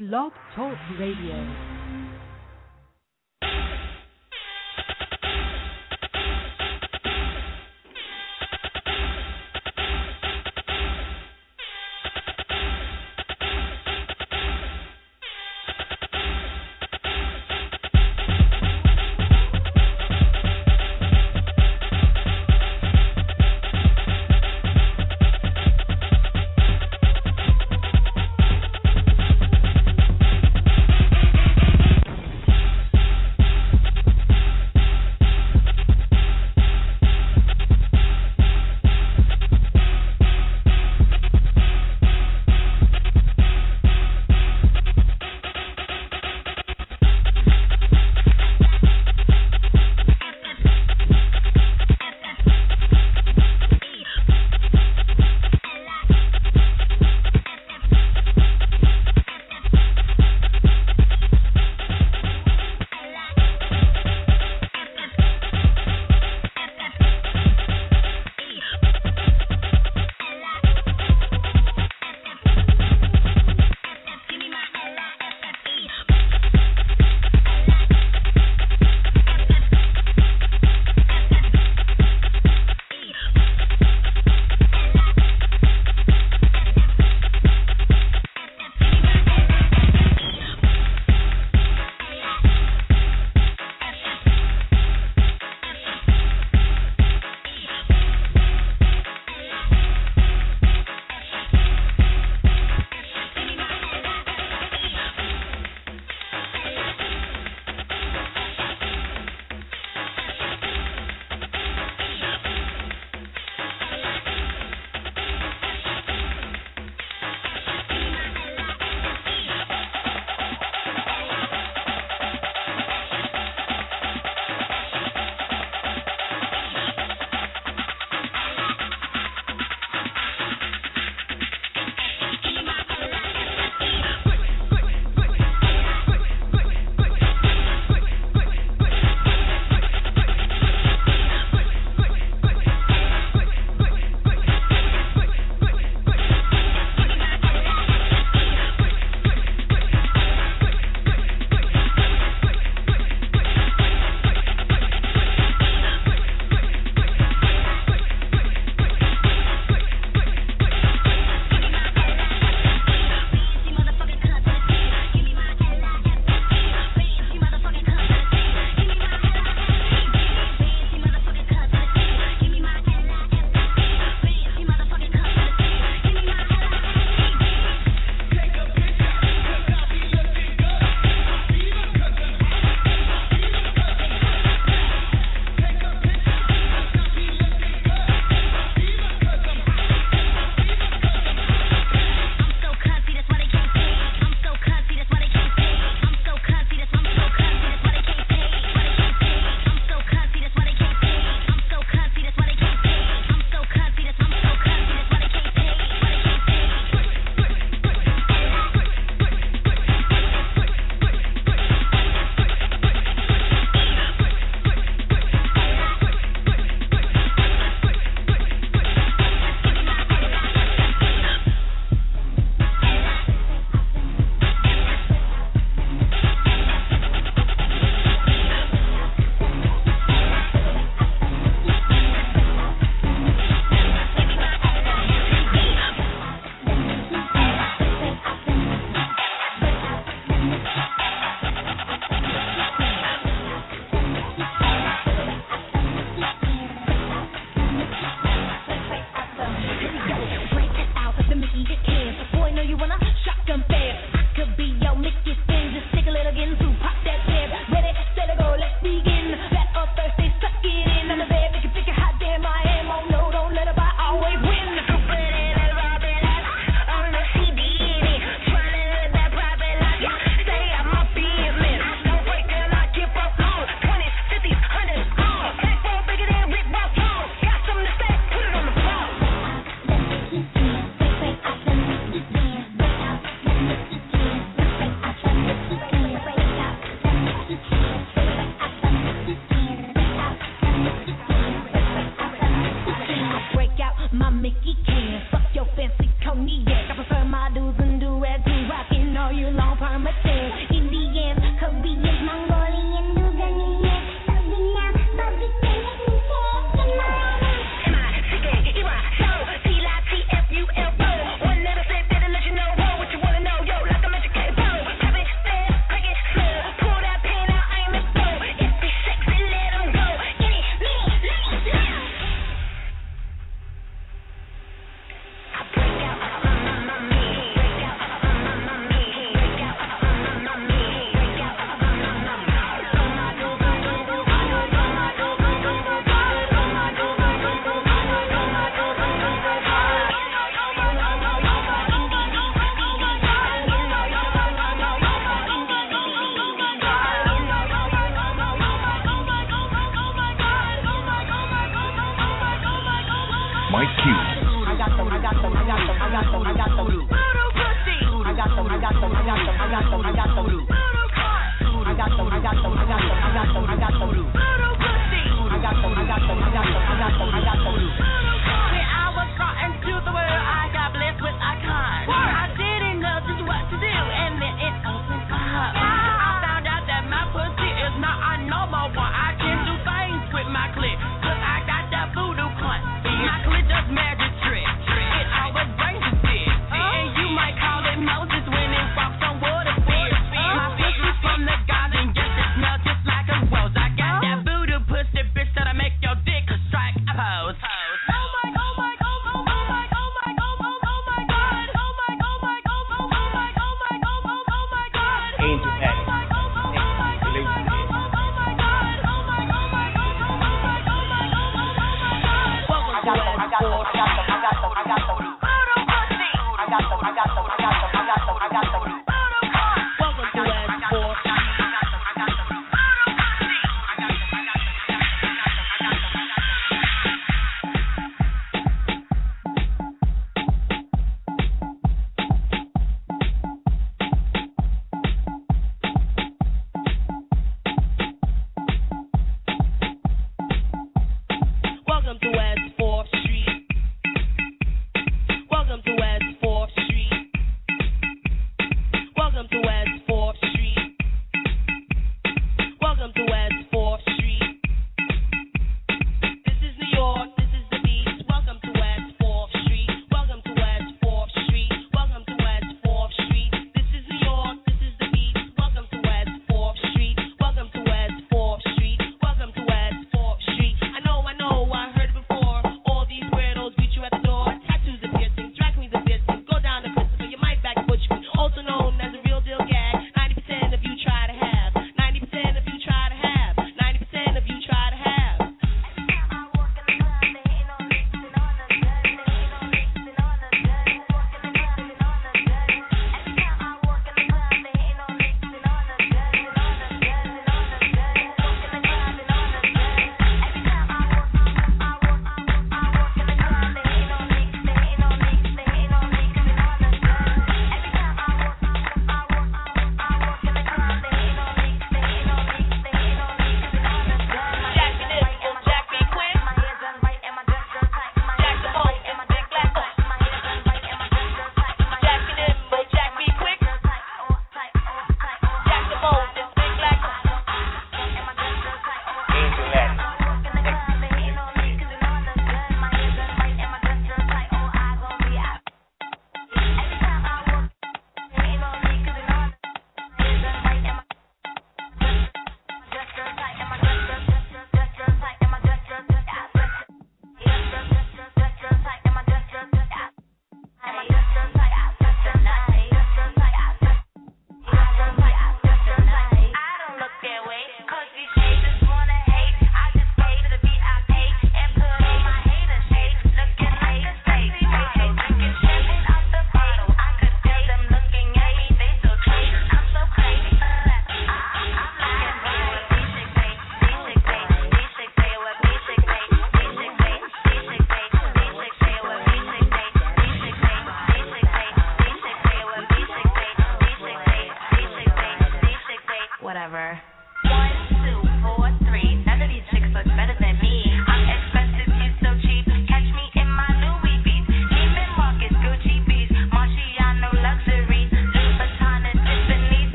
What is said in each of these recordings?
Blog Talk Radio.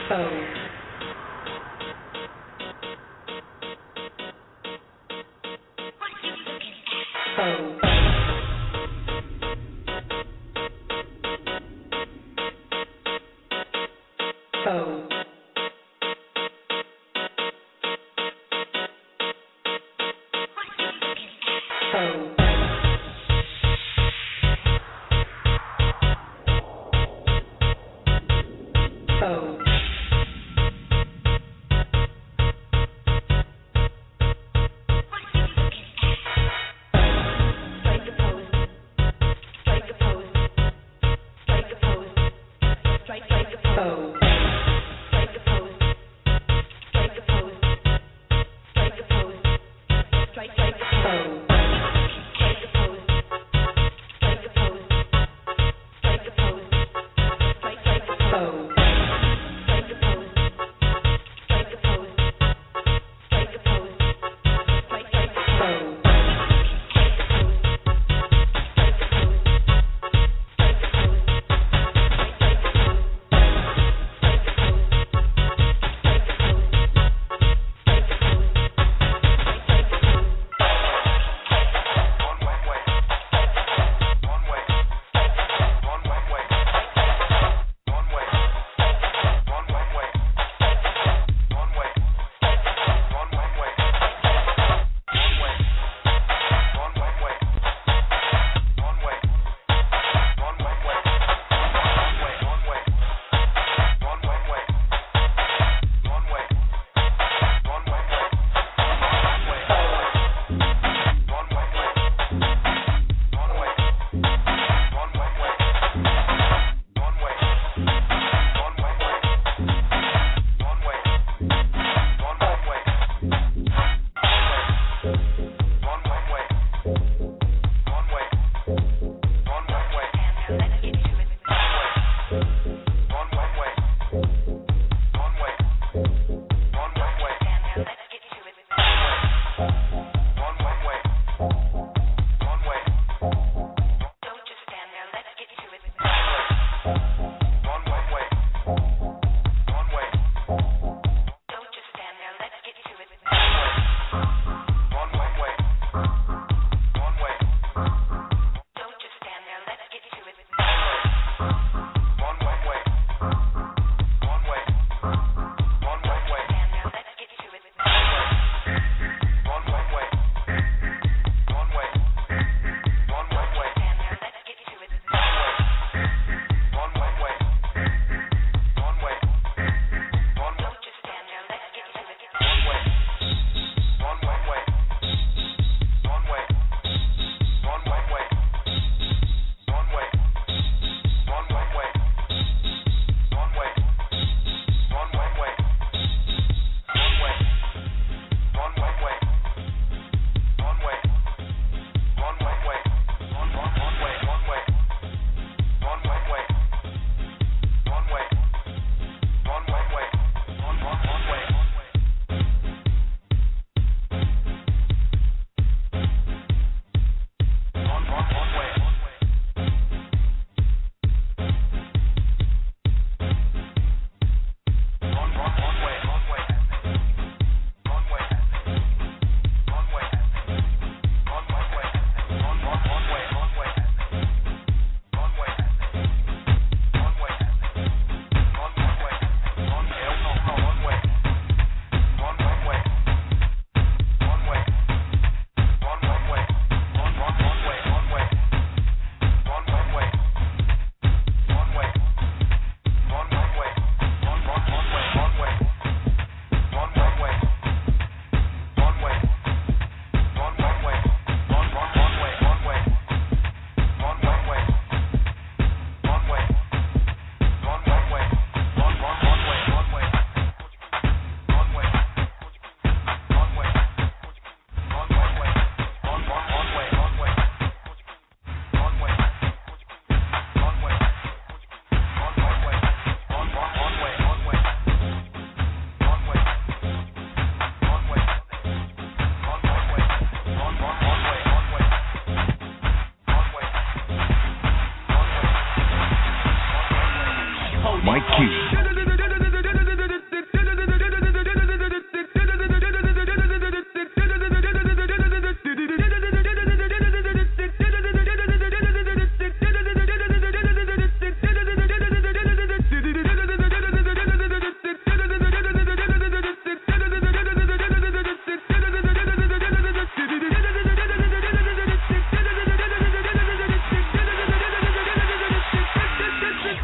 Mike Q.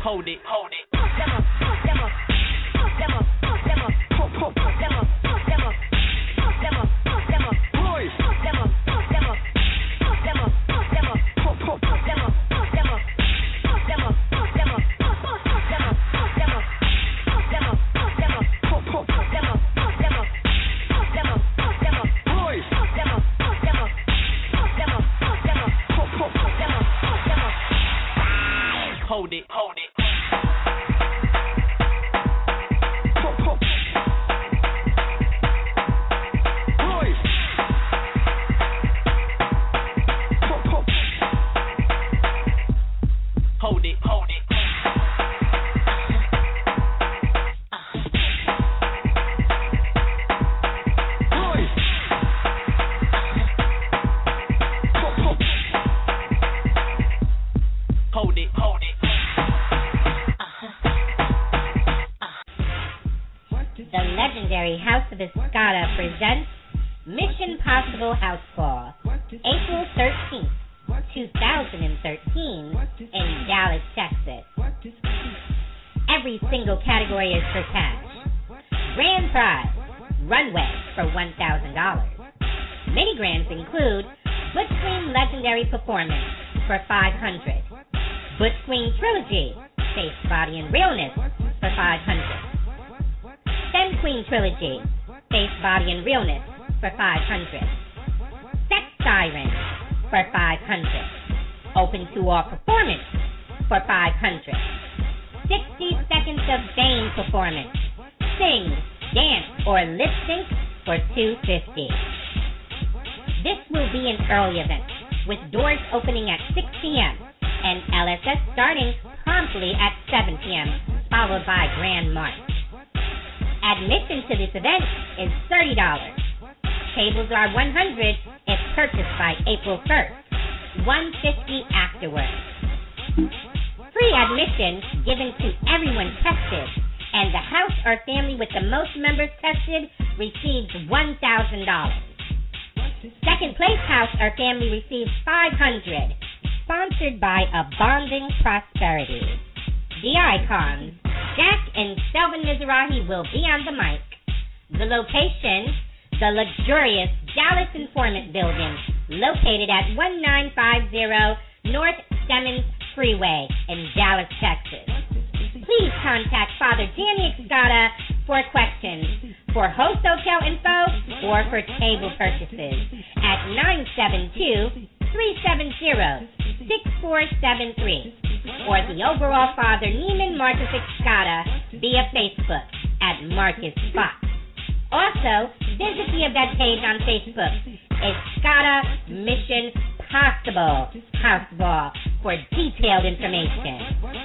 Hold it. House of Escada presents Mission Possible House Call, April 13th, 2013, in Dallas, Texas. Every single category is for cash. Grand prize, runway for $1,000. Mini grands include Butch Queen Legendary Performance for $500. Butch Queen Trilogy, Face, Body, and Realness for $500. Femme Queen Trilogy, Face, Body, and Realness for $500. Sex Siren for $500. Open to all performance for $500. 60 seconds of Bane performance. Sing, dance, or lip sync for $250. This will be an early event, with doors opening at 6 p.m. and LSS starting promptly at 7 p.m., followed by Grand March. Admission to this event is $30. Tables are $100 if purchased by April 1st, $150 afterwards. Free admission given to everyone tested, and the house or family with the most members tested receives $1,000. Second place house or family receives $500, sponsored by Abonding Prosperity. The icons, Jack and Selvin Mizrahi, will be on the mic. The location, the luxurious Dallas Informant Building, located at 1950 North Stemmons Freeway in Dallas, Texas. Please contact Father Danny Escada for questions, for host hotel info, or for table purchases at 972-370-6473, or the overall Father Neiman Marcus Escada via Facebook at Marcus Fox. Also, visit the event page on Facebook, Escada Mission Possible House Ball, for detailed information.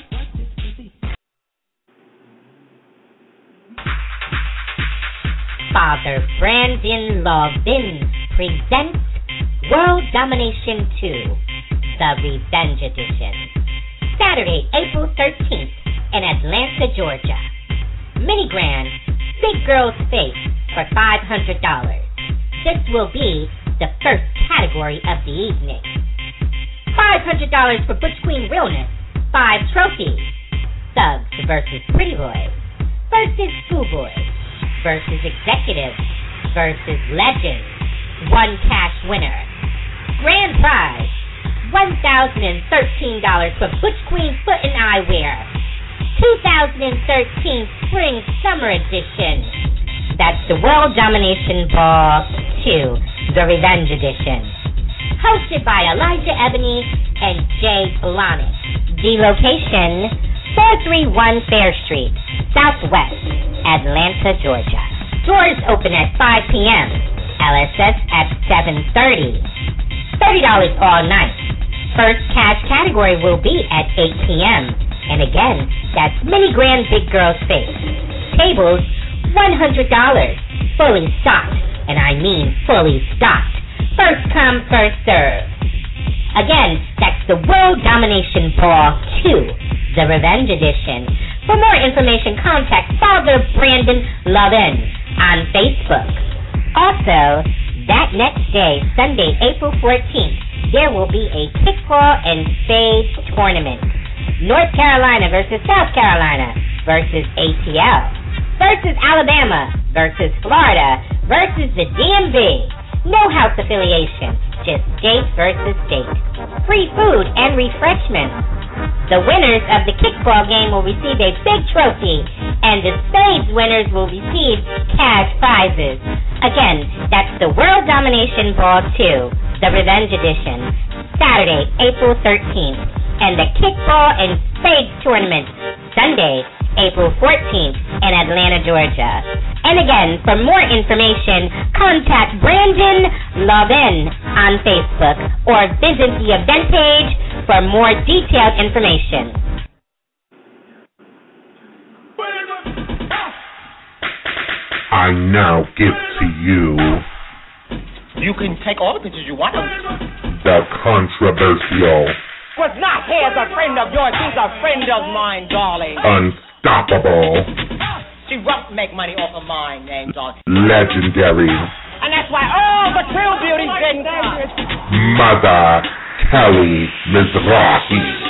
Father Brandon Lovins presents World Domination 2, The Revenge Edition, Saturday, April 13th in Atlanta, Georgia. Mini Grand, Big Girl's Face for $500. This will be the first category of the evening. $500 for Butch Queen Realness, 5 trophies. Thugs versus Pretty Boys versus Schoolboys versus Executives versus Legends. 1 cash winner. Grand prize, $1,013 for Butch Queen Foot and Eyewear, 2013 Spring Summer Edition. That's the World Domination Ball 2, the Revenge Edition. Hosted by Elijah Ebony and Jay Blonick. The location, 431 Fair Street, Southwest, Atlanta, Georgia. Doors open at 5 p.m. LSS at 7:30. $30 all night. First cash category will be at 8 p.m. And again, that's Mini Grand Big Girl's Face. Tables, $100. Fully stocked. And I mean fully stocked. First come, first serve. Again, that's the World Domination Ball 2, the Revenge Edition. For more information, contact Father Brandon Lovin on Facebook. Also, that next day, Sunday, April 14th, there will be a kickball and spades tournament. North Carolina versus South Carolina versus ATL versus Alabama versus Florida versus the DMV. No house affiliation, just state versus state. Free food and refreshments. The winners of the kickball game will receive a big trophy, and the spades winners will receive cash prizes. Again, that's the World Domination Ball 2, the Revenge Edition, Saturday, April 13th, and the Kickball and Spades Tournament, Sunday, April 14th, in Atlanta, Georgia. And again, for more information, contact Brandon Lovin on Facebook or visit the event page for more detailed information. I now give to you You can take all the pictures you want. the controversial, Was not here as a friend of yours. He's a friend of mine, darling. unstoppable, She won't make money off of my name, darling. legendary, And that's why all the true beauties didn't come. Mother Kelly Mizrahi.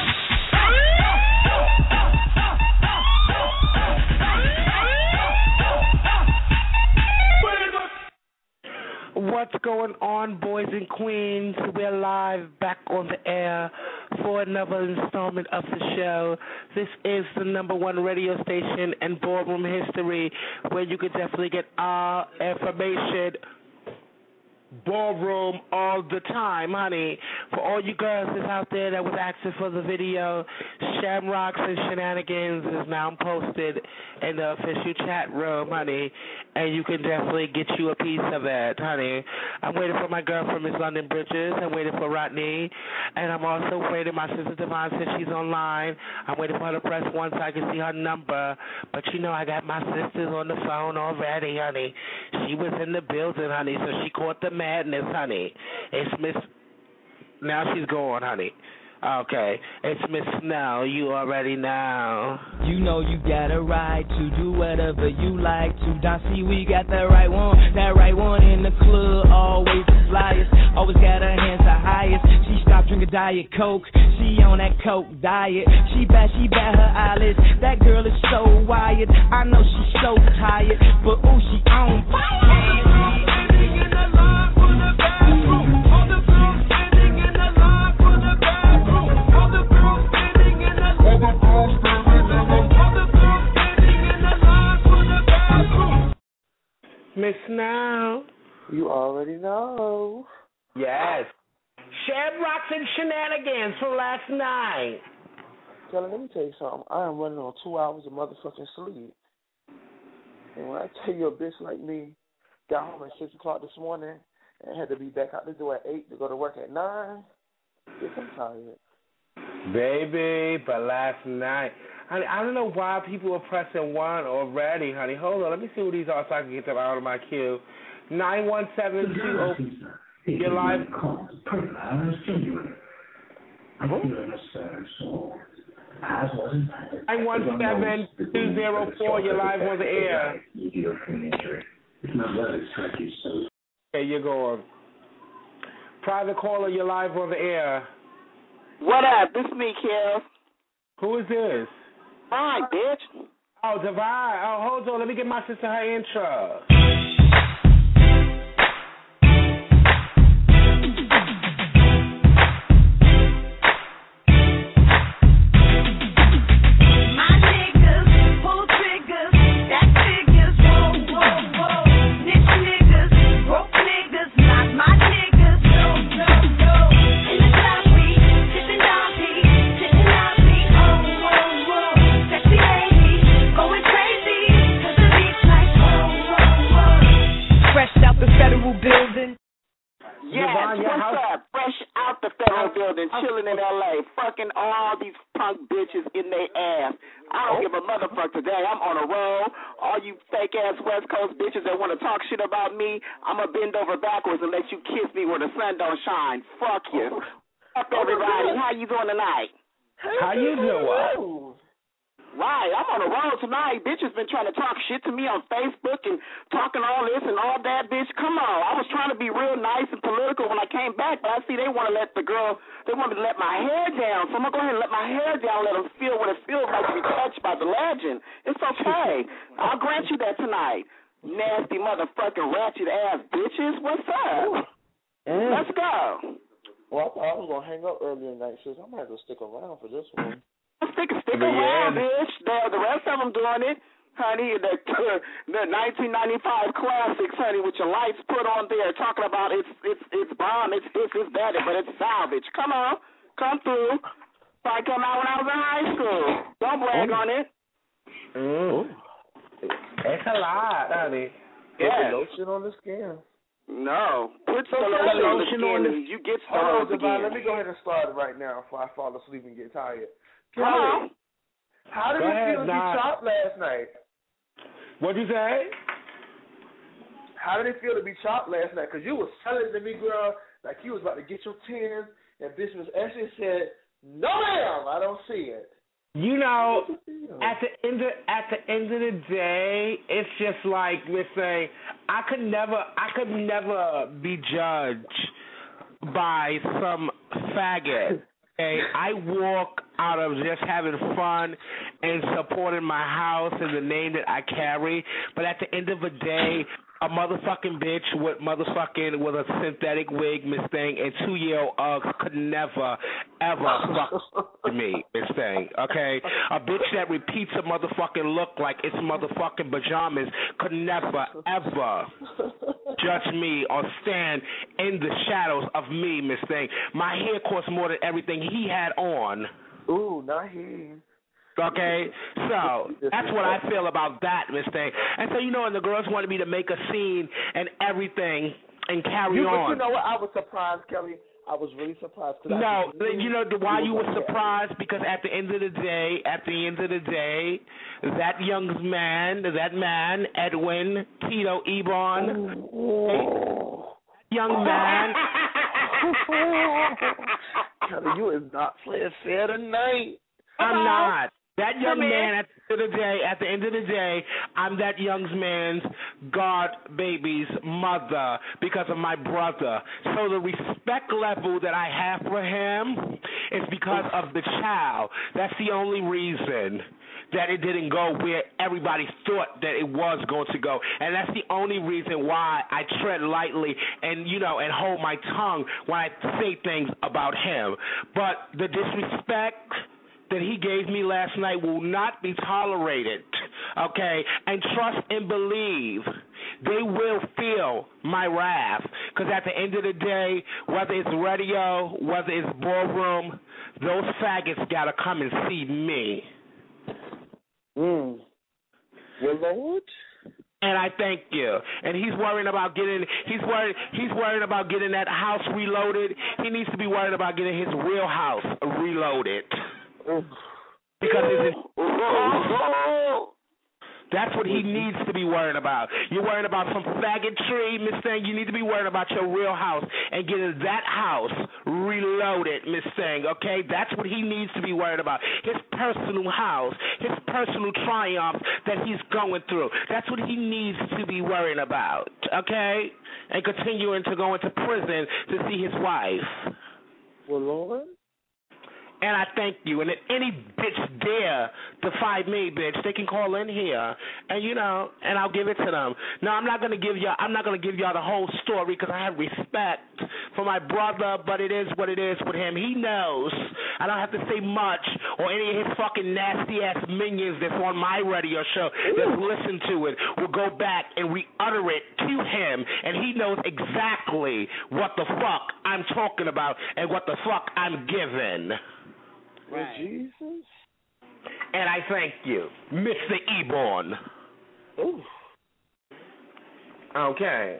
What's going on, boys and queens? We're live back on the air for another installment of the show. This is the #1 radio station in ballroom history, where you can definitely get all information ballroom all the time, honey. For all you girls that's out there that was asking for the video, Shamrocks and Shenanigans is now posted in the official chat room, honey, and you can definitely get you a piece of it, honey. I'm waiting for my girl from Miss London Bridges. I'm waiting for Rodney, and I'm also waiting my sister Devon says she's online. I'm waiting for her to press 1 so I can see her number, but you know I got my sisters on the phone already, honey. She was in the building, honey, so she caught the madness, honey. It's Miss... Now she's gone, honey. Okay. It's Miss Snell. You already know. You know you got a right to do whatever you like to. Don C, we got that right one in the club. Always the flyest. Always got her hands the highest. She stopped drinking Diet Coke. She on that Coke diet. She bat her eyelids. That girl is so wired. I know she's so tired, but ooh, she on fire. Miss Now. You already know. Yes. Shamrocks and Shenanigans from last night. Kelly, let me tell you something. I am running on 2 hours of motherfucking sleep. And when I tell you a bitch like me got home at 6 o'clock this morning and had to be back out the door at 8 to go to work at 9, yes, I'm tired. Baby, but last night. Honey, I don't know why people are pressing 1 already, honey. Hold on, let me see what these are so I can get them out of my queue. 91720. You're live. 917-204. You're live on the air. Okay, you're going. Private caller, you're live on the air. What up? This is me, Kev. Who is this? Hi, bitch. Oh, Divine. Oh, hold on. Let me get my sister her intro. Chilling in L.A., fucking all these punk bitches in their ass. I don't give a motherfucker today. I'm on a roll. All you fake-ass West Coast bitches that want to talk shit about me, I'm going to bend over backwards and let you kiss me where the sun don't shine. Fuck you. Fuck everybody. How you doing tonight? How you doing? Right, I'm on the road tonight. Bitch has been trying to talk shit to me on Facebook and talking all this and all that, bitch. Come on. I was trying to be real nice and political when I came back, but I see they want to let the girl, they want me to let my hair down. So I'm going to go ahead and let my hair down, let them feel what it feels like to be touched by the legend. It's okay. I'll grant you that tonight. Nasty motherfucking ratchet ass bitches. What's up? Let's go. Well, I thought I was going to hang up earlier tonight, sis. I might have to stick around for this one. Stick around, bitch. The rest of them doing it, honey. The 1995 classics, honey, with your lights put on there, talking about it's bomb, it's this, it's that, but it's salvage. Come on, come through. I come out when I was in high school. Don't brag on it. It's a lot, honey. Yeah. Put the lotion on the skin. No, put the lotion on the skin and you get started again. Let me go ahead and start right now before I fall asleep and get tired. Hello. How did it feel to be chopped last night? What'd you say? How did it feel to be chopped last night? Because you was telling to me, girl, like you was about to get your 10, and bitch was actually said, no, ma'am, I don't see it. You know, at the end of the day, it's just like we're saying, I could never be judged by some faggot. Okay, I walk out of just having fun and supporting my house and the name that I carry. But at the end of the day, a motherfucking bitch with a synthetic wig, Miss Thing, and 2-year-old Uggs could never, ever fuck with me, Miss Thing, okay? A bitch that repeats a motherfucking look like it's motherfucking pajamas could never, ever judge me or stand in the shadows of me, Miss Thing. My hair costs more than everything he had on. Ooh, not he. Okay, so that's what I feel about that, Miss Thing. And so, you know, and the girls wanted me to make a scene and everything and carry on. But you know what? I was surprised, Kelly. I was really surprised. No, you know why you were surprised? Because at the end of the day, that that man, Edwin Tito Ebon, young man. Kelly, you is not playing fair tonight. I'm not. That young man, at the end of the day, I'm that young man's God baby's mother because of my brother. So the respect level that I have for him is because of the child. That's the only reason that it didn't go where everybody thought that it was going to go. And that's the only reason why I tread lightly and, you know, and hold my tongue when I say things about him. But the disrespect that he gave me last night will not be tolerated, okay? And trust and believe they will feel my wrath, because at the end of the day, whether it's radio, whether it's ballroom, those faggots got to come and see me. Well, Lord. And I thank you. And he's worrying about getting about getting that house reloaded. He needs to be worried about getting his real house reloaded. Because it's that's what he needs to be worrying about. You're worrying about some faggotry, Miss Thing. You need to be worrying about your real house and getting that house reloaded, Miss Thing, okay? That's what he needs to be worried about. His personal house, his personal triumphs that he's going through. That's what he needs to be worrying about, okay? And continuing to go into prison to see his wife. Well, Lord. And I thank you. And if any bitch dare defy me, bitch, they can call in here, and you know, and I'll give it to them. Now, I'm not gonna give y'all the whole story because I have respect for my brother, but it is what it is with him. He knows. I don't have to say much, or any of his fucking nasty ass minions that's on my radio show that's listened to it will go back and re-utter it to him, and he knows exactly what the fuck I'm talking about and what the fuck I'm giving. Right. Jesus. And I thank you, Mr. Ebon. Ooh. Okay.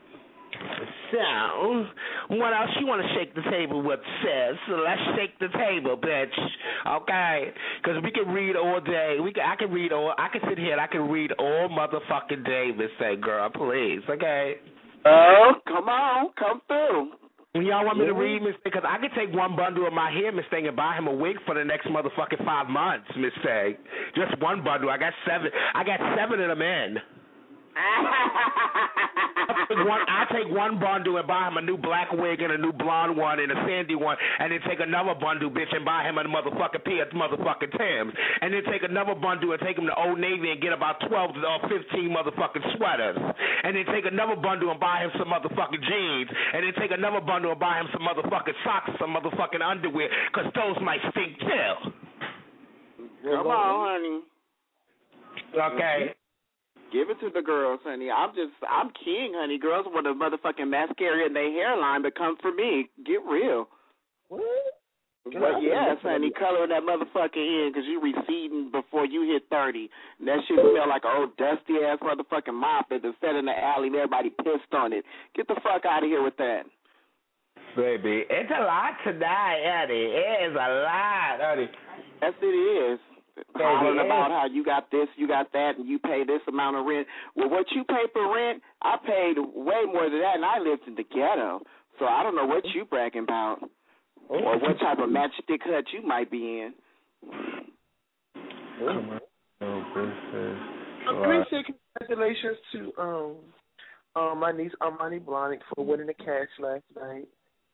So, what else you want to shake the table with, sis? So let's shake the table, bitch. Okay? Because we can read all day. I can sit here and I can read all motherfucking day, Miss Say, girl, please. Okay? Oh, come on. Come through. Y'all want me to read, Miss Thing? Because I could take one bundle of my hair, Miss Thing, and buy him a wig for the next motherfucking 5 months, Miss Thing. Just one bundle. I got 7 of them in. I take one bundle and buy him a new black wig and a new blonde one and a sandy one, and then take another bundle, bitch, and buy him a motherfucking pair of motherfucking Timbs, and then take another bundle and take him to Old Navy and get about 12 or 15 motherfucking sweaters, and then take another bundle and buy him some motherfucking jeans, and then take another bundle and buy him some motherfucking socks, some motherfucking underwear, because those might stink too. Come on, honey. Okay. Give it to the girls, honey. I'm king, honey. Girls want a motherfucking mascara in their hairline, but come for me. Get real. What? But yes, honey, color that motherfucker in because you receding before you hit 30. And that shit smell like an old dusty-ass motherfucking mop that's set in the alley and everybody pissed on it. Get the fuck out of here with that. Baby, it's a lot tonight, Eddie. It is a lot, Eddie. Yes, it is. Hollering about how you got this, you got that, and you pay this amount of rent. Well, what you pay for rent, I paid way more than that, and I lived in the ghetto. So I don't know what you bragging about or what type of matchstick hut you might be in. Congratulations to my niece Armani Blahnik for winning the cash last night.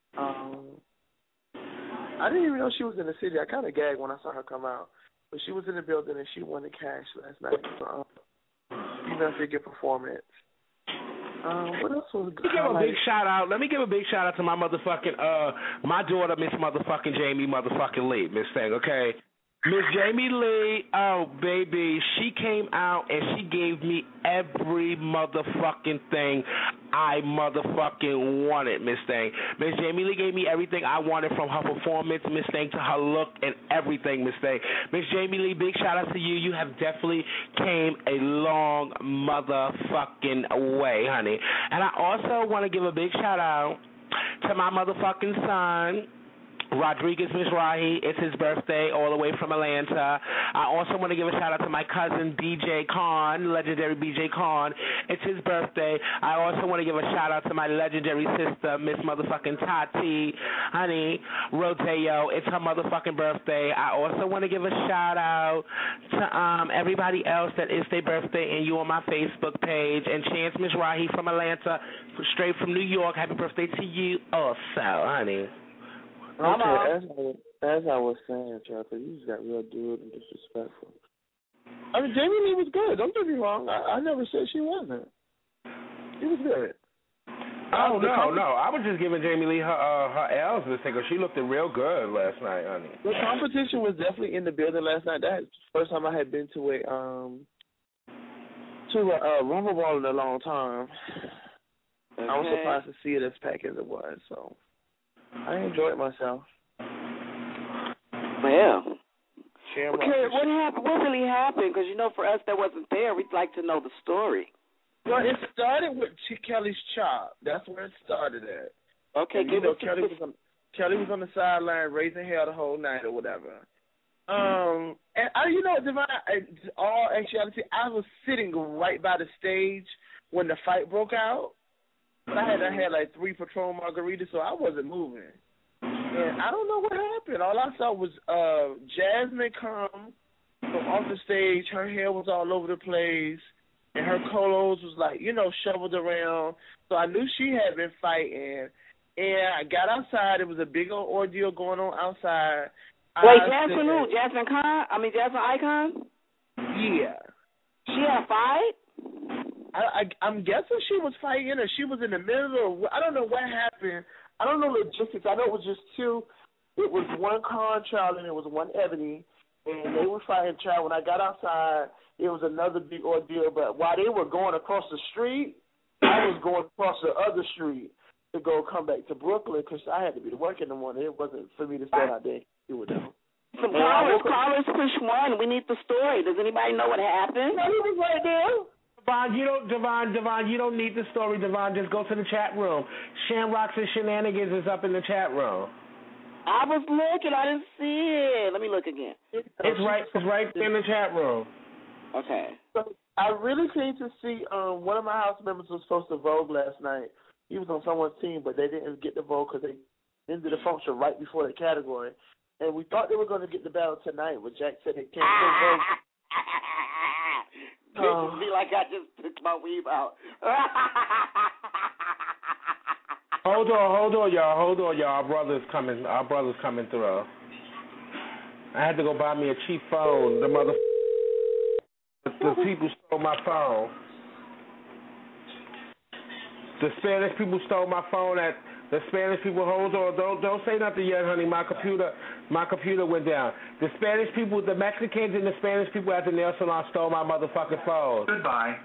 I didn't even know she was in the city. I kind of gagged when I saw her come out. But she was in the building and she won the cash last night. So, she does a good performance. What else was good? Let me give a big shout out to my motherfucking my daughter, Miss motherfucking Jamie motherfucking Lee, Miss Thing, okay? Miss Jamie Lee, oh baby, she came out and she gave me every motherfucking thing I motherfucking wanted, Miss Thing. Miss Jamie Lee gave me everything I wanted from her performance, Miss Thing, to her look and everything, Miss Thing. Miss Jamie Lee, big shout out to you. You have definitely came a long motherfucking way, honey. And I also want to give a big shout out to my motherfucking son, Rodriguez Mizrahi. It's his birthday all the way from Atlanta. I also want to give a shout out to my cousin BJ Khan, legendary BJ Khan. It's his birthday. I also want to give a shout out to my legendary sister, Miss motherfucking Tati, honey, Rodeo. It's her motherfucking birthday. I also want to give a shout out to everybody else that is their birthday and you on my Facebook page. And Chance Mizrahi from Atlanta, straight from New York. Happy birthday to you also, honey. Okay, as I was saying, Chopper, you just got real dude and disrespectful. I mean, Jamie Lee was good. Don't get me wrong. I never said she wasn't. She was good. Oh, no. I was just giving Jamie Lee her L's this thing because she looked real good last night, honey. The competition was definitely in the building last night. That's the first time I had been to a Rumble Ball in a long time. Okay. I was surprised to see it as packed as it was, so I enjoyed myself. Well, okay, what happened? What really happened? Because, for us that wasn't there, we'd like to know the story. Well, it started with Kelly's chop. That's where it started at. Okay, and, Kelly was on the sideline raising hell the whole night or whatever. And Divine, all actuality, I was sitting right by the stage when the fight broke out. But I had like 3 Patron margaritas, so I wasn't moving. And I don't know what happened. All I saw was Jasmine come from off the stage. Her hair was all over the place, and her clothes was like, shoveled around. So I knew she had been fighting. And I got outside. It was a big old ordeal going on outside. Wait, Jasmine who? Jasmine Khan? Jasmine Icon? Yeah. She had a fight? I'm guessing she was fighting or she was in the middle I don't know what happened. I don't know logistics. I know it was just 2. It was 1 Contrail and it was 1 Ebony, and they were fighting trial. When I got outside, it was another big ordeal. But while they were going across the street, I was going across the other street to come back to Brooklyn because I had to be to work in the morning. It wasn't for me to stay out there with them. Some callers push 1. We need the story. Does anybody know what happened? No, he was right there. Devon, you don't need the story, Devon. Just go to the chat room. Shamrocks and Shenanigans is up in the chat room. I was looking. I didn't see it. Let me look again. It's right in the chat room. Okay. So I really came to see one of my house members was supposed to Vogue last night. He was on someone's team, but they didn't get the vote because they ended the function right before the category. And we thought they were going to get the battle tonight, but Jack said they can't vote. Bitches be like, I just took my weave out. Hold on, y'all. Our brother's coming through. I had to go buy me a cheap phone. The people stole my phone. The Spanish people stole my phone. The Spanish people, hold on, don't say nothing yet, honey. My computer went down. The Spanish people, the Mexicans and the Spanish people at the nail salon stole my motherfucking phone. Goodbye.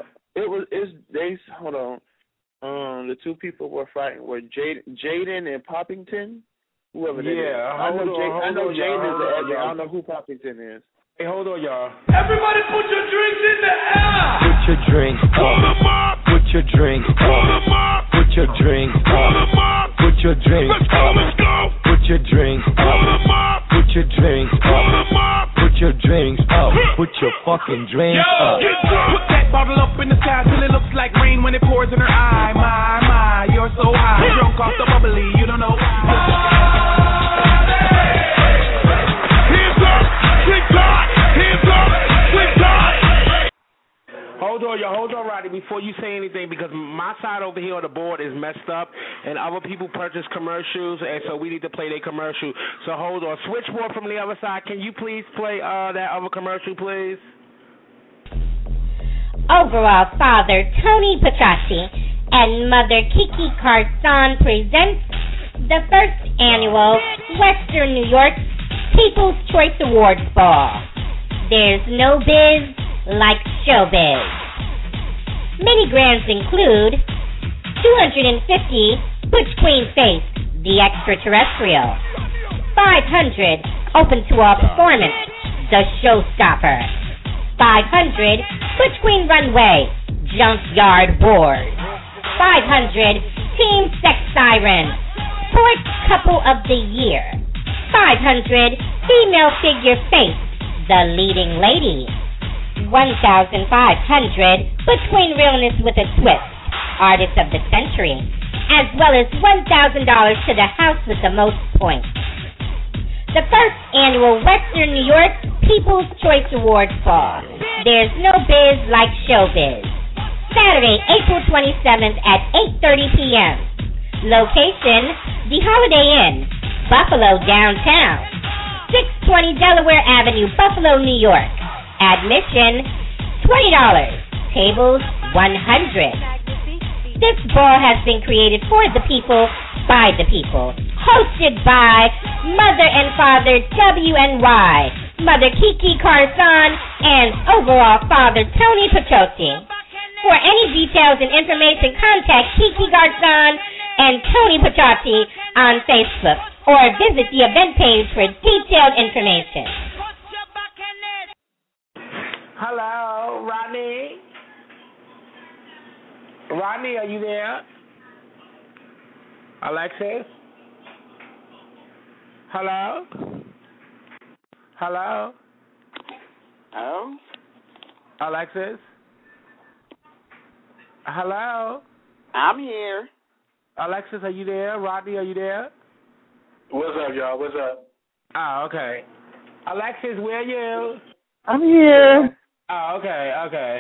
Hold on. The two people were fighting were Jaden and Poppington. Whoever that is. I know Jaden is the admin. I don't know who Poppington is. Hey, hold on, y'all. Everybody put your drinks in the air. Put your drinks up. Pull them up. Put your drinks up. Pull them up. Put your drinks Pull up. them up. Put your drinks Let's go, up. let's go. Put your drinks Pull up. them up. Put your drinks Pull up. them up. Put your drinks up. Put your fucking drinks up. Get drunk. Put that bottle up in the sky till it looks like rain when it pours in her eye. My, you're so high. Drunk off the bubbly, you don't know why. Hands up. TikTok. Hands up. TikTok. Hold on, Roddy, before you say anything, because my side over here on the board is messed up, and other people purchase commercials, and so we need to play their commercial. So hold on. Switchboard from the other side, can you please play that other commercial, please? Overall father Tony Petracci and mother Kiki Carson presents the first annual Western New York People's Choice Awards Ball. There's no biz like showbiz. Mini grants include 250 Butch Queen Face, the extraterrestrial, 500 Open to All Performance, the Showstopper, 500 Butch Queen Runway, Junkyard Board, 500 Team Sex Siren, Sports Couple of the Year, 500 Female Figure Face, the Leading Lady, 1,500 Butch Queen Realness with a Twist, Artist of the Century, as well as $1,000 to the house with the most points. The first annual Western New York People's Choice Awards Ball. There's no biz like showbiz. Saturday, April 27th at 8:30 p.m. Location, the Holiday Inn, Buffalo downtown, 620 Delaware Avenue, Buffalo, New York. Admission, $20. Tables, $100. This ball has been created for the people, by the people. Hosted by Mother and Father WNY, Mother Kiki Carson, and overall Father Tony Petrocci. For any details and information, contact Kiki Carson and Tony Petrocci on Facebook, or visit the event page for detailed information. Hello, Rodney. Rodney, are you there? Alexis? Hello? Hello? Oh? Alexis? Hello? I'm here. Alexis, are you there? Rodney, are you there? What's up, y'all? What's up? Oh, okay. Alexis, where are you? I'm here. Oh, okay.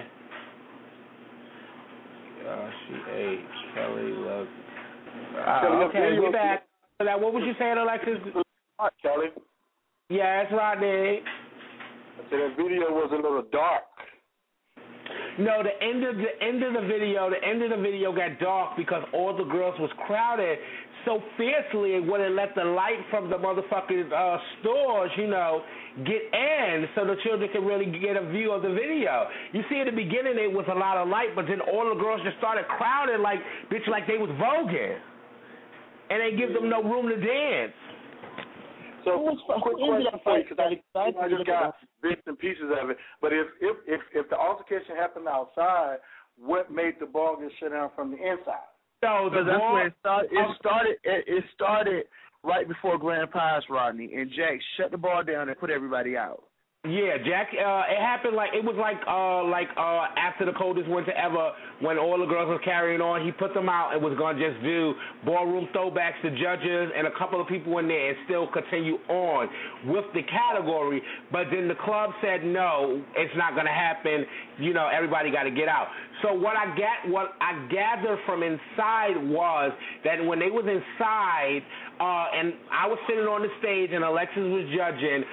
She ate. Kelly loves. Okay, we're back. Now, what was you saying, Alexis? Hi, Kelly. Yes, Rodney. I said that video was a little dark. No, the end of the video got dark because all the girls was crowded so fiercely it wouldn't let the light from the motherfucking stores, get in so the children could really get a view of the video. You see, at the beginning it was a lot of light, but then all the girls just started crowding like they was voguing, and they give them no room to dance. So, quick question for you, because I just got bits and pieces of it. But if the altercation happened outside, what made the ball get shut down from the inside? No, that's where it started. It started right before Grand Prize, Rodney, and Jack shut the ball down and put everybody out. Yeah, Jack. It happened like it was like after the coldest winter ever, when all the girls were carrying on. He put them out and was gonna just do ballroom throwbacks to judges and a couple of people in there, and still continue on with the category. But then the club said no, it's not gonna happen. You know, everybody got to get out. So what I gathered from inside was that when they was inside, and I was sitting on the stage and Alexis was judging.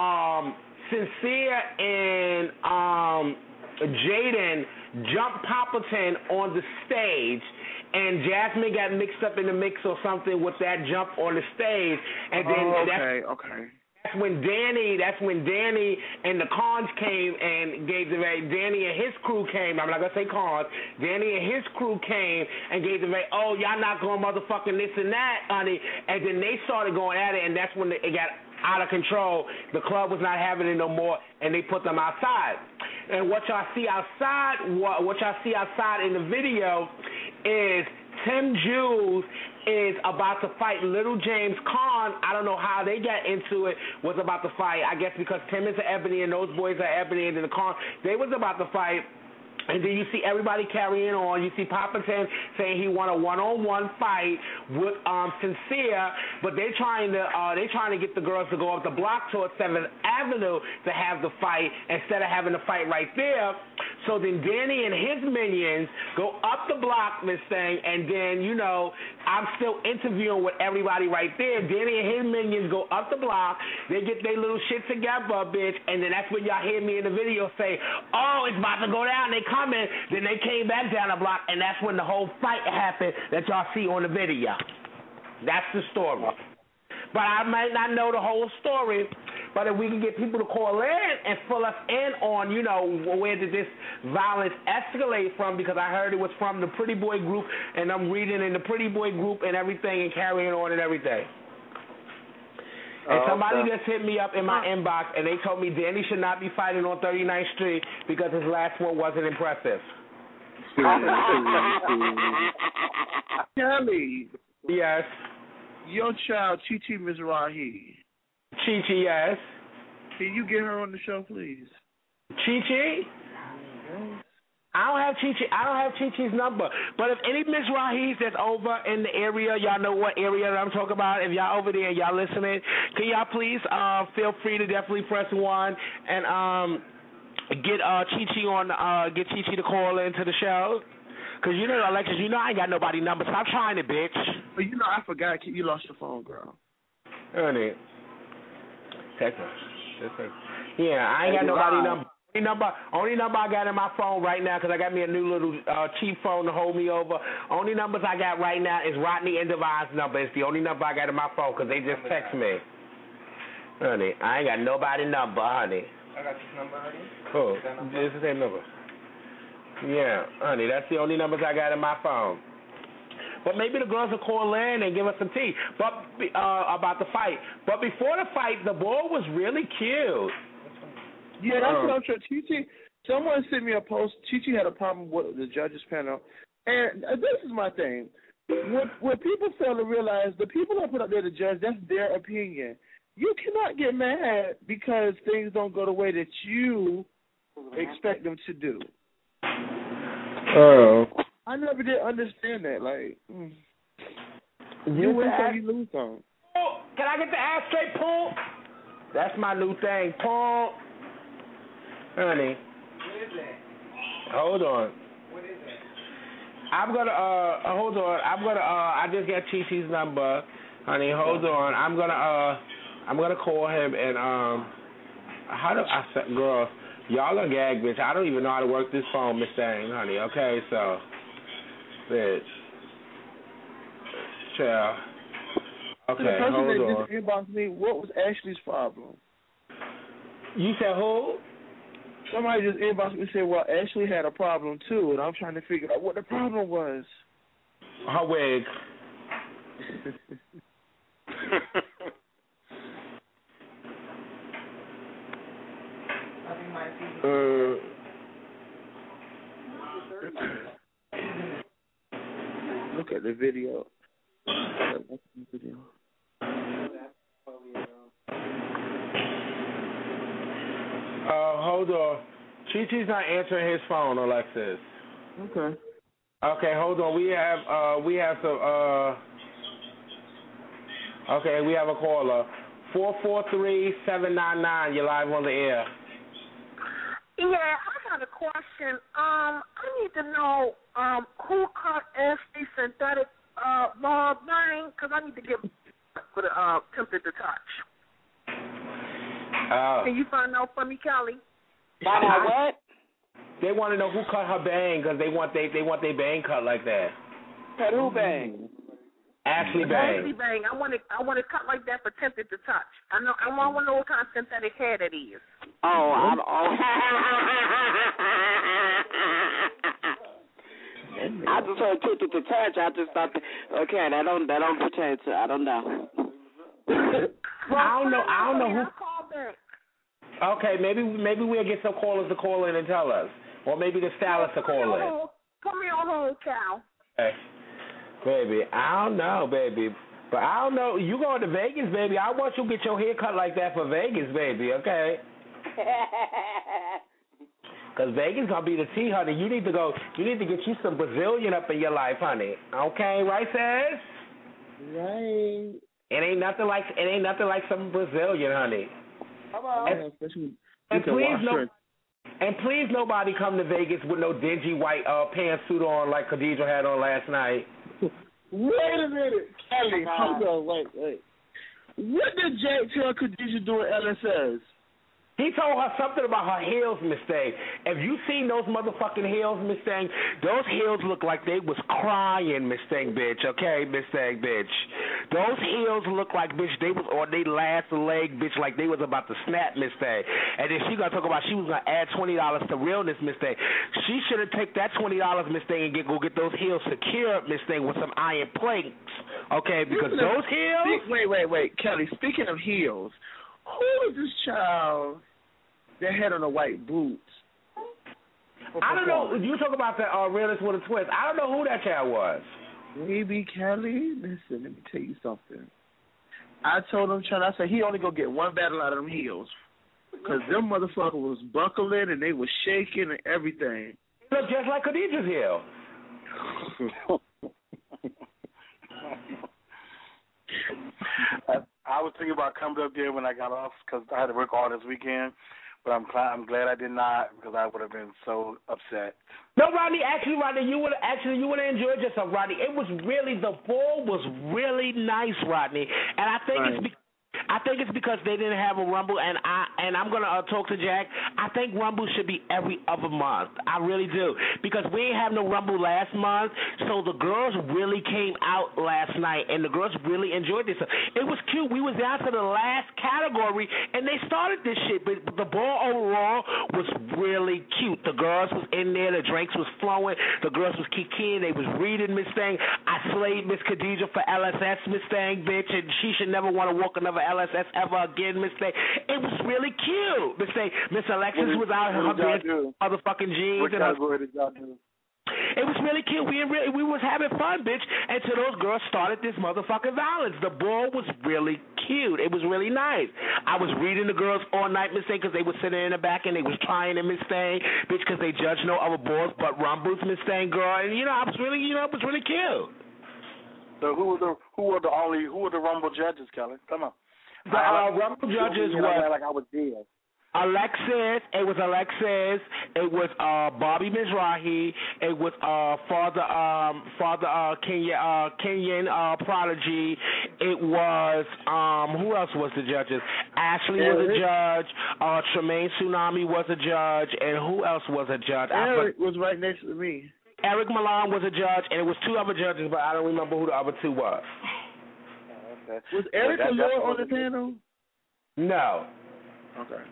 Sincere and Jaden jumped Poppleton on the stage, and Jasmine got mixed up in the mix or something with that jump on the stage, and then that's when Danny and the Cons came and gave the Danny and his crew came. I'm not gonna say Cons. Danny and his crew came and gave the oh, y'all not going motherfucking this and that, honey, and then they started going at it, and that's when it got out of control. The club was not having it no more, and they put them outside. And what y'all see outside in the video is Tim Jules is about to fight Little James Con. I don't know how they got into it, was about to fight. I guess because Tim is an Ebony and those boys are Ebony, and then the Con, they was about to fight. And then you see everybody carrying on. You see Poppleton saying he won a one-on-one fight with Sincere, but they're trying to get the girls to go up the block towards 7th Avenue to have the fight instead of having the fight right there. So then Danny and his minions go up the block, Miss Thing, and then, you know, I'm still interviewing with everybody right there. Danny and his minions go up the block. They get their little shit together, bitch, and then that's when y'all hear me in the video say, oh, it's about to go down. They coming. Then they came back down the block, and that's when the whole fight happened that y'all see on the video. That's the story. But I might not know the whole story. But if we can get people to call in and fill us in on, you know, where did this violence escalate from, because I heard it was from the Pretty Boy group, and I'm reading in the Pretty Boy group and everything and carrying on and everything. And somebody just hit me up in my inbox, and they told me Danny should not be fighting on 39th Street because his last one wasn't impressive. Kelly. Yes. Your child, Chi-Chi Mizrahi. Chi-Chi, yes. Can you get her on the show, please? Chi-Chi? I don't have Chi-Chi's number. But if any Mizrahis that's over in the area, y'all know what area that I'm talking about. If y'all over there and y'all listening, can y'all please feel free to definitely press 1 and get Chi-Chi on, get Chi-Chi to call into the show. Because you know, Alexis, you know I ain't got nobody's number. Stop trying it, bitch. But you know, I forgot you lost your phone, girl. Honey. Text her. Yeah, I ain't got nobody's number. Only number I got in my phone right now, because I got me a new little cheap phone to hold me over. Only numbers I got right now is Rodney and Devine's number. It's the only number I got in my phone, because they just text me. Honey, I ain't got nobody's number, honey. I got this number, honey. Who? It's the same number. Yeah, honey, that's the only numbers I got in my phone. But maybe the girls will call in and give us some tea. But about the fight. But before the fight, the ball was really cute. Yeah, that's what I'm trying. Chi-Chi, someone sent me a post. Chi-Chi had a problem with the judges panel. And this is my thing. What people fail to realize, the people that put up there to judge, that's their opinion. You cannot get mad because things don't go the way that you expect them to do. Oh. I never did understand that. Like, you win some, you lose some. Can I get the ashtray pull? That's my new thing. Pull. Honey. What is that? Hold on. What is it? I'm gonna hold on. I just got Chi-Chi's number. Honey, hold on. I'm gonna call him and how do I set girl? Y'all are gag, bitch. I don't even know how to work this phone, Miss Thing, honey. Okay, so bitch. Chill. Okay, the person hold that on. just inboxed me, what was Ashley's problem? You said who? Somebody just inboxed me and said, well, Ashley had a problem too, and I'm trying to figure out what the problem was. Her wig. Look at the video. hold on. Chi-Chi's not answering his phone, Alexis. Okay. Okay, hold on. We have some. Okay, we have a caller. 443-799. You're live on the air. Yeah, I got a question. I need to know who cut the synthetic ball thing, because I need to get for the Tempted to Touch. Can you find out for me, Kelly? Find out what? They want to know who cut her bang because they want their bang cut like that. Cut who bang? Ashley Bang. Ashley Bang. I want it cut like that for Tempted to Touch. I want to know what kind of synthetic hair that is. I just heard Tempted to Touch. I just thought, okay, that don't pertain to. I don't know. I don't know who. Okay, maybe we'll get some callers to call in and tell us, or maybe the stylist to call in. Come here on home, Cal. Hey. Baby, I don't know, baby. But I don't know. You going to Vegas, baby. I want you to get your hair cut like that for Vegas, baby, okay? Because Vegas going to be the tea, honey. You need to go. You need to get you some Brazilian up in your life, honey. Okay, right, sis? Right. It ain't nothing like some Brazilian, honey. Come on. And please nobody come to Vegas with no dingy white pantsuit on like Khadijah had on last night. Wait a minute, Kelly. Hold on, wait. What did Jake tell Khadijah do at LSS? He told her something about her heels, Miss Thang. If you seen those motherfucking heels, Miss Thang, those heels look like they was crying, Miss Thang, bitch. Okay, Miss Thang, bitch. Those heels look like, bitch, they was on their last leg, bitch, like they was about to snap, Miss Thang. And then she gonna talk about she was gonna add $20 to realness, Miss Thang. She should have taken that $20, Miss Thang, and go get those heels secured, Miss Thang, with some iron plates. Okay, because those heels. Wait, Kelly. Speaking of heels. Who is this child that had on the white boots? I don't know. You talk about the realist with a twist. I don't know who that child was. Maybe Kelly. Listen, let me tell you something. I told him, I said he only gonna get one battle out of them heels, because them motherfuckers was buckling and they was shaking and everything. They look just like Khadijah's heel. I was thinking about coming up there when I got off because I had to work all this weekend, but I'm glad I did not because I would have been so upset. No, Rodney, you would have enjoyed yourself, Rodney. It was really, the ball was really nice, Rodney, and I think it's because they didn't have a Rumble, and I'm gonna talk to Jack. I think Rumble should be every other month. I really do, because we ain't have no Rumble last month, so the girls really came out last night, and the girls really enjoyed this. It was cute. We was down to the last category, and they started this shit, but the ball overall was really cute. The girls was in there, the drinks was flowing, the girls was kicking, they was reading Miss Thang. I slayed Miss Khadijah for LSS, Miss Thang, bitch, and she should never want to walk another LSS ever again, Miss Thang. It was really cute, Miss Thang. Miss Alexis was out her motherfucking jeans. What category did y'all do? It was really cute. We was having fun, bitch, until those girls started this motherfucking violence. The ball was really cute. It was really nice. I was reading the girls all night, Miss Thang, because they were sitting in the back and they was trying to Miss Thang, bitch, because they judged no other balls but Rumbles, Miss Thang, girl. And it was really cute. So who were the Rumble judges, Kelly? Come on. The Rumble judges were like I was there. Alexis. It was Bobby Mizrahi. It was Father Kenyan Prodigy. It was who else was the judges? Ashley was a judge. Tremaine Tsunami was a judge, and who else was a judge? Eric was right next to me. Eric Milan was a judge, and it was two other judges, but I don't remember who the other two was. Okay. Was Eric Milan on the panel? No. Okay.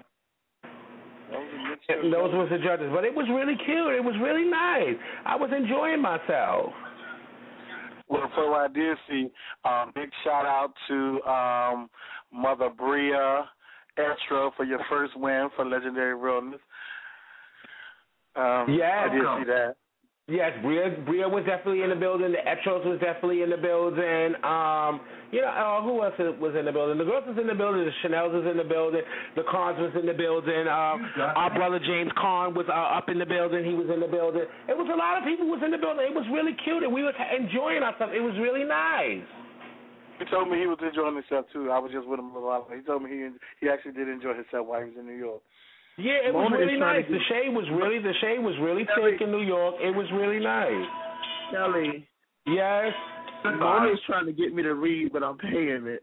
Those were the judges, but it was really cute. It was really nice. I was enjoying myself. Well, so I did see. Big shout out to Mother Bria Estro for your first win for Legendary Realness. Yeah, I did see that. Yes, Bria was definitely in the building. The Etros was definitely in the building. Who else was in the building? The girls was in the building. The Chanels was in the building. The Carnes was in the building. Our brother James Carn was up in the building. He was in the building. It was a lot of people was in the building. It was really cute, and we were enjoying ourselves. It was really nice. He told me he was enjoying himself too. I was just with him a while. He told me he actually did enjoy himself while he was in New York. Yeah, it was really nice. The shade was really thick in New York. It was really nice. Kelly. Yes. Mona's trying to get me to read, but I'm paying it.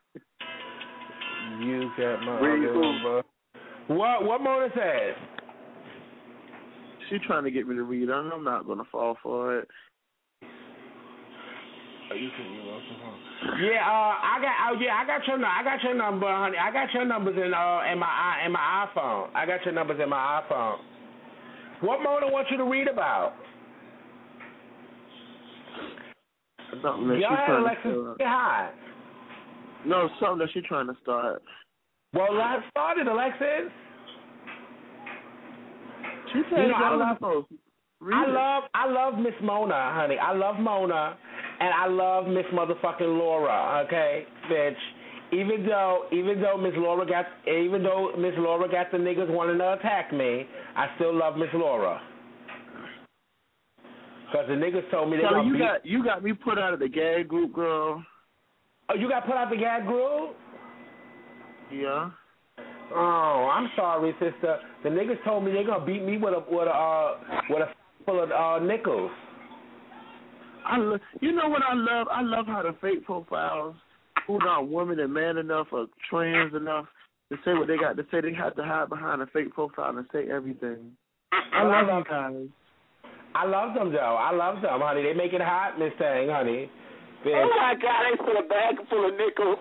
You got my number. What Mona says? She's trying to get me to read. I'm not gonna fall for it. I got your number, honey. I got your numbers in my iPhone. I got your numbers in my iPhone. What Mona wants you to read about? Y'all had Alexis say hi. No, something that she's trying to start. Well, let's start it, Alexis. She said, I love Miss Mona, honey. I love Mona, and I love Miss motherfucking Laura. Okay, bitch. Even though Miss Laura got the niggas wanting to attack me, I still love Miss Laura. Cause the niggas told me they gonna you got me put out of the gag group, girl. Oh, you got put out the gag group? Yeah. Oh, I'm sorry, sister. The niggas told me they gonna beat me with a full of nickels. You know what I love? I love how the fake profiles who not women and man enough or trans enough to say what they got to say. They have to hide behind a fake profile and say everything. I love you guys. I love them, though. I love them, honey. They make it hot, Miss Thing, honey. Bitch. Oh, my God. They put a bag full of nickels.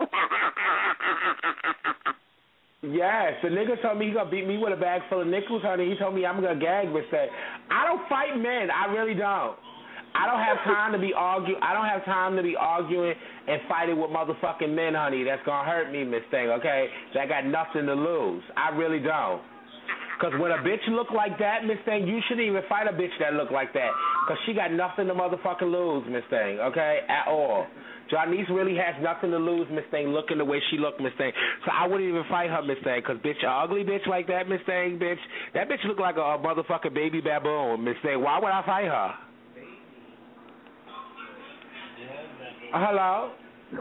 Yes, the nigga told me he going to beat me with a bag full of nickels, honey. He told me I'm going to gag Miss Thing. I don't fight men. I really don't. I don't have time to be arguing and fighting with motherfucking men, honey. That's going to hurt me, Miss Thing, okay? That got nothing to lose. I really don't. Because when a bitch look like that, Miss Thing, you shouldn't even fight a bitch that look like that. Because she got nothing to motherfucking lose, Miss Thing, okay? At all. Janice really has nothing to lose, Miss Thing, looking the way she look, Miss Thing. So I wouldn't even fight her, Miss Thing, because, bitch, an ugly bitch like that, Miss Thing, bitch, that bitch look like a motherfucking baby baboon, Miss Thing. Why would I fight her? Hello?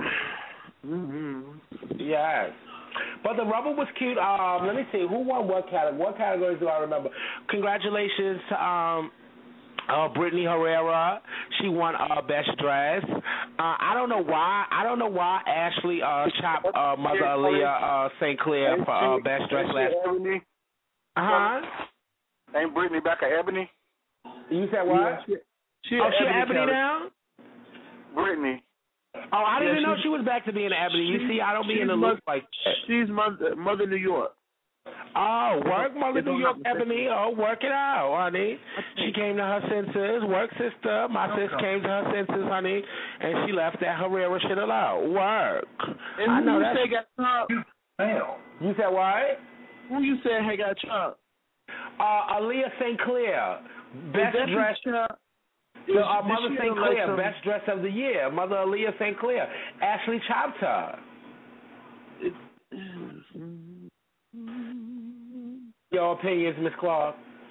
Mm-hmm. Yes. But the rubber was cute. Let me see. Who won what category? What categories do I remember? Congratulations to Brittany Herrera. She won Best Dress. I don't know why Ashley chopped Mother Aaliyah St. Clair for Best Dress last. Ain't Brittany back at Ebony? You said what? Yeah, she Ebony now? Brittany. Oh, I didn't know she was back to being Ebony. You see, I don't be in the loop like that. She's Mother New York. Oh, work, Mother New York, Ebony. Oh, work it out, honey. She came to her senses. Work, sister. My sis came to her senses, honey, and she left that Herrera shit alone. Work. And I know who that. you say got chopped? You said what? Who you said got chopped? Aaliyah St. Clair. Best dress. Mother St. Clair, Best Dress of the Year. Mother Aaliyah St. Clair. Ashley chopped her. Your opinions, Miss Clark?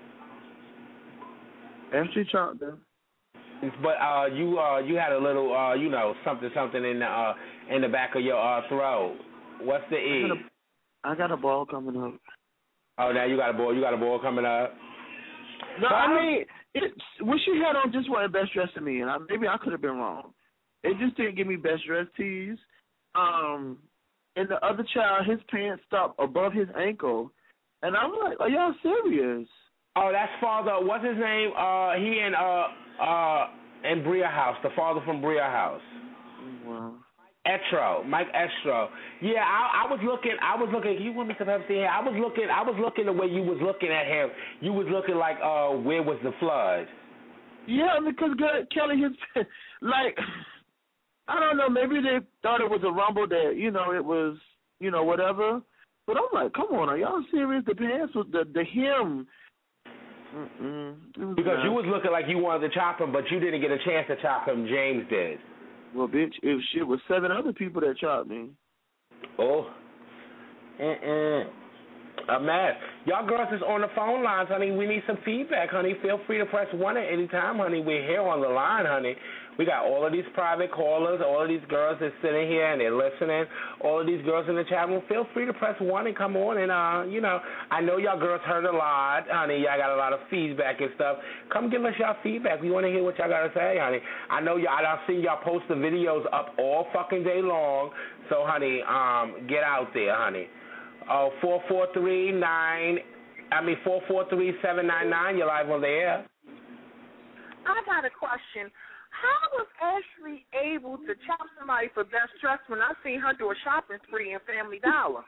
Ashley chopped her. But you had a little something in the back of your throat. What's the E? I got a ball coming up. Oh, now you got a ball. You got a ball coming up. No, I mean, what she had on just wasn't best dressed to me, and maybe I could have been wrong. It just didn't give me best dressed tees. And the other child, his pants stopped above his ankle, and I'm like, are y'all serious? Oh, that's father. What's his name? He in Bria House, the father from Bria House. Wow. Mike Estro. Yeah, I was looking. You want me to come see him? I was looking the way you was looking at him. You was looking like, where was the flood? Yeah, because Kelly, like, I don't know. Maybe they thought it was a rumble that it was whatever. But I'm like, come on, are y'all serious? The pants was the hem Because you was looking like you wanted to chop him, but you didn't get a chance to chop him. James did. Well, bitch, if shit was 7 other people that chopped me. Oh. A mess. Y'all girls is on the phone lines, honey. We need some feedback, honey. Feel free to press 1 at any time, honey. We're here on the line, honey. We got all of these private callers, all of these girls that's sitting here and they're listening, all of these girls in the chat room. Feel free to press 1 and come on and, I know y'all girls heard a lot, honey. Y'all got a lot of feedback and stuff. Come give us y'all feedback. We want to hear what y'all got to say, honey. I know I've seen y'all post the videos up all fucking day long. So, honey, get out there, honey. 443-799, you're live on the air. I got a question. How was Ashley able to chop somebody for best dressed when I seen her do a shopping spree in Family Dollar?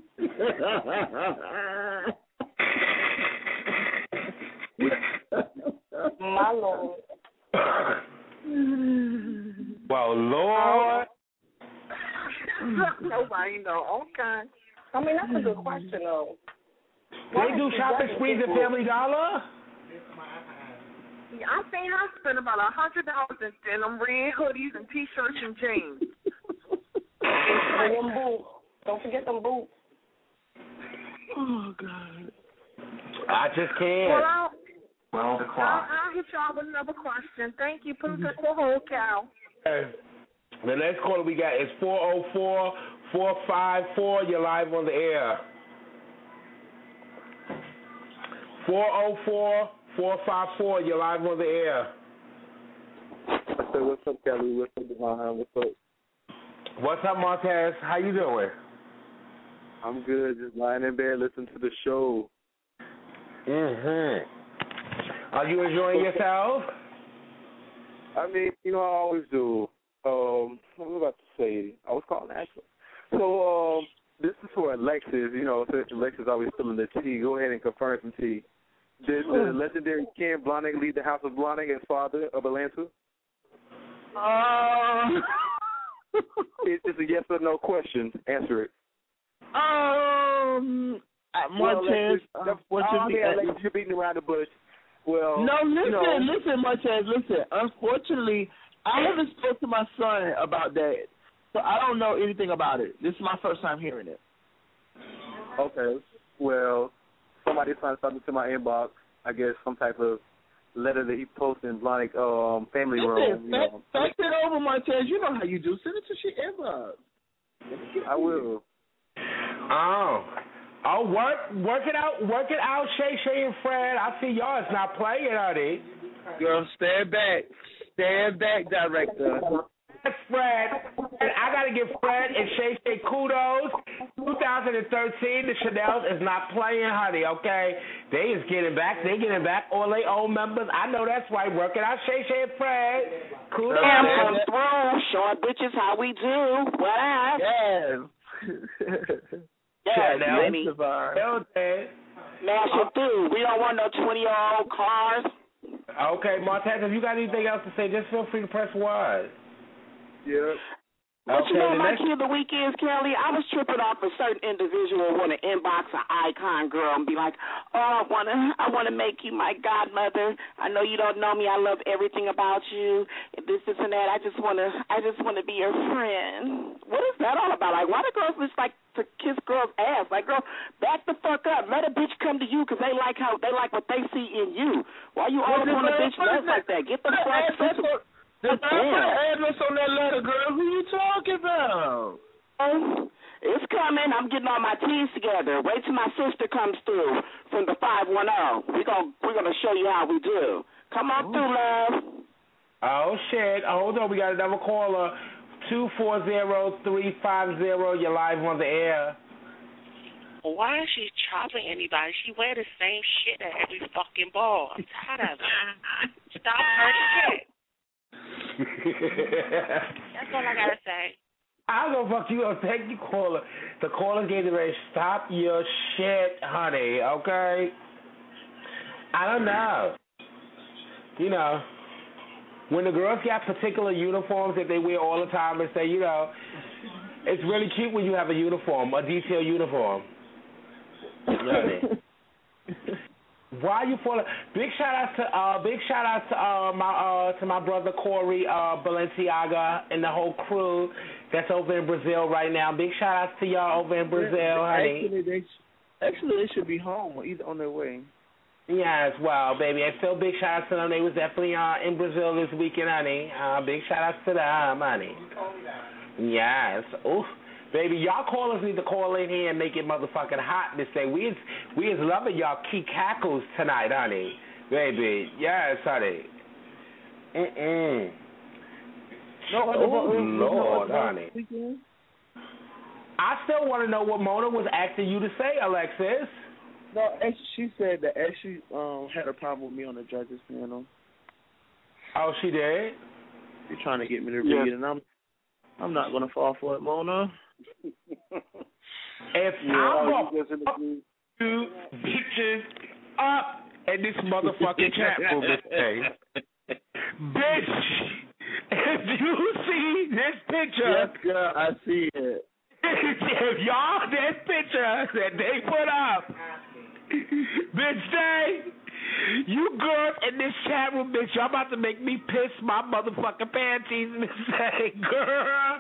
My Lord. Well, Lord. Nobody know. Okay. I mean, that's a good question, though. They do shopping sprees at Family Dollar? Yeah, I seen her spend about $100 in them red hoodies and T-shirts and jeans. And them boots. Don't forget them boots. Oh, God. I just can't. I'll hit y'all with another question. Thank you. Put it to the whole cow. The next caller we got is 404-454. You're live on the air. 404-454. You're live on the air. I said, what's up, Kelly? What's up, Devon? What's up? What's up, Martez? How you doing? I'm good. Just lying in bed listening to the show. Are you enjoying yourself? I mean, I always do. What was I about to say? I was calling actually. So, this is for Alexis. Since Alexis always spilling the tea, go ahead and confirm some tea. Did the legendary Ken Blahnik lead the House of Blahnik as father of Atlanta? It's a yes or no question. Answer it. Martez, you're beating around the bush. Well, no, listen, Martez, listen. Unfortunately, I haven't spoken to my son about that, so I don't know anything about it. This is my first time hearing it. Okay. Well, somebody sent something to my inbox. I guess some type of letter that he posted in Blahnik family room. Fax it over, Martez. You know how you do. Send it to your inbox. I will. Work it out, Shay and Fred. I see y'all is not playing, are they? Girl, stand back, director. That's Fred. And I got to give Fred and Shay kudos. 2013, the Chanels is not playing, honey, okay? They is getting back. They getting back all their old members. I know that's right. Work it out, Shay and Fred. Kudos. Come through. Showing bitches how we do. What up? Yes, baby. Smash it through. We don't want no 20-year-old cars. Okay, Martez, if you got anything else to say, just feel free to press 1. Yeah. But okay, my key of the week is, Kelly, I was tripping off a certain individual want to inbox an icon girl and be like, oh, I want to make you my godmother. I know you don't know me. I love everything about you. This and that. I just want to be your friend. What is that all about? Like, why do girls just like to kiss girls' ass? Like, girl, back the fuck up. Let a bitch come to you because they like what they see in you. Why you always want a bitch less like that? Get the fuck sensible. Put an address on that letter, girl. Who you talking about? It's coming. I'm getting all my T's together. Wait till my sister comes through from the 510. We're gonna show you how we do. Come on through, love. Oh shit! Hold on, we got another caller. 240-350. You're live on the air. Why is she chopping anybody? She wear the same shit at every fucking ball. I'm tired of it. Stop her shit. That's all I gotta say. I'm gonna fuck you up. Thank you, caller. The caller gave the rate. Stop your shit, honey. Okay. I don't know. When the girls got particular uniforms that they wear all the time and say, it's really cute when you have a uniform, a detailed uniform. Why you falling? Big shout out to my brother Corey Balenciaga and the whole crew that's over in Brazil right now. Big shout outs to y'all over in Brazil, honey. Actually, they should be home or either on their way. Yeah, as well, baby. And so big shout outs to them. They was definitely in Brazil this weekend, honey. Big shout outs to them, honey. Yes. Oof. Baby, y'all callers need to call in here and make it motherfucking hot this day. We is loving y'all key cackles tonight, honey. Baby, yes, honey. Lord, honey. I still want to know what Mona was asking you to say, Alexis. No, she said that she had a problem with me on the judges panel. Oh, she did? She's trying to get me to read, and I'm not going to fall for it, Mona. If I'm going to two bitches up in this motherfucking chat room this day, bitch, if you see this picture. Yes, girl, I see it. If y'all, this picture that they put up, bitch, you girls in this chat room, bitch, y'all about to make me piss my motherfucking panties and say, girl.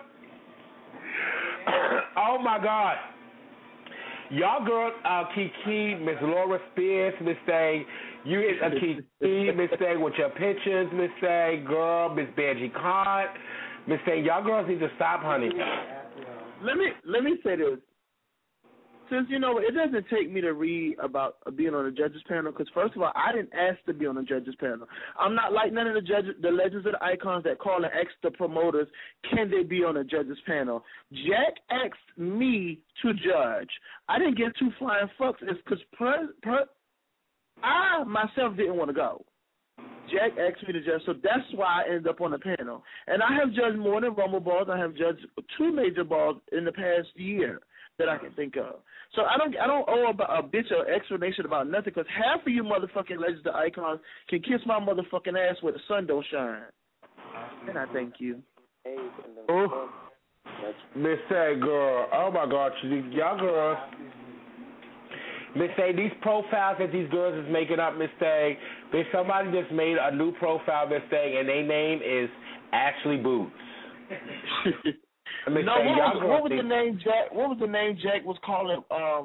Oh my God. Y'all girls, Kiki, Miss Laura Spears, Miss Day, you is a Kiki, Miss Day, with your pictures, Miss Day, girl, Miss Benji Khan, Miss Day, y'all girls need to stop, honey. Let me say this. Since, it doesn't take me to read about being on the judges panel, because first of all, I didn't ask to be on the judges panel. I'm not like none of the legends of the icons that call and ask the promoters, can they be on the judges panel? Jack asked me to judge. I didn't get two flying fucks. It's because I myself didn't want to go. Jack asked me to judge, so that's why I ended up on the panel. And I have judged more than Rumble balls. I have judged 2 major balls in the past year that I can think of. So I don't owe a bitch an explanation about nothing, because half of you motherfucking legends of icons can kiss my motherfucking ass where the sun don't shine. And I thank you. Oh, Miss A, girl. Oh my God, y'all girls. Miss A, these profiles that these girls is making up, Miss A, somebody just made a new profile, Miss A, and their name is Ashley Boots. What was the name Jack? What was the name Jack was calling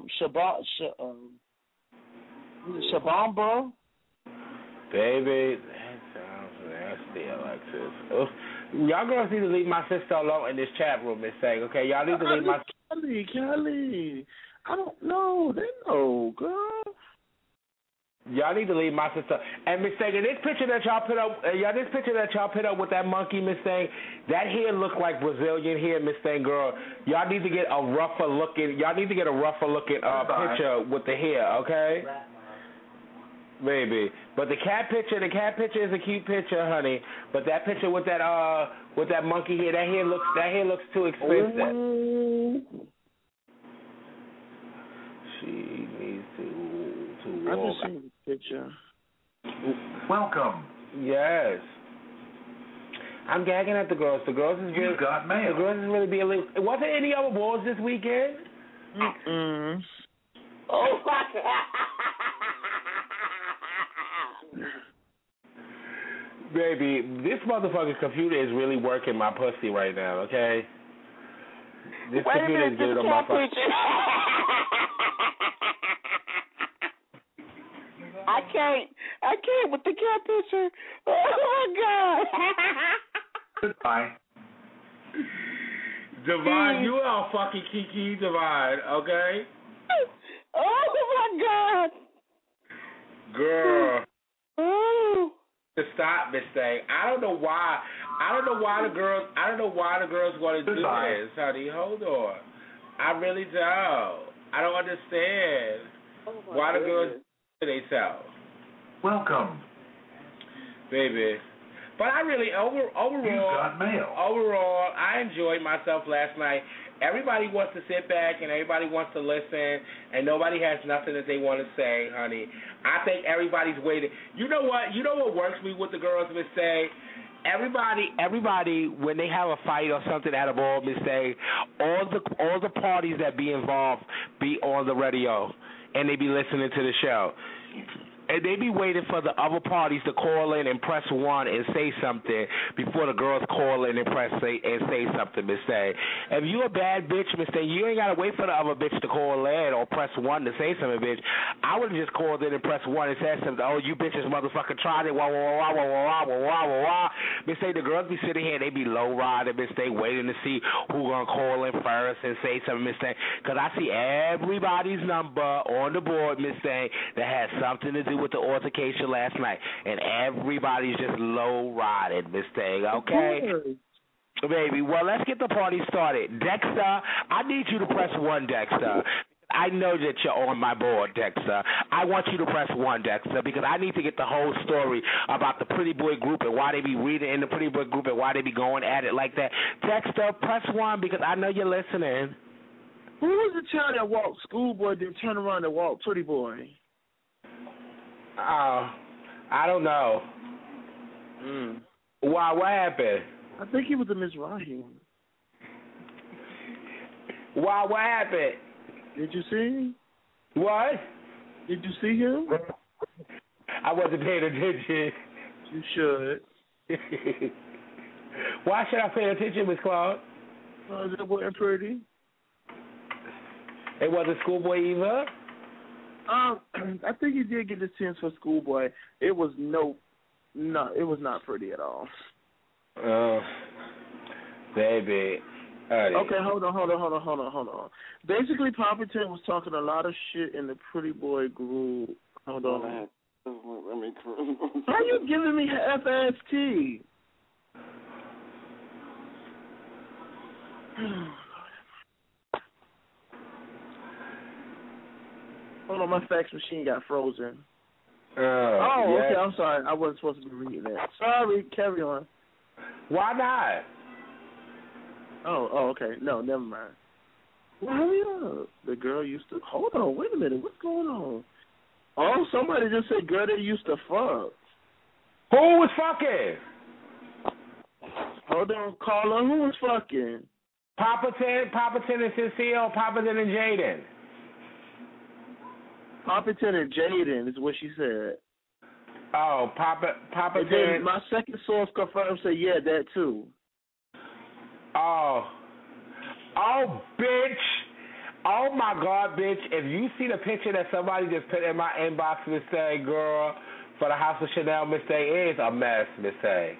Shaban, bro? Baby, that sounds nasty, Alexis. Ugh. Y'all girls need to leave my sister alone in this chat room, Miss A. Okay, y'all need to leave my Kelly. I don't know. They know, girl. Y'all need to leave my sister. And Miss Thing, this picture that y'all put up, with that monkey, Miss Thing, that hair look like Brazilian hair, Miss Thing, girl. Y'all need to get a rougher looking picture with the hair, okay? Maybe. But the cat picture is a cute picture, honey. But that picture with that monkey hair, that hair looks too expensive. Oh. She needs to I just seen the picture. Welcome. Yes. I'm gagging at the girls. The girls is really, got mail. The girls is really being lit. Was there any other balls this weekend? Mm-mm. Oh, baby, this motherfucking computer is really working my pussy right now, okay? This computer is good on my pussy. I can't with the cat picture. Oh my God. Goodbye. Divine, you are fucking Kiki Divine, okay? Oh my God. Girl. Oh. To stop this thing. I don't know why the girls want to do this, honey. Hold on. I really don't. I don't understand why the girls do themselves. Welcome. Baby. But I really, overall, I enjoyed myself last night. Everybody wants to sit back and everybody wants to listen, and nobody has nothing that they want to say, honey. I think everybody's waiting. You know what? You know what works me with the girls, Miss Say? Everybody, when they have a fight or something at a ball, Miss Say, all the parties that be involved be on the radio, and they be listening to the show. and they be waiting for the other parties to call in and press 1 and say something before the girls call in and say something, Miss A. If you a bad bitch, Miss A, you ain't gotta wait for the other bitch to call in or press 1 to say something, bitch. I would have just called in and pressed 1 and said something. Oh, you bitches motherfucker tried it. Wah wah wah wah wah wah wah wah wah. Miss A, the girls be sitting here, they be low riding, Miss A, waiting to see who gonna call in first and say something, Miss A. Cause I see everybody's number on the board, Miss A, that has something to do with the altercation last night, and everybody's just low riding, Miss A. Okay. Baby, well, let's get the party started. Dexter, I need you to press 1, Dexter. I know that you're on my board, Dexter. I want you to press 1, Dexter, because I need to get the whole story about the Pretty Boy group and why they be reading in the Pretty Boy group and why they be going at it like that. Dexter, press 1 because I know you're listening. Who was the child that walked Schoolboy then turn around and walk Pretty Boy? I don't know. Why? What happened? I think he was a Miss Rahim. Why? What happened? Did you see him? What? Did you see him? I wasn't paying attention. You should. Why should I pay attention, Miss Claude? It wasn't pretty. It wasn't Schoolboy either? I think he did get the chance for Schoolboy. It was it was not pretty at all. Baby. Okay, hold on. Basically, Popperton was talking a lot of shit in the Pretty Boy group. Hold on. How you giving me half-ass tea? Hold on, my fax machine got frozen. Okay, I'm sorry. I wasn't supposed to be reading that. Sorry, carry on. Why not? Oh, okay. No, never mind. Well, hurry up. The girl used to... Hold on, wait a minute. What's going on? Oh, somebody just said girl they used to fuck. Who was fucking? Hold on, caller. Who was fucking? Popperton and Cecile, Popperton and Jaden. Popperton and Jaden is what she said. Oh, Popperton. And then my second source confirmed said, yeah, that too. Oh, bitch. Oh, my God, bitch. If you see the picture that somebody just put in my inbox, Miss A, girl, for the House of Chanel, Miss A, it is a mess, Miss A.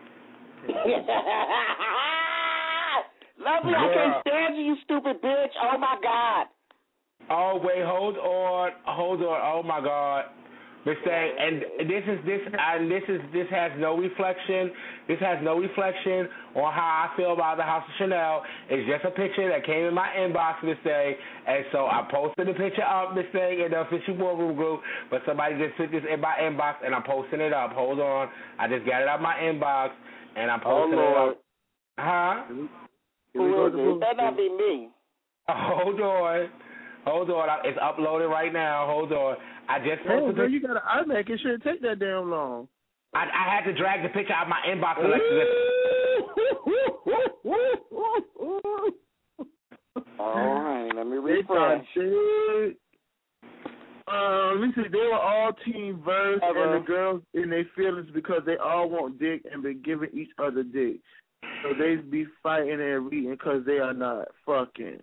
Lovely, I can't stand you, you stupid bitch. Oh, my God. Oh, wait, hold on. Oh, my God. Miss A, and this has no reflection. This has no reflection on how I feel about the House of Chanel. It's just a picture that came in my inbox, Miss A, and so I posted the picture up, Miss A, in the official boardroom group. But somebody just put this in my inbox, and I'm posting it up. Hold on, I just got it out my inbox, and I'm posting it up. Huh? Who is it? That not be me. Hold on. It's uploaded right now. Hold on. I just posted girl, you got an iMac. It shouldn't take that damn long. I had to drag the picture out of my inbox. All right, let me refresh. Let me see. They were all team verse, and the girls in their feelings because they all want dick and been giving each other dick. So they be fighting and reading because they are not fucking.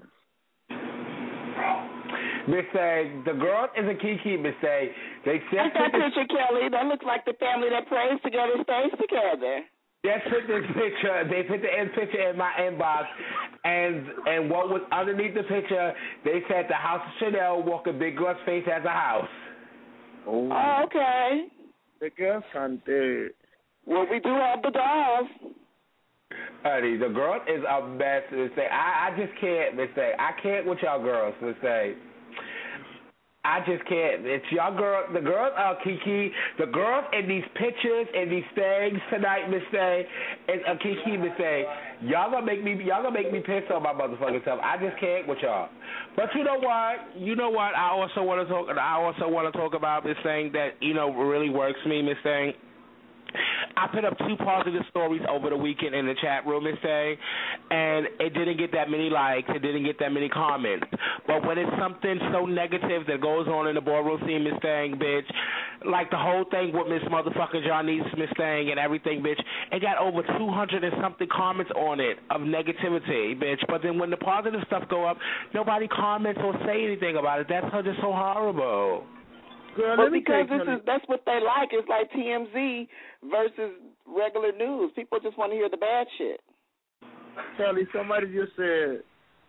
Miss A, the girl is a Kiki, Miss A. They said that picture, Kelly. That looks like the family that prays together stays together. They put this picture. They put the picture in my inbox, and what was underneath the picture? They said the House of Chanel walk a big girl's face as a house. Oh, okay. The girl's kind of dead. Well, we do have the dolls. Honey, the girl is a mess, Miss A. I just can't, Miss A. I can't with y'all girls, Miss A. I just can't. It's y'all girl. The girls are Kiki. The girls in these pictures and these things tonight, Miss A, is a Kiki, Miss A. Y'all gonna make me pissed on my motherfucking self. I just can't with y'all. But you know what? I also want to talk about this thing that really works me, Miss Thing. I put up 2 positive stories over the weekend in the chat room, Miss Thing, and it didn't get that many likes. It didn't get that many comments. But when it's something so negative that goes on in the ballroom scene, Miss Thing, bitch, like the whole thing with Miss Motherfucking Johnny's, Miss Thing, and everything, bitch, it got over 200 and something comments on it of negativity, bitch. But then when the positive stuff go up, nobody comments or say anything about it. That's just so horrible. Girl, but because that's what they like. It's like TMZ versus regular news. People just want to hear the bad shit. Kelly, somebody just said,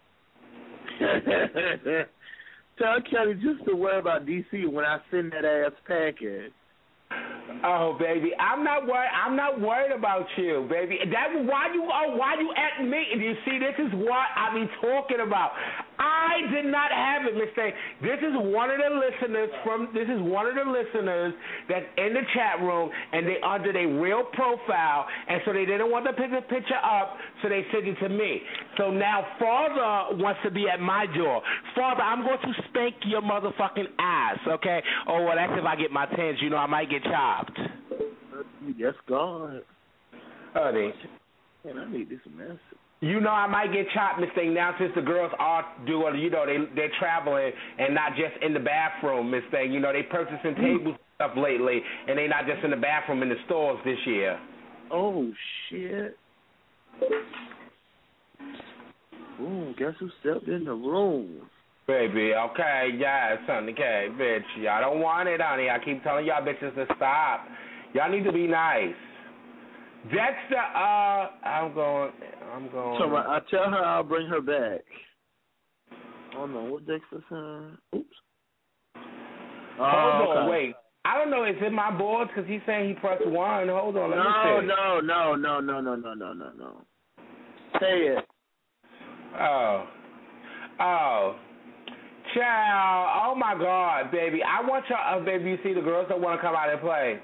tell Kelly just to worry about DC when I send that ass package. Oh, baby, I'm not worried. I'm not worried about you, baby. That's why you at me. You see, this is what I be talking about. I did not have it, Miss Thing. This is one of the listeners that's in the chat room, and they under their real profile, and so they didn't want to pick the picture up, so they sent it to me. So now Father wants to be at my door. Father, I'm going to spank your motherfucking ass, okay? Oh, well, that's if I get my tens. You know, I might get chopped. Yes, God. Honey. Man, I need this message. You know I might get chopped, Miss Thing, now since the girls are doing, you know, they're traveling and not just in the bathroom, Miss Thing. You know, they purchasing tables and stuff lately, and they not just in the bathroom, in the stores this year. Oh, shit. Ooh, guess who stepped in the room? Baby, okay, yes, honey, okay, bitch. Y'all don't want it, honey. I keep telling y'all bitches to stop. Y'all need to be nice. That's the, I'm going. So I tell her I'll bring her back. Oh, no, what Dexter saying? Oops. Hold on, okay. wait. I don't know, is it my boards? Because he's saying he pressed 1. Hold on, let me see. No. Say it. Oh. Child, oh my God, baby. I want y'all, baby, you see the girls don't want to come out and play.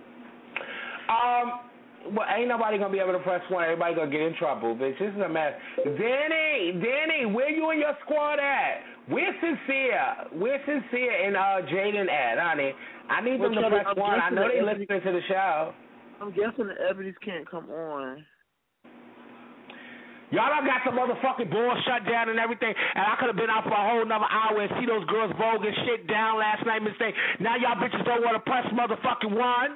Well, ain't nobody going to be able to press 1. Everybody going to get in trouble, bitch. This is a mess. Danny, where you and your squad at? Where's Sincere and Jaden at, honey? I need them to press 1. I know they listening to the show. I'm guessing the Ebony's can't come on. Y'all done got the motherfucking balls shut down and everything, and I could have been out for a whole another hour and see those girls voguing shit down last night, Miss Thing. Now y'all bitches don't want to press motherfucking 1.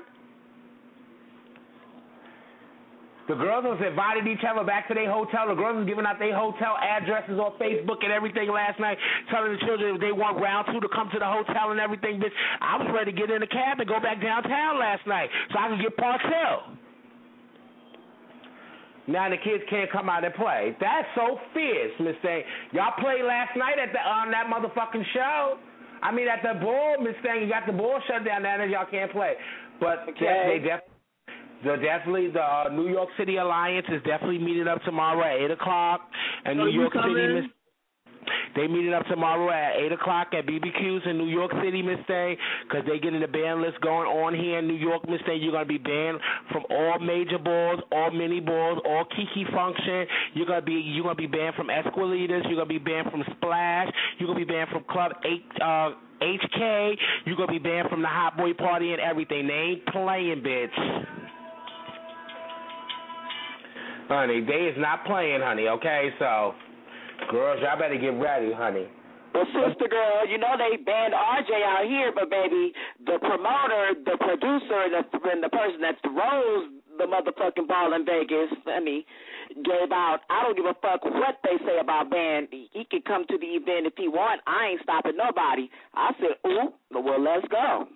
The girls was invited each other back to their hotel. The girls was giving out their hotel addresses on Facebook and everything last night, telling the children if they want round 2 to come to the hotel and everything, bitch. I was ready to get in the cab and go back downtown last night so I could get Park Hill. Now the kids can't come out and play. That's so fierce, Miss Thing. Y'all played last night at the that motherfucking show. I mean, at the ball, Miss Thing, you got the ball shut down now that y'all can't play. But okay. The New York City Alliance is definitely meeting up tomorrow at 8 o'clock. And New York City, they meeting up tomorrow at 8 o'clock at BBQs in New York City, Miss Thing, because they getting the ban list going on here in New York, Miss Thing. You're going to be banned from all major balls, all mini balls, all Kiki function. You're gonna be banned from Esquilitas. You're going to be banned from Splash. You're going to be banned from Club HK. You're going to be banned from the Hot Boy Party and everything. They ain't playing, bitch. Honey, they is not playing, honey, okay? So, girls, y'all better get ready, honey. Well, sister girl, you know they banned RJ out here, but baby, the promoter, the producer, and the person that throws the motherfucking ball in Vegas, honey, gave out, I don't give a fuck what they say about ban. He can come to the event if he want. I ain't stopping nobody. I said, ooh, well, let's go.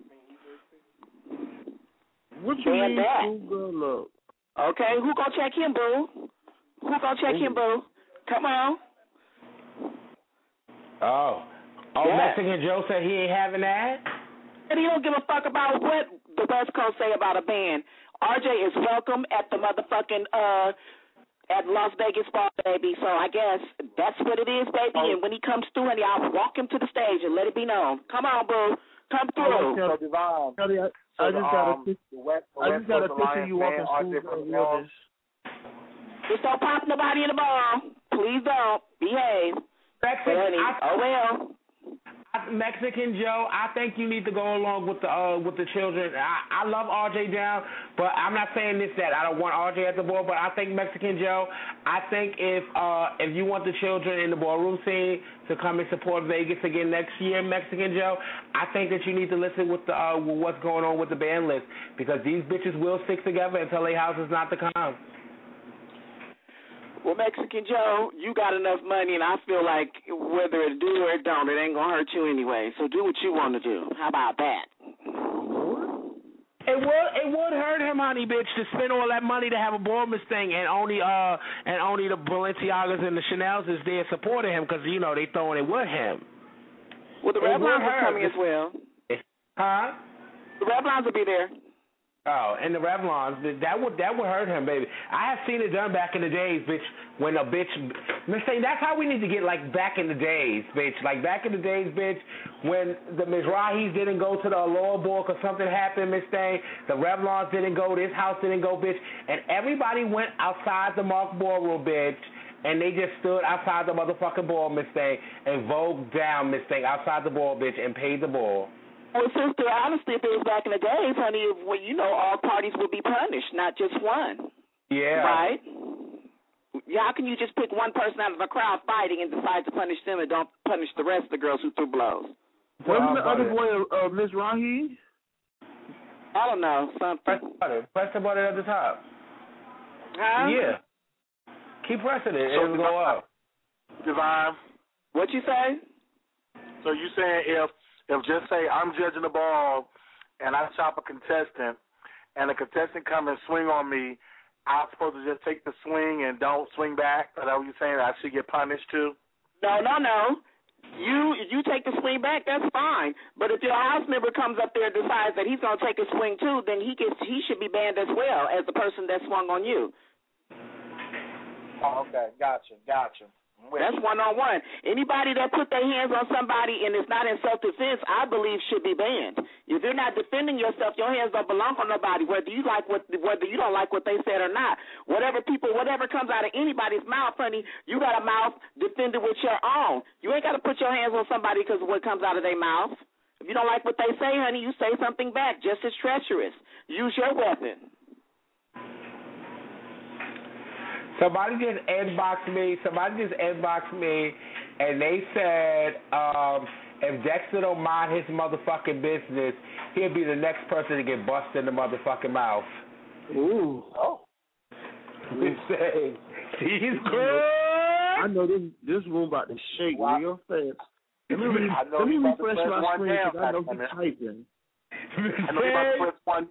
What you mean, ooh, girl, look? Okay, who gonna check him, boo? Him, boo? Come on. Oh, Mexican Joe said he ain't having that? And he don't give a fuck about what the West Coast say about a band. RJ is welcome at the motherfucking, at Las Vegas Ball, baby. So I guess that's what it is, baby. Oh. And when he comes through, honey, I'll walk him to the stage and let it be known. Come on, boo. Come through. I just got a picture you walking through. Just don't pop nobody in the ball. Please don't. Behave. Honey, oh, well. I Mexican Joe, I think you need to go along with the children. I love RJ down, but I'm not saying that I don't want RJ at the ball, but I think Mexican Joe, I think if you want the children in the ballroom scene to come and support Vegas again next year, Mexican Joe, I think that you need to listen with what's going on with the band list, because these bitches will stick together until their house is not to come. Well, Mexican Joe, you got enough money, and I feel like whether it do or it don't, it ain't gonna hurt you anyway. So do what you want to do. How about that? It would hurt him, honey, bitch, to spend all that money to have a Bournemouth thing, and only the Balenciagas and the Chanels is there supporting him because they throwing it with him. Well, the Revlons are coming as well. Huh? The Revlons will be there. Oh, and the Revlons, that would hurt him, baby. I have seen it done back in the days, bitch, when a bitch, Miss Thing, that's how we need to get, like, back in the days, bitch. Like, back in the days, bitch, when the Mizrahis didn't go to the Allure Ball because something happened, Miss Thing, the Revlons didn't go, this house didn't go, bitch, and everybody went outside the Mark Ballroom, bitch, and they just stood outside the motherfucking ball, Miss Thing, and vogued down, Miss Thing, outside the ball, bitch, and paid the ball. Well, sister, honestly, if it was back in the days, honey, all parties would be punished, not just one. Yeah. Right? How can you just pick one person out of a crowd fighting and decide to punish them and don't punish the rest of the girls who threw blows? Wasn't the other boy Ms. Rahi? I don't know. Something. Press the button at the top. Huh? Yeah. Keep pressing it. It'll go up. Divine. What you say? So you saying if just say I'm judging the ball and I chop a contestant and the contestant come and swing on me, I'm supposed to just take the swing and don't swing back? Is that what you're saying? I should get punished too? No. You take the swing back, that's fine. But if your house member comes up there and decides that he's going to take a swing too, then he should be banned as well as the person that swung on you. Oh, okay. Gotcha. That's one-on-one. Anybody that put their hands on somebody and it's not in self-defense, I believe should be banned. If you're not defending yourself, your hands don't belong on nobody, whether you don't like what they said or not. Whatever comes out of anybody's mouth, honey, you got a mouth, defend it with your own. You ain't got to put your hands on somebody because of what comes out of their mouth. If you don't like what they say, honey, you say something back, just as treacherous. Use your weapon. Somebody just inboxed me, and they said if Dexter don't mind his motherfucking business, he'll be the next person to get busted in the motherfucking mouth. Ooh. Oh. He's good. I know this room about to shake real fast. Let me refresh my screen because I know he's typing. I know he's about to press one.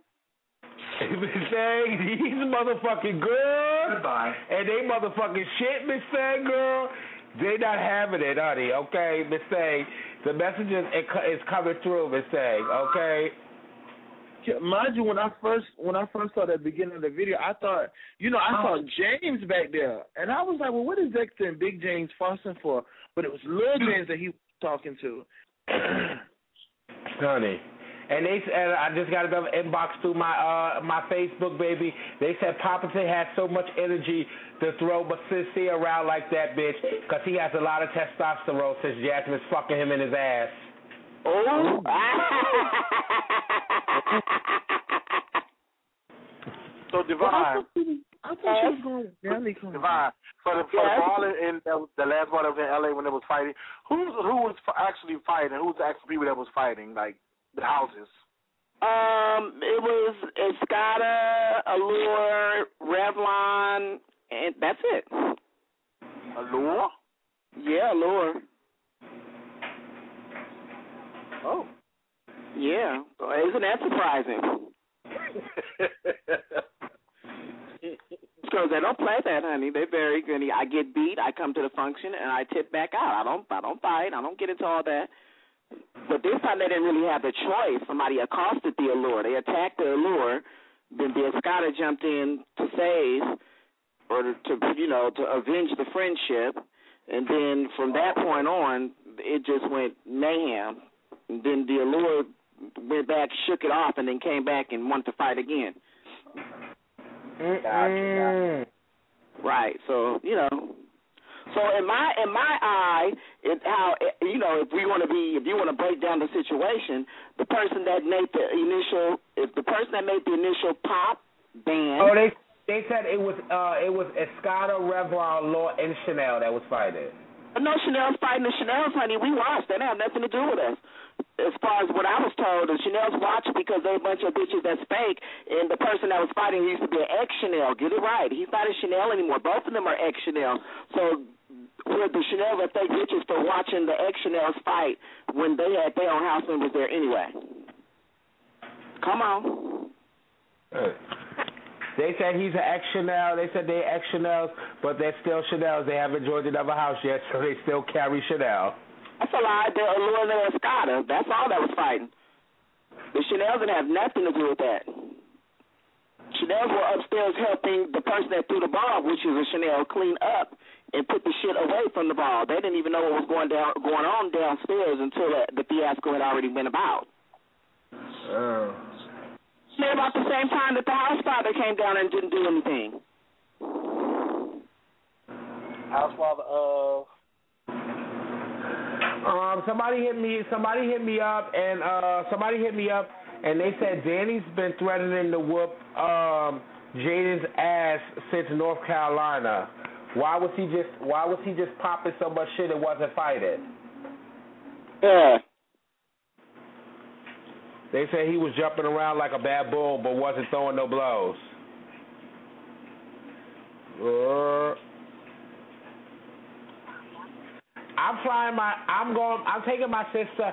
He's motherfucking good. Goodbye. And they motherfucking shit, Miss Thang, girl. They not having it, honey. Okay, Miss Thang. The message is coming through, Miss Thang. Okay. Mind you, when I first saw that beginning of the video, I thought, I saw James back there, and I was like, well, what is Dexter and Big James fussing for? But it was Lil James that he was talking to. Honey. And I just got another inbox through my Facebook, baby. They said Papa T had so much energy to throw Sincere around like that, bitch, because he has a lot of testosterone since Jasmine's fucking him in his ass. Oh. So, Divine. I thought she was going to Divine. For the ball in the last one that was in L.A. when they was fighting, who was actually fighting? Who was the actual people that was fighting? Like, the houses. It was Escada, Allure, Revlon, and that's it. Allure? Yeah, Allure. Oh. Yeah. Isn't that surprising? Because they don't play that, honey. They're very good. I get beat, I come to the function, and I tip back out. I don't fight. I don't get into all that. But this time they didn't really have the choice. Somebody accosted the Allure. They attacked the Allure. Then the Escada jumped in to save or to avenge the friendship. And then from that point on, it just went mayhem. And then the Allure went back, shook it off, and then came back and wanted to fight again. Gotcha. Right. So, So in my eye, you know, if you want to break down the situation, the person that made the initial pop band. Oh, they said it was Escada, Revlon, Law, and Chanel that was fighting. No, Chanel's fighting the Chanel's, honey. We watched. That had nothing to do with us. As far as what I was told, the Chanel's watched because they're a bunch of bitches that's fake, and the person that was fighting used to be an ex-Chanel. Get it right. He's not a Chanel anymore. Both of them are ex-Chanel. So the Chanel are fake bitches for watching the ex-Chanel's fight when they had their own house members there anyway. Come on. Hey. They said he's an ex-Chanel. They said they're ex-Chanels, but they're still Chanels. They haven't joined another house yet, so they still carry Chanel. That's a lie. They're Allure and Escada. That's all that was fighting. The Chanels didn't have nothing to do with that. Chanels were upstairs helping the person that threw the ball, which is a Chanel, clean up and put the shit away from the ball. They didn't even know what was going on downstairs until the fiasco had already been about. About the same time that the house father came down and didn't do anything. House father somebody hit me up and they said Danny's been threatening to whoop Jaden's ass since North Carolina. Why was he just popping so much shit and wasn't fighting? Yeah. They said he was jumping around like a bad bull, but wasn't throwing no blows. I'm taking my sister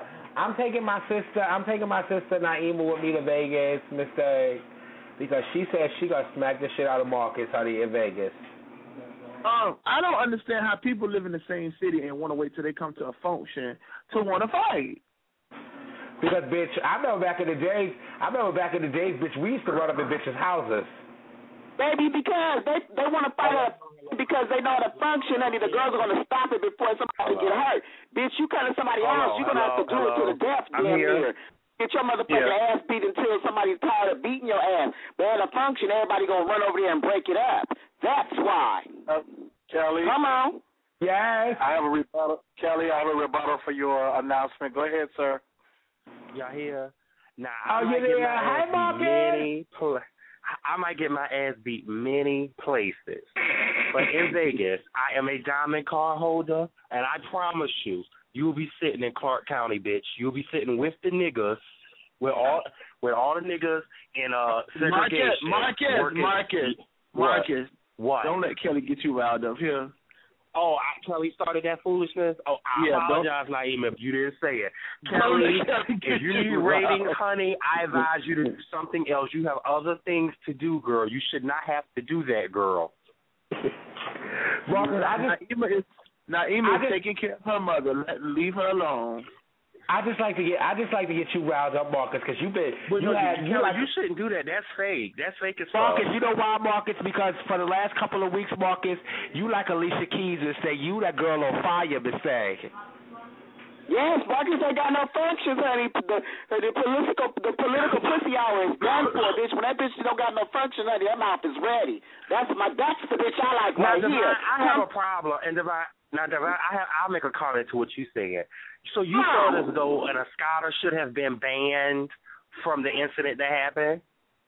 Naima with me to Vegas, Mr. Because she said she gonna smack the shit out of Marcus, honey, in Vegas. I don't understand how people live in the same city and want to wait till they come to a function to want to fight. Because, bitch, I remember back in the days, bitch, we used to run up in bitches' houses. Baby, because they want to fight up because they know the function, honey. The girls are going to stop it before somebody get hurt. Bitch, you cut in somebody's house, you're going to have to do it to the death damn near. Get your motherfucking ass beat until somebody's tired of beating your ass. But at a function, everybody going to run over there and break it up. That's why. Kelly. Come on. Yes. I have a rebuttal. Kelly, I have a rebuttal for your announcement. Go ahead, sir. Y'all here? Nah, I might get my ass beat many places. But in Vegas, I am a diamond card holder, and I promise you'll be sitting in Clark County, bitch. You'll be sitting with the niggas, with all the niggas in segregation. Marcus. What? Don't let Kelly get you riled up here. Oh, Kelly started that foolishness? Oh, I apologize, Naima, if you didn't say it. Kelly, if you need ratings, honey, I advise you to do something else. You have other things to do, girl. You should not have to do that, girl. Naima is taking care of her mother. Leave her alone. I just like to get you riled up, Marcus, because you shouldn't do that. That's fake. That's fake as fuck. Marcus, you know why, Marcus? Because for the last couple of weeks, Marcus, you like Alicia Keys and say you that girl on fire, mistake. Yes, Marcus ain't got no functions, honey. The political pussy hour is done for, bitch. When that bitch don't got no function, honey, that mouth is ready. That's the bitch I like right here. I have a problem, and Divine, I'll make a comment to what you said. So you felt as though an Escada should have been banned from the incident that happened?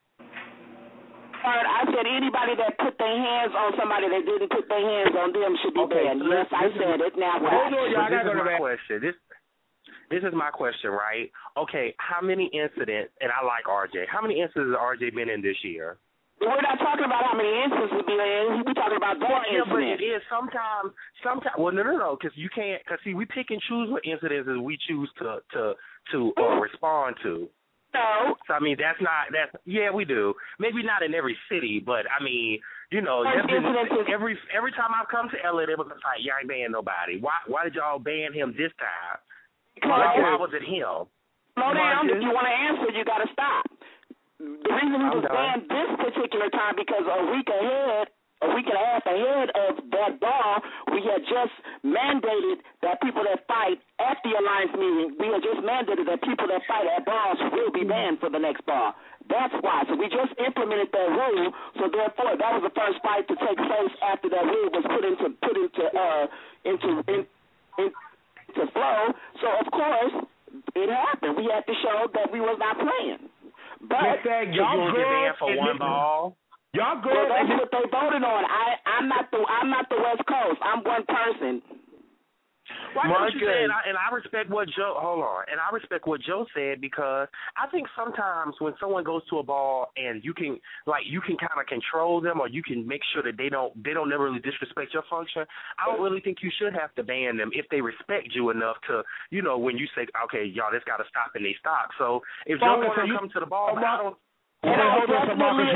I said anybody that put their hands on somebody that didn't put their hands on them should be banned. Yes, I said it. Now what? This is my question. This is my question, right? Okay, how many incidents, and I like RJ, how many incidents has RJ been in this year? We're not talking about how many instances we've been in. We're talking about that incident. But it is sometimes. Well, no, because you can't. Because see, we pick and choose what incidents we choose to respond to. No. So I mean, yeah, we do. Maybe not in every city, but I mean, you know, every time I've come to LA, they was like, "Y'all ain't ban nobody. Why did y'all ban him this time? Why was it him?" Slow down. If you want to answer, you got to stop. The reason we was banned this particular time because a week and a half ahead of that ball, we had just mandated that people that fight at the Alliance meeting, we had just mandated that people that fight at balls will be banned for the next ball. That's why. So we just implemented that rule. So therefore, that was the first fight to take place after that rule was put into to flow. So of course it happened. We had to show that we was not playing. But y'all get banned for one ball. Y'all girls, well, that's what they voted on. I'm not the West Coast. I'm one person. Why don't you say it? And I respect what Joe. Hold on, and I respect what Joe said because I think sometimes when someone goes to a ball and you can kind of control them or you can make sure that they don't never really disrespect your function. I don't really think you should have to ban them if they respect you enough to, when you say, okay, y'all, this got to stop, and they stop. So if Joe wants to come to the ball, I don't. And I definitely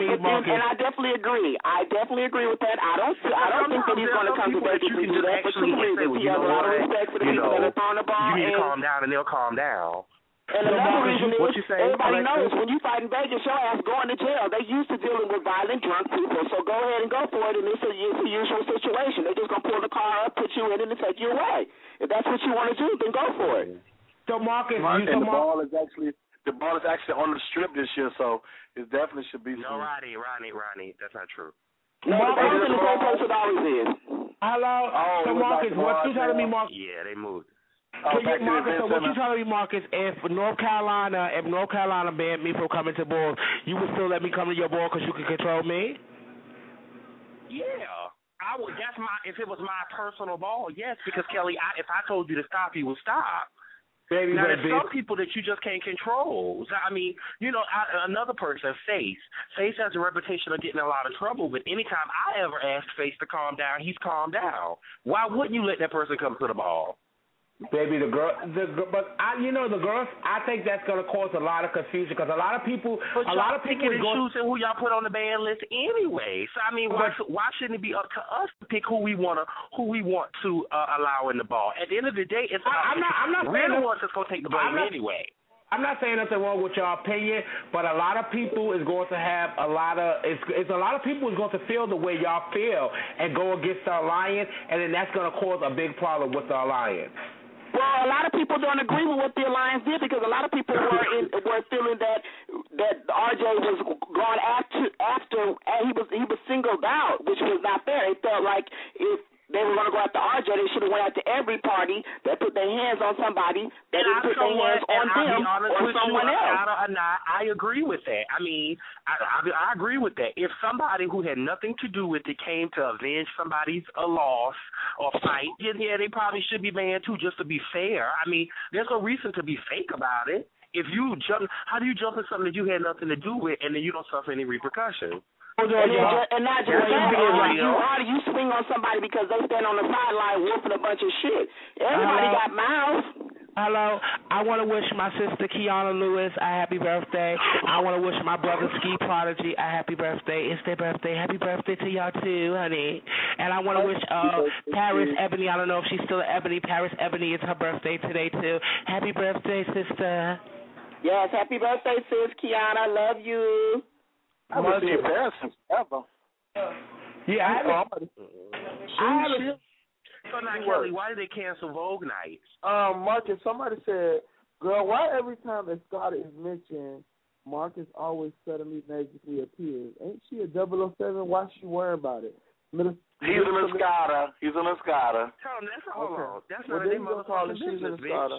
agree. I definitely agree with that. I don't think that he's going to come to Vegas and do that for two reasons. He has a lot of respect for the people that are throwing the ball. You need to calm down, and they'll calm down. And another reason is, everybody knows when you fight in Vegas, your ass going to jail. They're used to dealing with violent, drunk people. So go ahead and go for it, and it's a usual situation. They're just going to pull the car up, put you in it, and take you away. If that's what you want to do, then go for it. So Marcus, the ball is actually on the strip this year, so it definitely should be. No, Ronnie, that's not true. No, the ball is in the same place it always is. Hello, so Marcus, what you telling me, Marcus? Yeah, they moved. Marcus, so what you telling me, Marcus? If North Carolina banned me from coming to balls, you would still let me come to your ball because you can control me? Yeah. I would. That's my. If it was my personal ball, yes. Because Kelly, if I told you to stop, you would stop. Baby, now, there's some people that you just can't control. I mean, another person, Face has a reputation of getting in a lot of trouble, but anytime I ever ask Face to calm down, he's calmed down. Why wouldn't you let that person come to the ball? Baby, the girls, I think that's going to cause a lot of confusion because a lot of people picking and choosing who y'all put on the ban list anyway. So I mean, why shouldn't it be up to us to pick who we want to allow in the ball? At the end of the day, it's I'm not we're the ones that's going to take the blame anyway. I'm not saying nothing wrong with your opinion, but a lot of people is going to have a lot of people is going to feel the way y'all feel and go against the alliance, and then that's going to cause a big problem with the alliance. Well, a lot of people don't agree with what the alliance did because a lot of people were feeling that RJ was gone after and he was singled out, which was not fair. It felt like if they were going to go after RJ, they should have went after every party that put their hands on somebody that didn't put their hands on them or someone else. I agree with that. I mean, I agree with that. If somebody who had nothing to do with it came to avenge somebody's loss or fight, yeah, they probably should be banned too, just to be fair. I mean, there's no reason to be fake about it. If you jump, how do you jump in something that you had nothing to do with and then you don't suffer any repercussions? And not just that, how do you swing on somebody because they stand on the sideline wolfing a bunch of shit? Everybody got mouths. Hello, I want to wish my sister Kiana Lewis a happy birthday. I want to wish my brother Ski Prodigy a happy birthday. It's their birthday. Happy birthday to y'all too, honey. And I want to wish Paris Ebony, I don't know if she's still Ebony. Paris Ebony, it's her birthday today too. Happy birthday, sister. Yes, happy birthday, sis Kiana. Love you. I haven't seen Paris since ever. Yeah, I haven't. So now, Kelly, why did they cancel Vogue Nights? Marcus, somebody said, girl, why every time Escada is mentioned, Marcus always suddenly magically appears? Ain't she a 007? Why she worrying about it? He's an Escada. Hold on. That's not a name of she's an Escada.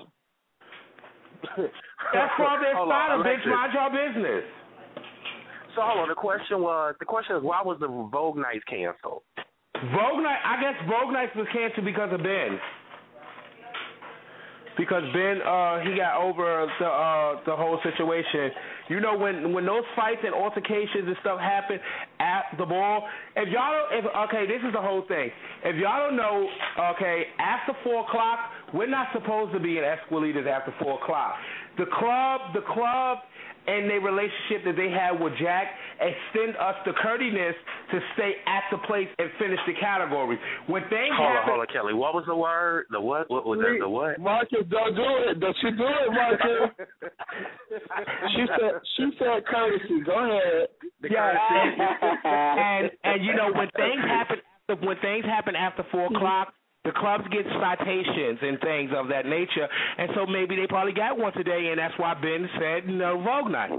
That's called the Escada, bitch. Mind your business. So hold on. The question is, why was the Vogue Nights canceled? I guess Vogue Nights was canceled because of Ben. Because Ben, he got over the whole situation. You know, when those fights and altercations and stuff happen at the ball, this is the whole thing. If y'all don't know, after 4 o'clock, we're not supposed to be in Esquilitas after 4 o'clock. The club and their relationship that they had with Jack extend us the courteousness to stay at the place and finish the category. When things happen... Hold on, Kelly. What was the word? The what? What was that? The what? Marcus, don't do it. Don't you do it, Marcus. she said courtesy. Go ahead. And you know, when things happen after 4 o'clock, the clubs get citations and things of that nature, and so maybe they probably got one today, and that's why Ben said no Vogue Nights.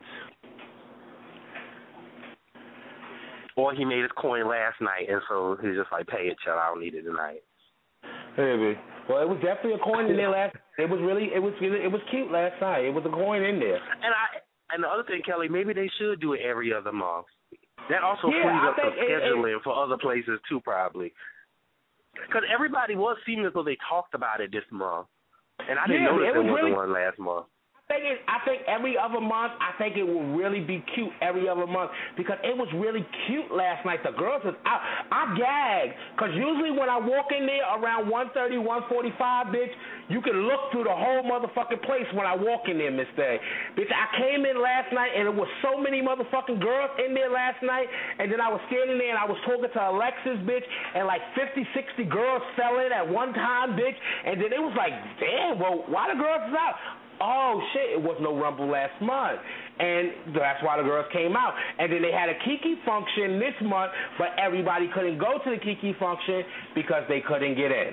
Or he made his coin last night, and so he's just like, pay it, child. I don't need it tonight. Maybe. Well, it was definitely a coin in there last. It was cute last night. It was a coin in there. And the other thing, Kelly, maybe they should do it every other month. That also frees up the scheduling for other places too, probably. Because everybody was seeming as though they talked about it this month, and I didn't notice there wasn't one last month. I think every other month, I think it will really be cute every other month because it was really cute last night. The girls was out. I gagged because usually when I walk in there around 1:30, 1:45, bitch, you can look through the whole motherfucking place when I walk in there, Miss Day. Bitch, I came in last night and there was so many motherfucking girls in there last night, and then I was standing there and I was talking to Alexis, bitch, and like 50, 60 girls fell in at one time, bitch, and then it was like, damn, well, why the girls is out? Oh, shit, it was no Rumble last month. And that's why the girls came out. And then they had a Kiki function this month, but everybody couldn't go to the Kiki function because they couldn't get in.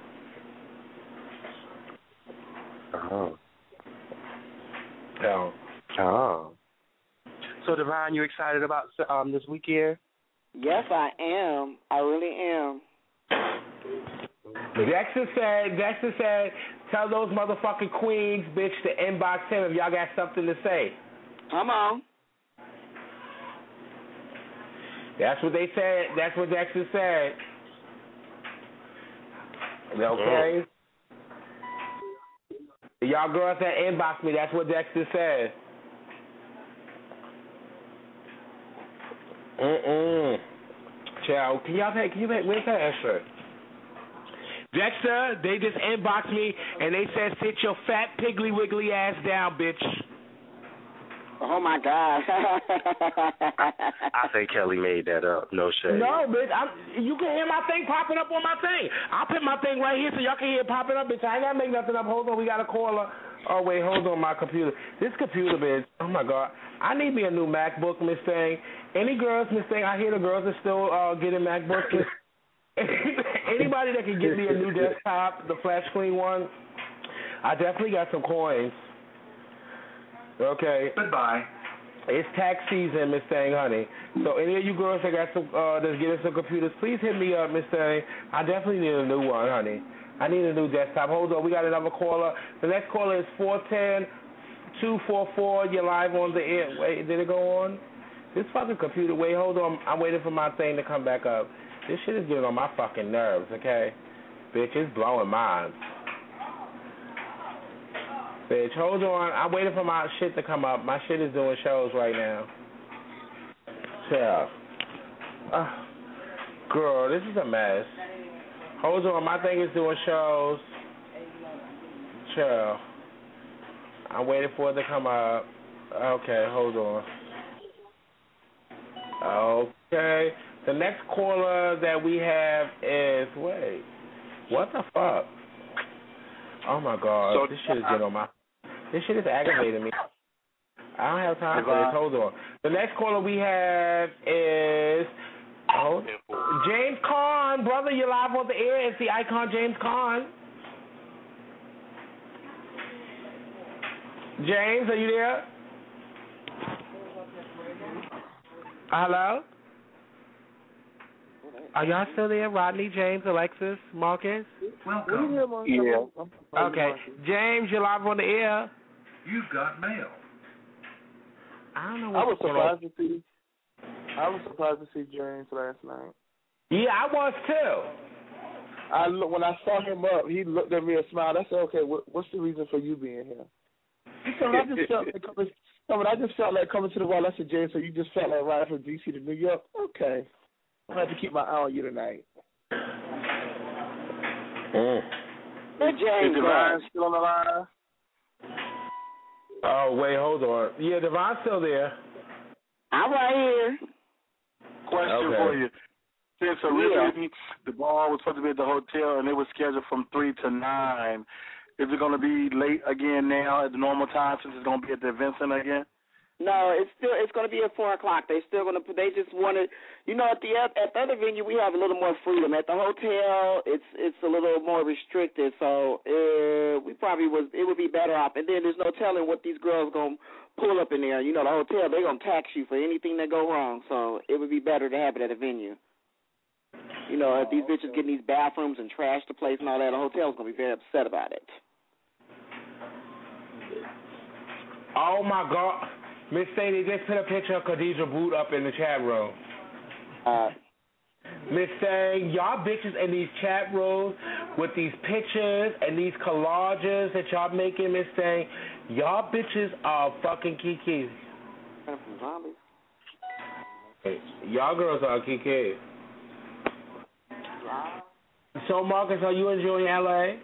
So, Divine, you excited about this weekend? Yes, I am. I really am. Dexter said, tell those motherfucking queens, bitch, to inbox him if y'all got something to say. Come on. That's what they said. That's what Dexter said. Okay? Y'all girls that inbox me, that's what Dexter said. Child, where's that answer? Dexter, they just inboxed me and they said, sit your fat, piggly wiggly ass down, bitch. Oh, my God. I think Kelly made that up. No shade. No, bitch. You can hear my thing popping up on my thing. I'll put my thing right here so y'all can hear it popping up, bitch. I ain't got to make nothing up. Hold on. We got a caller. Oh, wait. Hold on. My computer. This computer, bitch. Oh, my God. I need me a new MacBook, Miss Thing. Any girls, Miss Thing? I hear the girls are still getting MacBooks. Anybody that can get me a new desktop, the flat screen one, I definitely got some coins. Okay. Goodbye. It's tax season, Miss Thing, honey. So any of you girls that got some that's getting some computers, please hit me up, Miss Thing. I definitely need a new one, honey. I need a new desktop. Hold on, we got another caller. The next caller is 410-244. You're live on the air. Wait, did it go on? This fucking computer. Wait, hold on. I'm waiting for my thing to come back up. This shit is getting on my fucking nerves, okay? Bitch, it's blowing mine. Bitch, hold on. I'm waiting for my shit to come up. My shit is doing shows right now. Chill. Girl, this is a mess. Hold on. My thing is doing shows. Chill. I'm waiting for it to come up. Okay, hold on. Okay. The next caller that we have is, wait, what the fuck? Oh, my God. So, this shit is getting on my... This shit is aggravating me. I don't have time for this. Hold on. The next caller we have is... James Caan. Brother, you're live on the air. It's the icon James Caan. James, are you there? Hello? Are y'all still there? Rodney, James, Alexis, Marcus? Welcome. Yeah. Okay. James, you're live on the air. You've got mail. I don't know I what's was going on. surprised to see James last night. Yeah, I was too. When I saw him up, he looked at me and smiled. I said, "Okay, what's the reason for you being here?" He said, "I just felt like coming to the wall." I said, "James, so you just felt like riding from D.C. to New York?" Okay, I'm gonna have to keep my eye on you tonight. Hey, James, Divine still on the line? Oh, wait, hold on. Yeah, Devon's still there. I'm right here. Question for you. Since originally the ball was supposed to be at the hotel and it was scheduled from 3 to 9, is it going to be late again now at the normal time since it's going to be at the event center again? No, it's going to be at 4 o'clock. They just wanted, at the other venue we have a little more freedom. At the hotel, it's a little more restricted. So it would be better off. And then there's no telling what these girls gonna pull up in there. The hotel, they're gonna tax you for anything that go wrong. So it would be better to have it at a venue. You know, if these bitches get in these bathrooms and trash the place and all that, the hotel's going to be very upset about it. Oh, my God. Miss Sadie, just put a picture of Khadijah Boot up in the chat room. Miss saying, y'all bitches in these chat rooms with these pictures and these collages that y'all making, Miss saying, y'all bitches are fucking kiki. From zombies. Hey, y'all girls are kiki. So, Marcus, are you enjoying LA?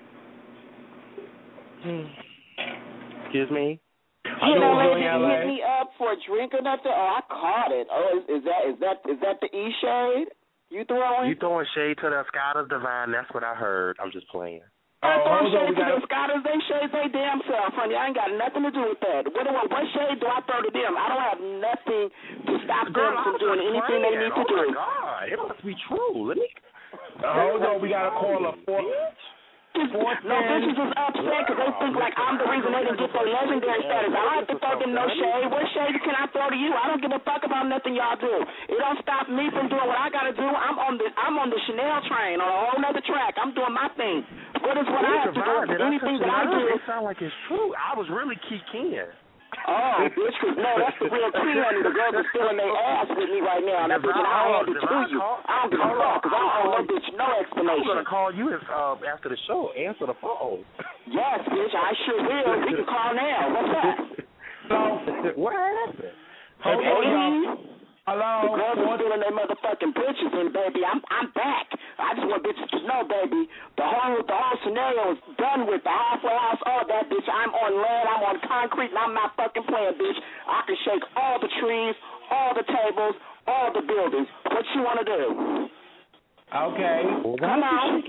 Excuse me? You know, did you hit me up for a drink or nothing? Oh, I caught it. Oh, is that the E-shade you throwing? You throwing shade to the Scottish Divine? That's what I heard. I'm just playing. I throw shade to the Scottish. They shade they damn self, honey. I ain't got nothing to do with that. What shade do I throw to them? I don't have nothing to stop them from doing anything they need to do. Oh, my God. It must be true. Let me... Hold on. We got to call a fourth. No, bitches is upset because they think like I'm the reason they didn't get their legendary status. I don't have to throw them no shade. What shade can I throw to you? I don't give a fuck about nothing y'all do. It don't stop me from doing what I gotta do. I'm on the Chanel train on a whole nother track. I'm doing my thing. What is what I have to do? Anything that I do. It sound like it's true. I was really kicking. Oh, bitch, no, that's the real tea, honey. The girls are feeling their ass with me right now, and that's what I had to tell you. I don't give a fuck, because I don't owe no bitch no explanation. I'm going to call you after the show. Answer the phone. Yes, bitch, I sure will. We can call now. What's up? What happened? Hello? The girls are feeling their motherfucking bitches, and baby, I'm back. I just want bitches to know, baby, the whole scenario is done with. The halfway house, all that, bitch. I'm on land, I'm on concrete, and I'm not fucking playing, bitch. I can shake all the trees, all the tables, all the buildings. What you want to do? Okay. Come on.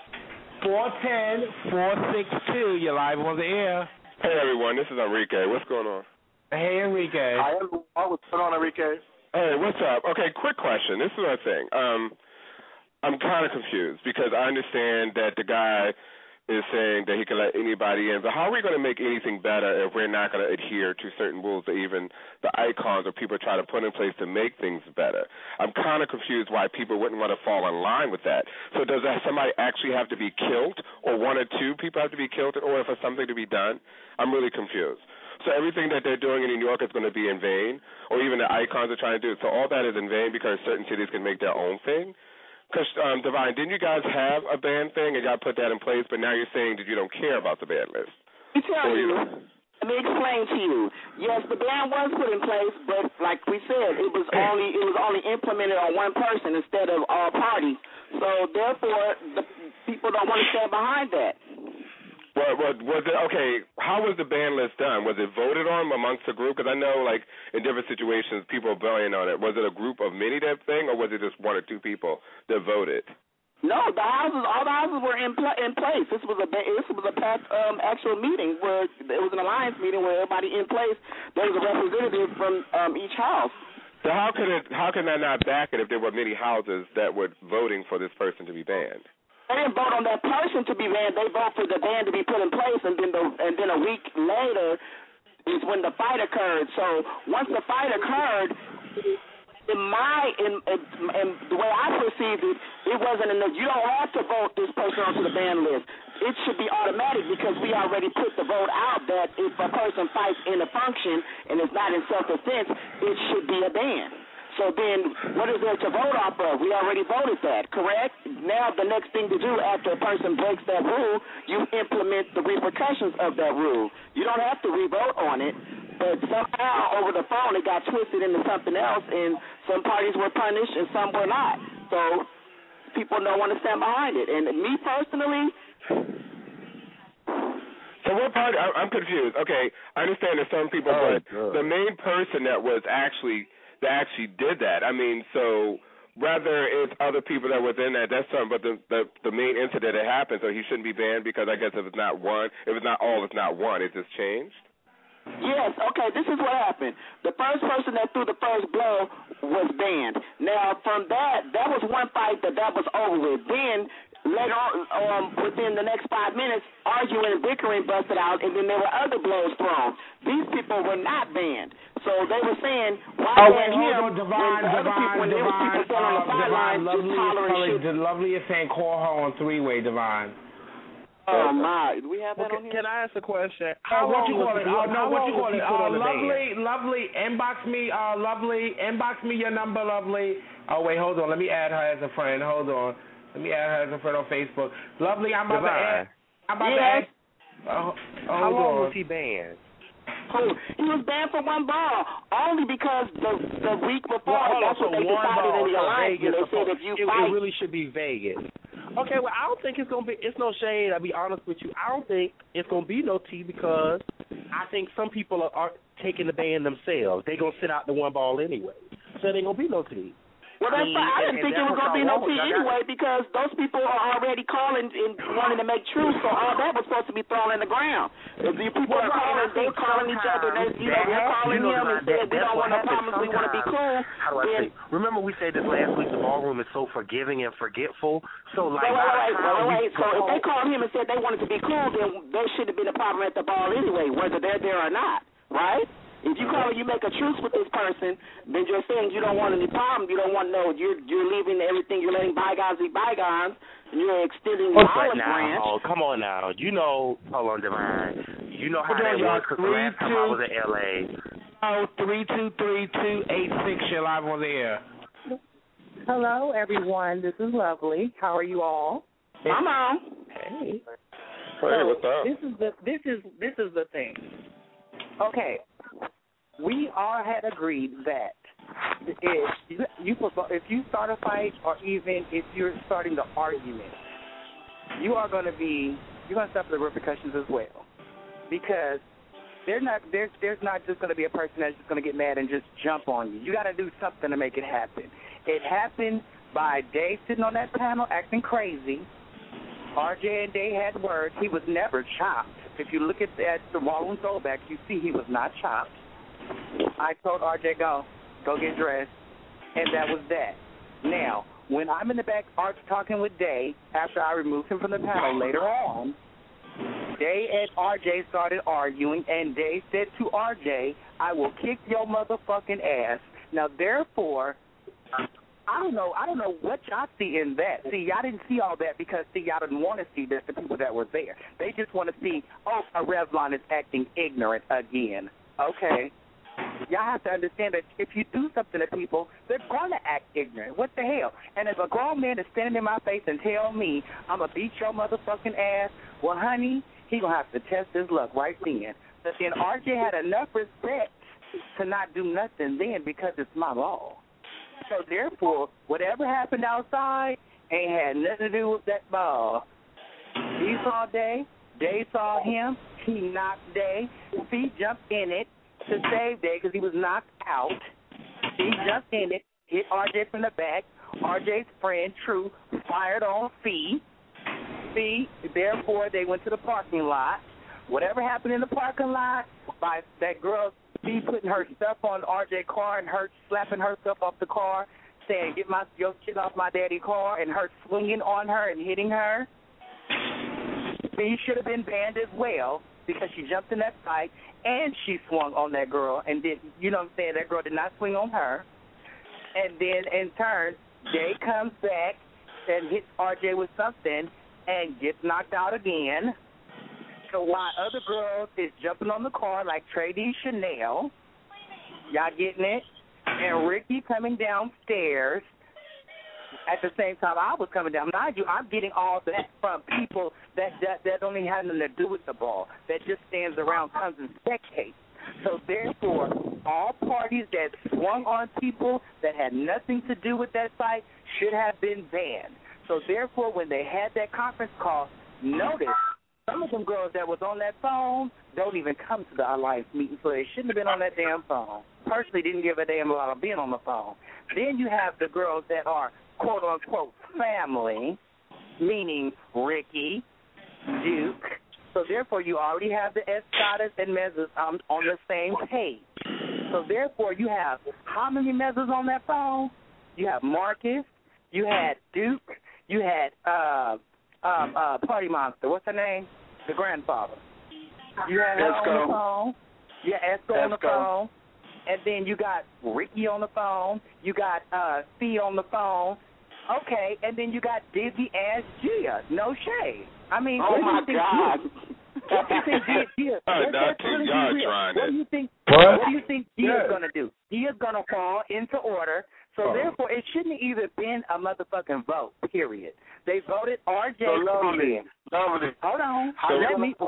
410-462. You're live on the air. Hey, everyone. This is Enrique. What's going on? Hey, Enrique. Hi, what's going on, Enrique? Hey, what's up? Okay, quick question. This is what I'm saying. I'm kind of confused because I understand that the guy is saying that he can let anybody in, but how are we going to make anything better if we're not going to adhere to certain rules that even the icons or people try to put in place to make things better? I'm kind of confused why people wouldn't want to fall in line with that. So does somebody actually have to be killed, or one or two people have to be killed in order for something to be done? I'm really confused. So everything that they're doing in New York is going to be in vain, or even the icons are trying to do. So all that is in vain because certain cities can make their own thing. Because, Divine, didn't you guys have a ban thing and y'all put that in place, but now you're saying that you don't care about the ban list? Let me tell you. Let me explain to you. Yes, the ban was put in place, but like we said, it was only implemented on one person instead of all parties. So therefore, the people don't want to stand behind that. Was it, okay, how was the ban list done? Was it voted on amongst the group? Because I know, like, in different situations, people are voting on it. Was it a group of many that thing, or was it just one or two people that voted? No, all the houses were in place. This was a past actual meeting where it was an alliance meeting where everybody in place. There was a representative from each house. So how can I not back it if there were many houses that were voting for this person to be banned? They didn't vote on that person to be banned. They voted for the ban to be put in place, and then a week later is when the fight occurred. So once the fight occurred, in the way I perceived it, it wasn't enough. You don't have to vote this person onto the ban list. It should be automatic because we already put the vote out that if a person fights in a function and it's not in self-defense, it should be a ban. So then what is there to vote off of? We already voted that, correct? Now the next thing to do after a person breaks that rule, you implement the repercussions of that rule. You don't have to re-vote on it, but somehow over the phone it got twisted into something else, and some parties were punished and some were not. So people don't want to stand behind it. And me personally... So what party? I'm confused. Okay, I understand there's some people, but the main person that actually did that. I mean, so whether it's other people that were in that, that's something. But the main incident that happened, so he shouldn't be banned because I guess if it's not one, if it's not all, it's not one. It just changed. Yes. Okay. This is what happened. The first person that threw the first blow was banned. Now from that was one fight that was over with. Then later on, within the next 5 minutes, arguing and bickering busted out, and then there were other blows thrown. These people were not banned. So they were saying, why ban him when there was people standing on the sidelines just hollering shit? Lovely is saying call her on three-way, Divine. Oh, my. Do we have that on here? Can I ask a question? What you call it? Lovely, inbox me your number, Lovely. Oh, wait, hold on. Let me add her as a friend. Hold on. Let me add her as a friend on Facebook. Lovely, I'm about to add. How long was he banned? He was banned for one ball, only because the week before, that's what they decided in the alliance. They said if you fight. It really should be Vegas. Okay, well, I don't think it's gonna be. It's no shade. I'll be honest with you. I don't think it's gonna be no T because I think some people are taking the ban themselves. They're gonna sit out the one ball anyway, so it ain't gonna be no T. Well, that's fine. I didn't think it was going to be no T anyway because those people are already calling and wanting to make truce, so all that was supposed to be thrown in the ground. If the people are calling, they're calling each other, they're calling him and saying we don't want no problems, we want to be cool. How do I say? Remember we said this last week, the ballroom is so forgiving and forgetful. So, like, wait. So if they called him and said they wanted to be cool, then there shouldn't have been a problem at the ball anyway, whether they're there or not, right? If you call and you make a truce with this person, then you're saying you don't want any problem. You don't want you're leaving everything. You're letting bygones be bygones. And you're extending the olive branch. Oh, come on now. You know, hold on, Divine. You know how that was because the last time I was in L.A. Oh, 323-286. You're live on the air. Hello, everyone. This is Lovely. How are you all? I'm on. Hey. Hey, what's up? This is the thing. Okay. We all had agreed that if you start a fight or even if you're starting the argument, you're going to suffer the repercussions as well, because there's not just going to be a person that's just going to get mad and just jump on you. You got to do something to make it happen. It happened by Dave sitting on that panel acting crazy. RJ and Dave had words. He was never chopped. If you look at the Ballroom Throwback, you see he was not chopped. I told RJ, go get dressed, and that was that. Now, when I'm in the back talking with Day, after I removed him from the panel later on, Day and RJ started arguing, and Day said to RJ, I will kick your motherfucking ass. Now, therefore, I don't know what y'all see in that. See, y'all didn't see all that because, y'all didn't want to see this, the people that were there. They just want to see, Revlon is acting ignorant again. Okay. Y'all have to understand that if you do something to people, they're going to act ignorant. What the hell? And if a grown man is standing in my face and tell me, I'm going to beat your motherfucking ass, well, honey, he going to have to test his luck right then. But then RJ had enough respect to not do nothing then because it's my law. So, therefore, whatever happened outside ain't had nothing to do with that ball. He saw Day. Day saw him. He knocked Day. He jumped in it to save Day because he was knocked out. He jumped in it, hit RJ from the back. RJ's friend, True, fired on Fee. Therefore, they went to the parking lot. Whatever happened in the parking lot by that girl Fee putting her stuff on RJ's car and her slapping herself off the car, saying, get your shit off my daddy's car, and her swinging on her and hitting her. Fee should have been banned as well because she jumped in that fight and she swung on that girl and did, you know what I'm saying, that girl did not swing on her. And then in turn, Day comes back and hits RJ with something and gets knocked out again. So while other girls is jumping on the car like Trady Chanel, y'all getting it? And Ricky coming downstairs at the same time I was coming down. Mind you, I'm getting all that from people that don't even have nothing to do with the ball, that just stands around, comes and spectates. So therefore, all parties that swung on people that had nothing to do with that fight should have been banned. So therefore, when they had that conference call, notice some of them girls that was on that phone don't even come to the Alliance meeting, so they shouldn't have been on that damn phone. Personally, didn't give a damn about being on the phone. Then you have the girls that are, quote-unquote, family, meaning Ricky, Duke. So therefore, you already have the Escadas and Mezzas on the same page. So therefore, you have how many Mezzas on that phone? You have Marcus, you had Duke, you had Party Monster. What's her name? The grandfather. You had her on the phone. Yeah, Esco on the phone. And then you got Ricky on the phone. You got Fee on the phone. Okay, and then you got Dizzy Ass Gia. No shade. I mean, oh my God. What do you think Gia? What do you think Gia's gonna do? Gia's gonna fall into order. So therefore, it shouldn't have even been a motherfucking vote. Period. They voted RJ. Hold on. Let me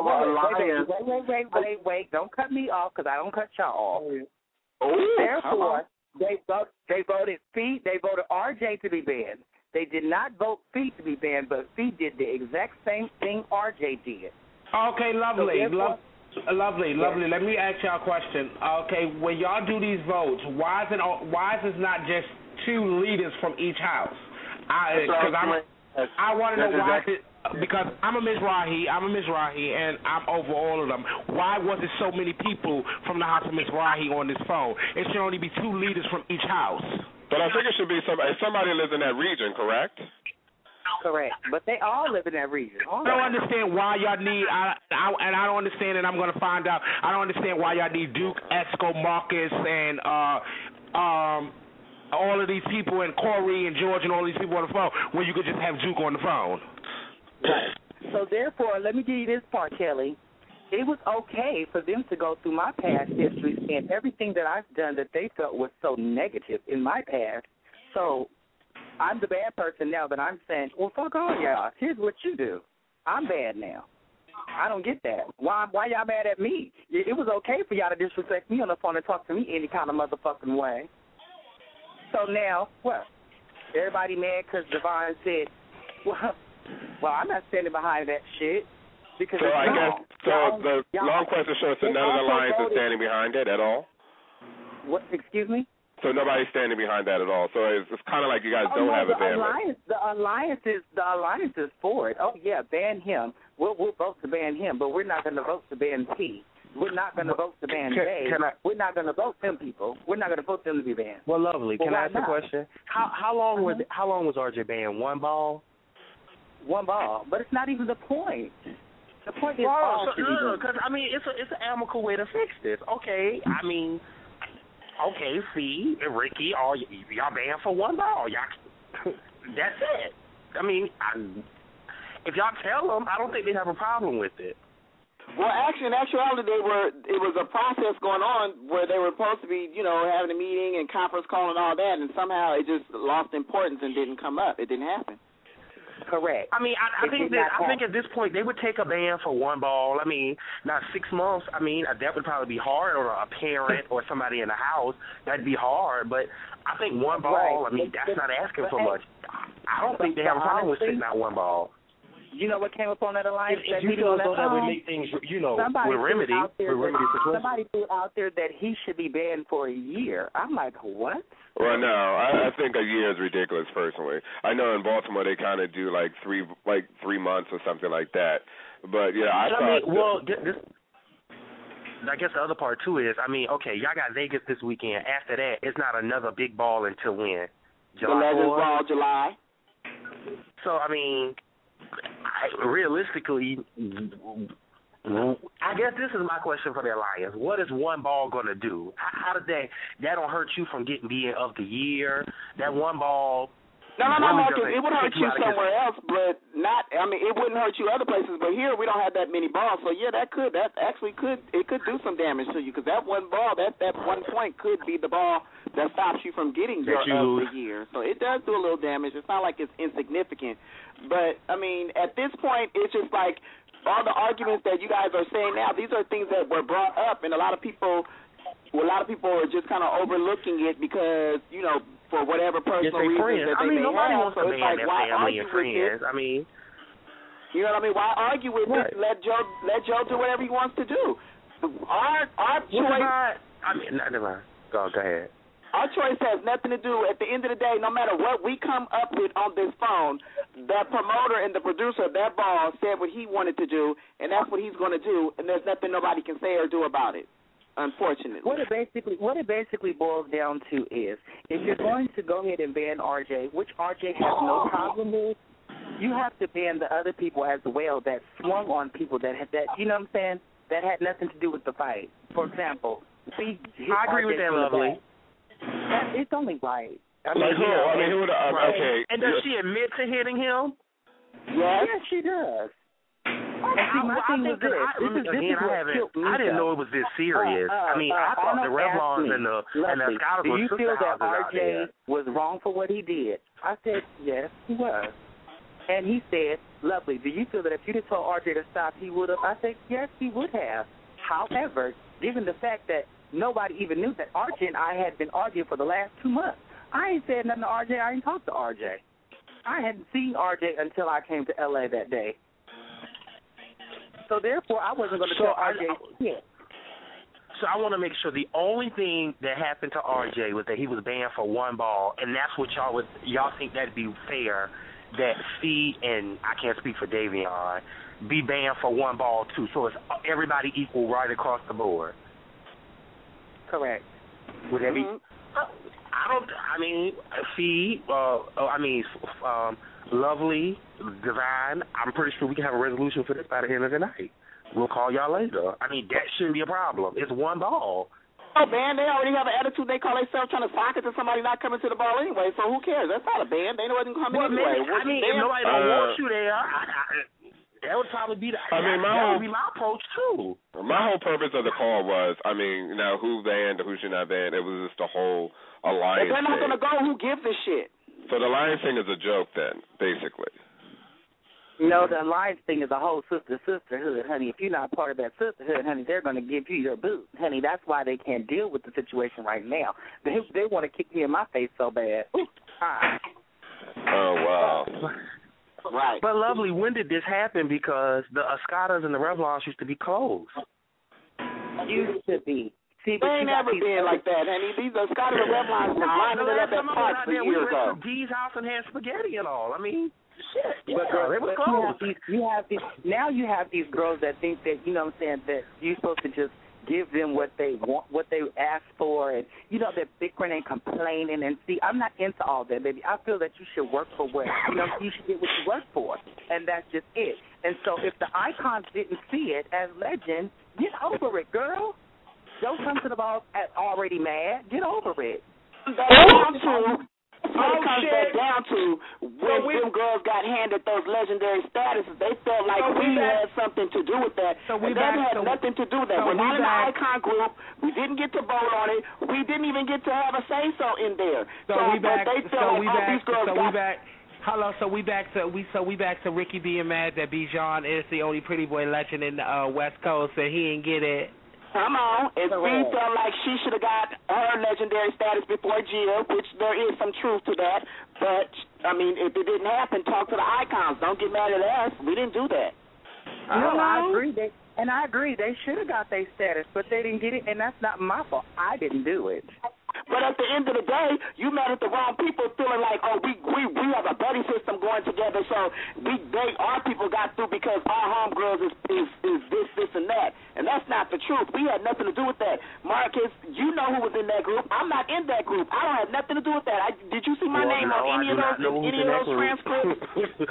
wait. Don't cut me off because I don't cut y'all off. Therefore, they voted Fee. They voted RJ to be banned. They did not vote Fee to be banned, but Fee did the exact same thing RJ did. Okay, lovely. So Lovely. Let me ask y'all a question. Okay, when y'all do these votes, why is it not just 2 leaders from each house? I want to know why. Because I'm a Mizrahi, and I'm over all of them. Why was it so many people from the house of Mizrahi on this phone? It should only be 2 leaders from each house. But I think it should be somebody lives in that region, correct? Correct, but they all live in that region. I don't understand why y'all need, I don't understand, and I'm going to find out. I don't understand why y'all need Duke, Esco, Marcus, and all of these people, and Corey and George and all these people on the phone, when you could just have Duke on the phone. Right. So therefore, let me give you this part, Kelly. It was okay for them to go through my past history and everything that I've done that they felt was so negative in my past. So I'm the bad person now, but I'm saying, well, fuck all y'all. Here's what you do. I'm bad now. I don't get that. Why y'all mad at me? It was okay for y'all to disrespect me on the phone and talk to me any kind of motherfucking way. So now, what? Everybody mad because Devon said, well, I'm not standing behind that shit. Because so I guess the long question shows that none of the Alliance is standing behind it at all? What? Excuse me? So nobody's standing behind that at all. So it's kind of like you guys don't have a bandwidth. The alliance is for it. Oh yeah, ban him. We'll vote to ban him, but we're not going to vote to ban P. We're not going to vote to ban Jay. We're not going to vote them people. We're not going to vote them to be banned. Well, lovely. Can I ask a question? How long was RJ banned? 1 ball? 1 ball, but it's not even the point. The point is all because I mean it's an amicable way to fix this. Okay, I mean, okay, Fee and Ricky, y'all banned for 1 ball. Y'all, that's it. I mean, if y'all tell them, I don't think they have a problem with it. Well, actually, in actuality, it was a process going on where they were supposed to be, having a meeting and conference call and all that, and somehow it just lost importance and didn't come up. It didn't happen. Correct. I mean, I think at this point they would take a ban for 1 ball. I mean, not 6 months. I mean, that would probably be hard, or a parent or somebody in the house. That'd be hard. But I think 1 ball. I mean, that's not asking for much. I don't think they have a problem with sitting out 1 ball. You know what came up on that alliance? If you feel as though that would make things, with remedy. Somebody threw out there that he should be banned for a year. I'm like, what? Well, no, I think a year is ridiculous. Personally, I know in Baltimore they kind of do like 3 months or something like that. But yeah, I guess the other part too is, I mean, okay, y'all got Vegas this weekend. After that, it's not another big ball until when? July. The Legends Ball, July. So I mean, realistically, I guess this is my question for the Alliance. What is 1 ball going to do? How does that don't hurt you from being of the year? That 1 ball. No, Marcus, it would hurt you somewhere else, but not. I mean, it wouldn't hurt you other places, but here we don't have that many balls. So yeah, that could do some damage to you, because that 1 ball, that 1 point could be the ball that stops you from getting your of the year. So it does do a little damage. It's not like it's insignificant, but I mean, at this point, it's just like all the arguments that you guys are saying now. These are things that were brought up, and a lot of people are just kind of overlooking it because for whatever personal reasons that they may have. So it's like, why argue with this? I mean, you know what I mean? Why argue with this? Let Joe do whatever he wants to do. Our choice. Never mind. Go ahead. Our choice has nothing to do. At the end of the day, no matter what we come up with on this phone, the promoter and the producer of that ball said what he wanted to do, and that's what he's going to do, and there's nothing nobody can say or do about it. Unfortunately. What it basically boils down to is, if you're going to go ahead and ban RJ, which RJ has no problem with, you have to ban the other people as well that swung on people that you know what I'm saying, that had nothing to do with the fight. For example, I agree with that, Lovely. It's only right. Okay. And does she admit to hitting him? Yes, she does. I didn't know it was this serious. I thought the Revlons and the Scouts do were you feel that RJ was wrong for what he did? I said, yes, he was. And he said, Lovely, do you feel that if you'd have told RJ to stop, he would have? I said, yes, he would have. However, given the fact that nobody even knew that RJ and I had been arguing for the last 2 months, I ain't said nothing to RJ. I ain't talked to RJ. I hadn't seen RJ until I came to L.A. that day. So, therefore, I wasn't going to tell RJ shit. So I want to make sure the only thing that happened to RJ was that he was banned for one ball, and that's what y'all think that'd be fair, that Fee and I can't speak for Davion be banned for one ball too. So it's everybody equal right across the board. Correct. Would that be? Fee. Lovely, Divine. I'm pretty sure we can have a resolution for this by the end of the night. We'll call y'all later. That shouldn't be a problem. It's one ball. Oh, man, they already have an attitude. They call themselves trying to sock it to somebody not coming to the ball anyway, so who cares? That's not a ban. They know it can come in anyway. If nobody don't want you there, that would probably be that would be my approach, too. My whole purpose of the call was, who banned or who should not ban. It was just the whole alliance thing. If they're not going to go, who gives a shit? So the alliance thing is a joke then, basically. No, the alliance thing is a whole sisterhood, honey. If you're not part of that sisterhood, honey, they're going to give you your boot. Honey, that's why they can't deal with the situation right now. They want to kick me in my face so bad. Oh, wow. Right. But, Lovely, when did this happen? Because the Escadas and the Revlons used to be closed. Used to be. See, they ain't never been like that, honey. These Escadas and Revlons were lining it up at parks for years ago. We went to D's house and had spaghetti and all. Shit. Yeah, they were closed. You have these girls that think that, you know what I'm saying, that you're supposed to just give them what they want, what they ask for, and, they're bickering and complaining. And see, I'm not into all that, baby. I feel that you should work for what, you should get what you work for, and that's just it. And so if the icons didn't see it as legends, get over it, girl. Don't come to the ball already mad. Get over it. It comes back down to when them girls got handed those legendary statuses, they felt like we had something to do with that. That had nothing to do with that. We're not in the icon group. We didn't get to vote on it. We didn't even get to have a say-so in there. We back to Ricky being mad that Bijan is the only pretty boy legend in the West Coast, and he didn't get it. Come on. If we felt like she should have got her legendary status before Jill, which there is some truth to that, but, if it didn't happen, talk to the icons. Don't get mad at us. We didn't do that. No, I agree. I agree. They should have got their status, but they didn't get it, and that's not my fault. I didn't do it. But at the end of the day, you mad at the wrong people, feeling like, we have a buddy system going together, so our people got through because our homegirls is this, and that. And that's not the truth. We had nothing to do with that. Marcus, you know who was in that group. I'm not in that group. I don't have nothing to do with that. Did you see my name on any of those transcripts?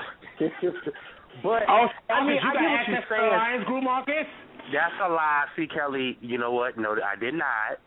But I get what you're saying. Alliance group, Marcus? That's a lie. See, Kelly, you know what? No, I did not.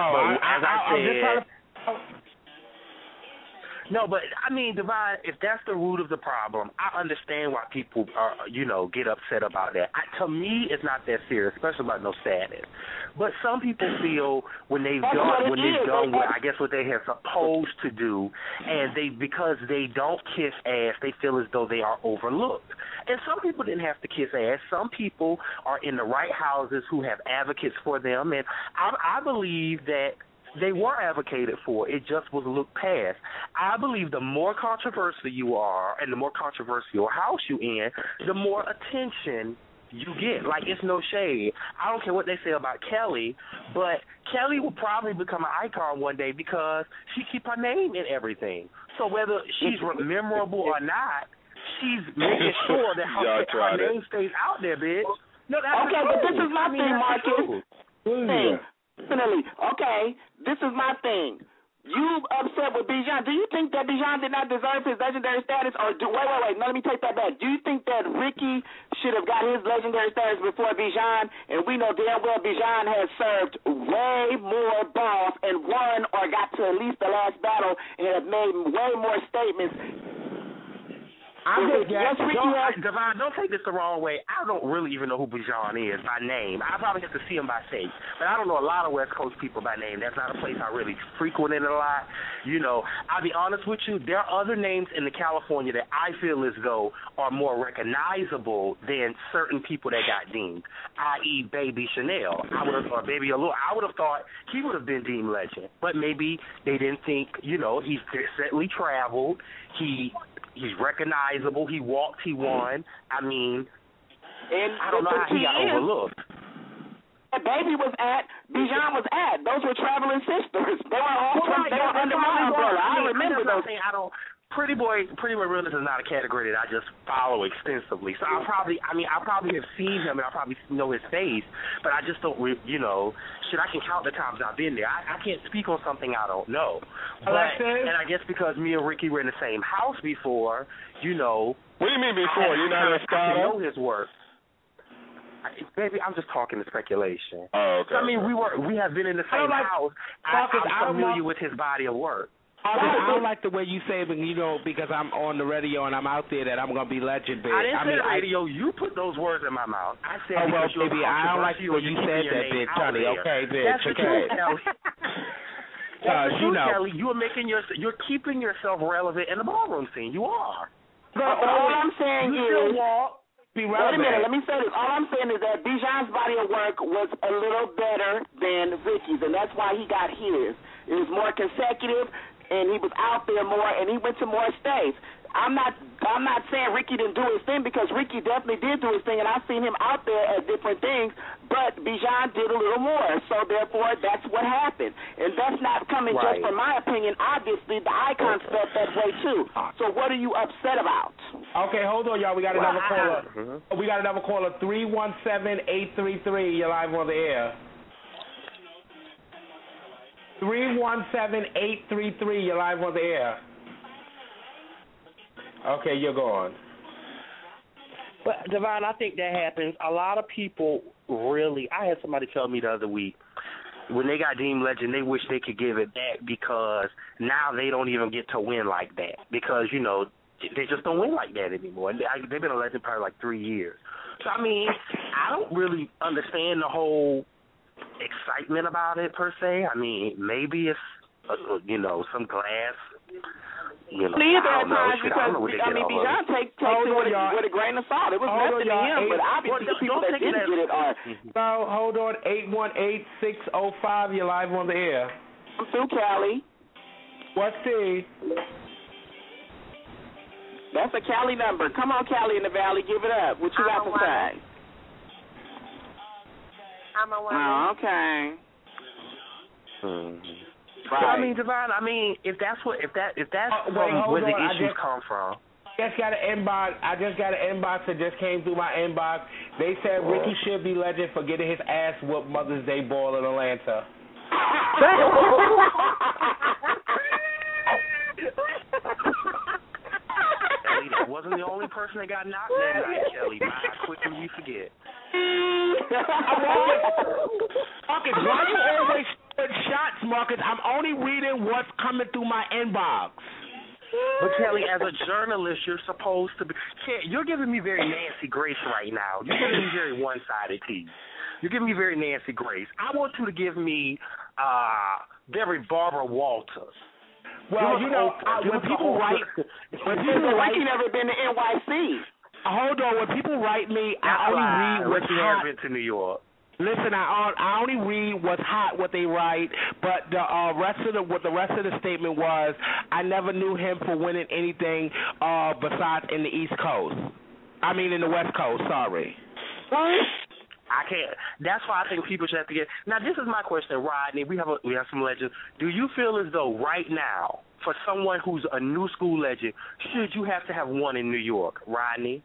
Divine, if that's the root of the problem, I understand why people are, get upset about that. To me, it's not that serious, especially about no status. But some people feel when they've done what I guess what they have supposed to do, and because they don't kiss ass, they feel as though they are overlooked. And some people didn't have to kiss ass. Some people are in the right houses who have advocates for them, and I believe that they were advocated for. It just was looked past. I believe the more controversial you are and the more controversial house you in, the more attention you get. Like, it's no shade. I don't care what they say about Kelly, but Kelly will probably become an icon one day because she keep her name in everything. So whether she's memorable or not, she's making sure that her name stays out there, bitch. No, that's but this is my thing, Marcus. Definitely. Okay, this is my thing. You upset with Bijan. Do you think that Bijan did not deserve his legendary status? Or wait. No, let me take that back. Do you think that Ricky should have got his legendary status before Bijan? And we know damn well Bijan has served way more balls and won or got to at least the last battle and have made way more statements. Devon, don't take this the wrong way. I don't really even know who Bijan is by name. I probably have to see him by face. But I don't know a lot of West Coast people by name. That's not a place I really frequent in a lot. You know, I'll be honest with you, there are other names in the California that I feel as though are more recognizable than certain people that got deemed, i.e. Baby Chanel or Baby Allure. I would have thought he would have been deemed legend. But maybe they didn't think, you know, he's certainly traveled. He's recognizable. He walked. He won. I mean, and I don't know how he got overlooked. Baby was at, Bijan was at. Those were traveling sisters. They were all they were under my umbrella. I remember those. Pretty Boy Realness is not a category that I just follow extensively. So I'll probably have seen him and I'll probably know his face, but I just don't, you know, I can count the times I've been there. I can't speak on something I don't know. But, and I guess because me and Ricky were in the same house before, you know. What do you mean before? You're not a scholar? I know his work. Baby, I'm just talking to speculation. Oh, okay. So, I mean, we have been in the same house. I'm familiar with his body of work. I don't like the way you say it, you know, because I'm on the radio and I'm out there that I'm going to be legend, bitch. I didn't say radio. You put those words in my mouth. I said, well, baby, I don't like the way you said that, bitch, honey. Okay, bitch. That's the truth, Kelly. You know, Kelly, you're keeping yourself relevant in the ballroom scene. You are. But all I'm saying is, wait a minute, let me say this. All I'm saying is that Bijan's body of work was a little better than Ricky's, and that's why he got his. It was more consecutive. And he was out there more, and he went to more states. I'm not saying Ricky didn't do his thing, because Ricky definitely did do his thing, and I've seen him out there at different things, but Bijan did a little more, so therefore that's what happened. And that's not coming just from my opinion. Obviously, the icons felt that way too. So what are you upset about? Okay, hold on, y'all. We got another caller. We got another caller, 317-833. You're live on the air. 317-833. You're live on the air. Okay, you're gone. But, Devon, I think that happens. A lot of people really, I had somebody tell me the other week, when they got deemed legend, they wish they could give it back because now they don't even get to win like that. Because, you know, they just don't win like that anymore. They've been a legend probably like 3 years. So, I mean, I don't really understand the whole excitement about it per se. I mean, maybe it's you know, some glass. You know, neither at times because Bijan takes it with a grain of salt. It was nothing to him, but obviously the people that didn't get it are. So hold on, 818-605. You're live on the air. I'm through, Cali. What's the? That's a Cali number. Come on, Cali in the Valley, give it up. What you got to say? I'm a woman. Oh, okay. Right. So, I mean, Devon, if that's where the issues come from. I just got an inbox that just came through my inbox. They said Ricky should be legend for getting his ass whooped Mother's Day ball in Atlanta. Kelly, that wasn't the only person that got knocked that night, Kelly. How quickly you forget. Marcus, why you always shots, Marcus? I'm only reading what's coming through my inbox. But Kelly, as a journalist, you're supposed to be. You're giving me very Nancy Grace right now. You're giving me very one-sided to you. You're giving me very Nancy Grace. I want you to give me very Barbara Walters. Well, you know, when people write, Ricky never been to NYC. Hold on, when people write me, I only read what's hot. Been to New York. Listen, I only read what's hot, what they write, but the rest of the statement was, I never knew him for winning anything besides in the East Coast. I mean, in the West Coast. Sorry. I can't. That's why I think people should have to get. Now, this is my question, Rodney. We have some legends. Do you feel as though right now, for someone who's a new school legend, should you have to have one in New York, Rodney?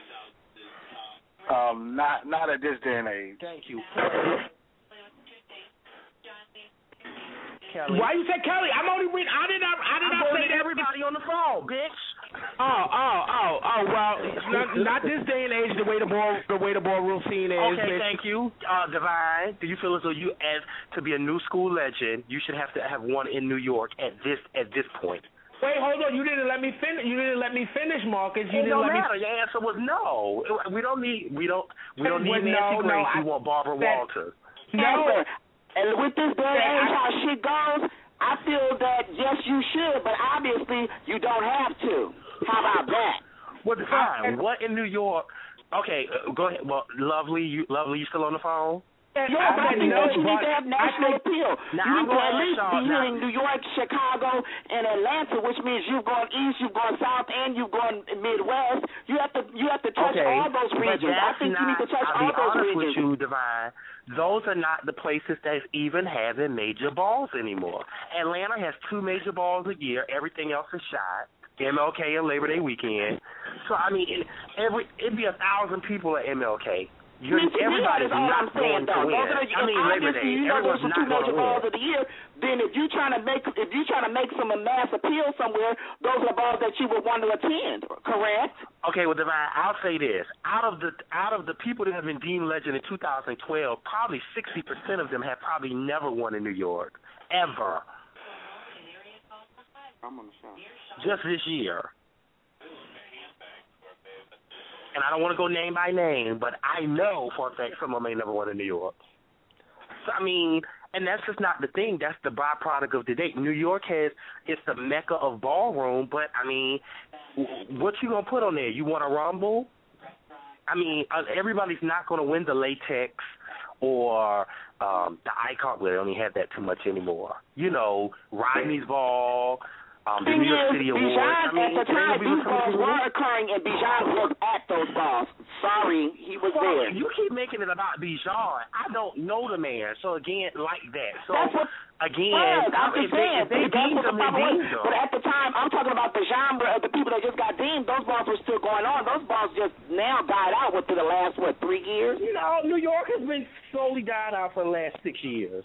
Not at this day and age. Thank you. Kelly. Why you say Kelly? I'm only reading. I did not say everybody on the phone, bitch. Well, not this day and age. The way the ballroom scene is. Okay, bitch. thank you, Divine. Do you feel as though you, as to be a new school legend, you should have to have one in New York at this point? Wait, hold on. You didn't let me finish. Marcus. You It didn't don't let matter. me. Your answer was no. We don't need Nancy Grace. We want Barbara Walters. No. And with this day and age, how shit goes, I feel that yes, you should, but obviously you don't have to. How about that? Well, fine. What in New York? Okay, go ahead. Well, Lovely, you still on the phone? Yeah, but I think that you need to have national appeal. You need to at least be here in New York, Chicago, and Atlanta, which means you've gone east, you've gone south, and you've gone Midwest. You have to touch all those regions. I think you need to touch all those regions. I'll be honest with you, Divine. Those are not the places that's even having major balls anymore. Atlanta has 2 major balls a year. Everything else is shot. MLK and Labor Day weekend. So I mean, it'd be 1,000 people at MLK. Everybody's not going to win. I mean, Labor Day. Everyone's not going to win. Of the year, then if you're trying to make some mass appeal somewhere, those are the balls that you would want to attend. Correct? Okay, well, Divine, I'll say this: out of the people that have been deemed legend in 2012, probably 60% of them have probably never won in New York ever. I'm on the show. Just this year. And I don't want to go name by name, but I know for a fact some of them may never won in New York. So, I mean, and that's just not the thing. That's the byproduct of the day. New York it's the mecca of ballroom, but, I mean, what you going to put on there? You want a rumble? I mean, everybody's not going to win the latex or the icon. Well, they don't even have that too much anymore. You know, Rodney's Ball, the New York City Awards. Bijan, at the time, these balls were occurring, and Bijan was at those balls. Sorry, he was there. You keep making it about Bijan. I don't know the man, so again, like that. So again, I'm just saying, they deemed him, they deemed him. But at the time, I'm talking about the genre of the people that just got deemed. Those balls were still going on. Those balls just now died out within the last 3 years. You know, New York has been slowly died out for the last 6 years.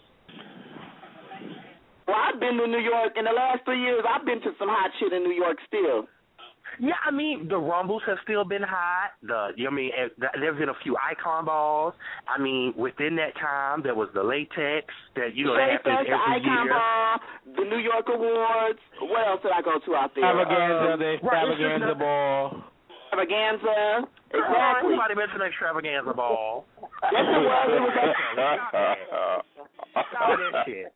Well, I've been to New York in the last 3 years. I've been to some hot shit in New York still. Yeah, I mean, the Rumbles have still been hot. There's been a few icon balls. I mean, within that time, there was the latex that, that happens every icon year. Ball, the New York Awards. What else did I go to out there? The Extravaganza Ball. Extravaganza. Exactly. Somebody mentioned Extravaganza Ball. Yes, it was. It was Stop that shit.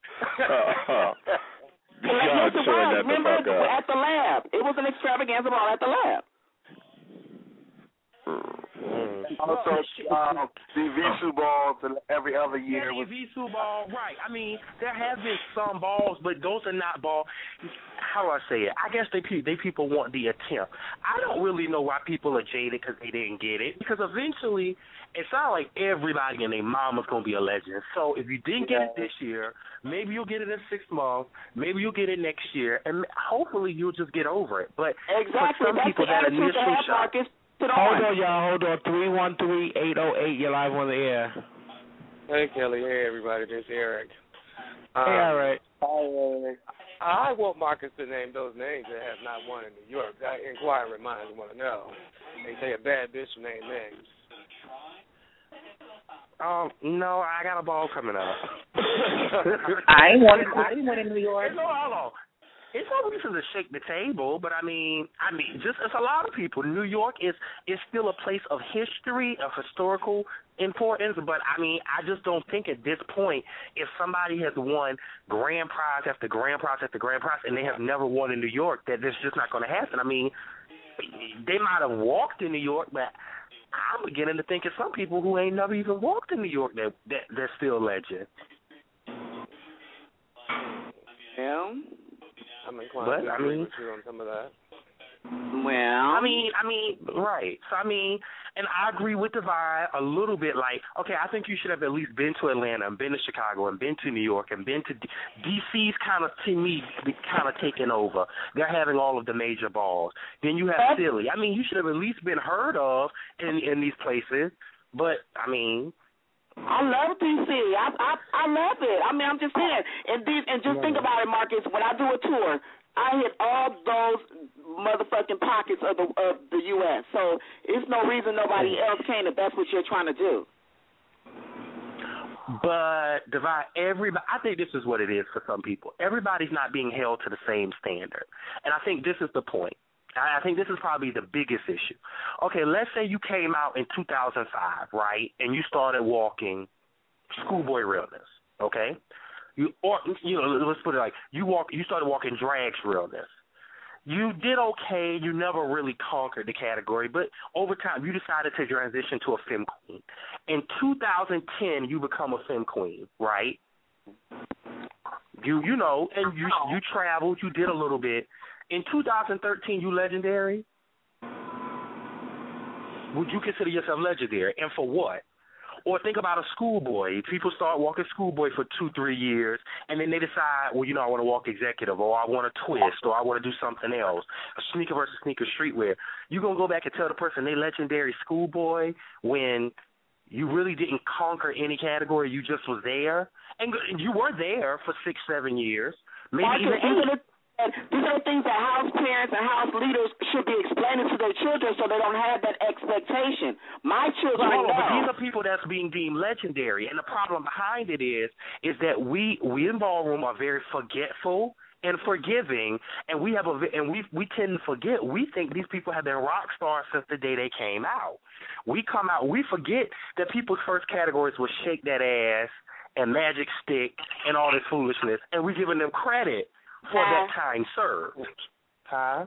Yes, it was. Remember, at the lab. It was an Extravaganza Ball at the lab. Also, the Visu balls every other year. Yeah, Visu ball, right. I mean, there have been some balls, but those are not balls. How do I say it? I guess they people want the attempt. I don't really know why people are jaded because they didn't get it. Because eventually, it's not like everybody and their mama's going to be a legend. So if you didn't get it this year, maybe you'll get it in 6 months. Maybe you'll get it next year. And hopefully you'll just get over it. But exactly. for some people, that initial shock. Hold on, y'all. Hold on. 313-808. You're live on the air. Hey, Kelly. Hey, everybody. This is Eric. Hey, Eric. I want Marcus to name those names that have not won in New York. Inquiring minds want to know. They say a bad bitch name names. No, I got a ball coming up. I ain't won in New York. No, hold on. It's no reason to shake the table, but I mean, just it's a lot of people. New York is still a place of history, of historical importance, but I mean, I just don't think at this point, if somebody has won grand prize after grand prize after grand prize, and they have never won in New York, that this just not going to happen. I mean, they might have walked in New York, but I'm beginning to think of some people who ain't never even walked in New York they're still legend. Yeah. I'm inclined to agree with you on some of that. Well, I mean, right. So, and I agree with Divine a little bit. Like, okay, I think you should have at least been to Atlanta and been to Chicago and been to New York and been to DC's kind of, to me, kind of taken over. They're having all of the major balls. Then you have Philly. I mean, you should have at least been heard of in these places. But, I mean, I love DC. I love it. I mean, I'm just saying, and just think about it, Marcus. When I do a tour, I hit all those motherfucking pockets of the U.S. So it's no reason nobody else can if that's what you're trying to do. But Divine, I think this is what it is for some people. Everybody's not being held to the same standard, and I think this is the point. I think this is probably the biggest issue. Okay, let's say you came out in 2005, right, and you started walking Schoolboy Realness, okay? Let's put it like you started walking Drags Realness. You did okay. You never really conquered the category, but over time you decided to transition to a femme queen. In 2010, you become a femme queen, right? You traveled. You did a little bit. In 2013, you legendary? Would you consider yourself legendary? And for what? Or think about a schoolboy. People start walking schoolboy for 2-3 years, and then they decide, well, I want to walk executive, or I want to twist, or I want to do something else. A sneaker versus sneaker streetwear. You going to go back and tell the person they legendary schoolboy when you really didn't conquer any category, you just was there? And you were there for 6-7 years. Maybe even 8. These are things that house parents and house leaders should be explaining to their children so they don't have that expectation. My children know. But these are people that's being deemed legendary, and the problem behind it is that we in ballroom are very forgetful and forgiving, and we tend to forget. We think these people have been rock stars since the day they came out. We come out, we forget that people's first categories were Shake That Ass and Magic Stick and all this foolishness, and we're giving them credit for that time served. Huh?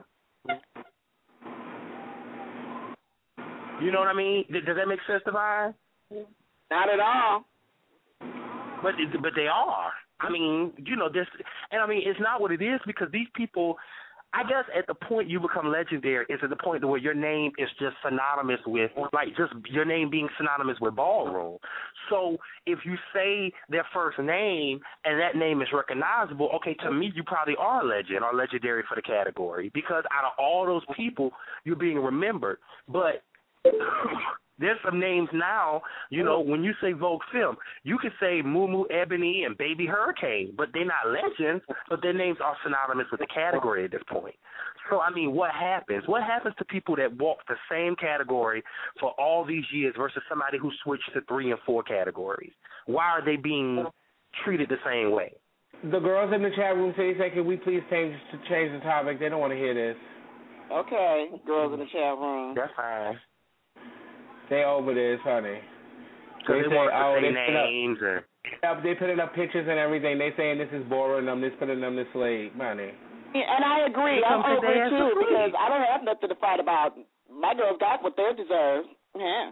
You know what I mean? Does that make sense, Divine? Not at all. But they are. I mean, this, and I mean, it's not what it is because these people, I guess at the point you become legendary is at the point where your name is just synonymous with, just your name being synonymous with ballroom. So if you say their first name and that name is recognizable, okay, to me you probably are a legend or legendary for the category because out of all those people, you're being remembered. But there's some names now, when you say Vogue Femme, you can say Moo Moo Ebony and Baby Hurricane, but they're not legends, but their names are synonymous with the category at this point. So, I mean, what happens? What happens to people that walk the same category for all these years versus somebody who switched to 3 and 4 categories? Why are they being treated the same way? The girls in the chat room say, can we please change the topic? They don't want to hear this. Okay, girls in the chat room. That's fine. They over this, honey. They want to say names. They putting up pictures and everything. They saying this is boring them, this putting them to sleep, honey. Yeah, and I agree. I'm over it too because I don't have nothing to fight about. My girls got what they deserve. Yeah.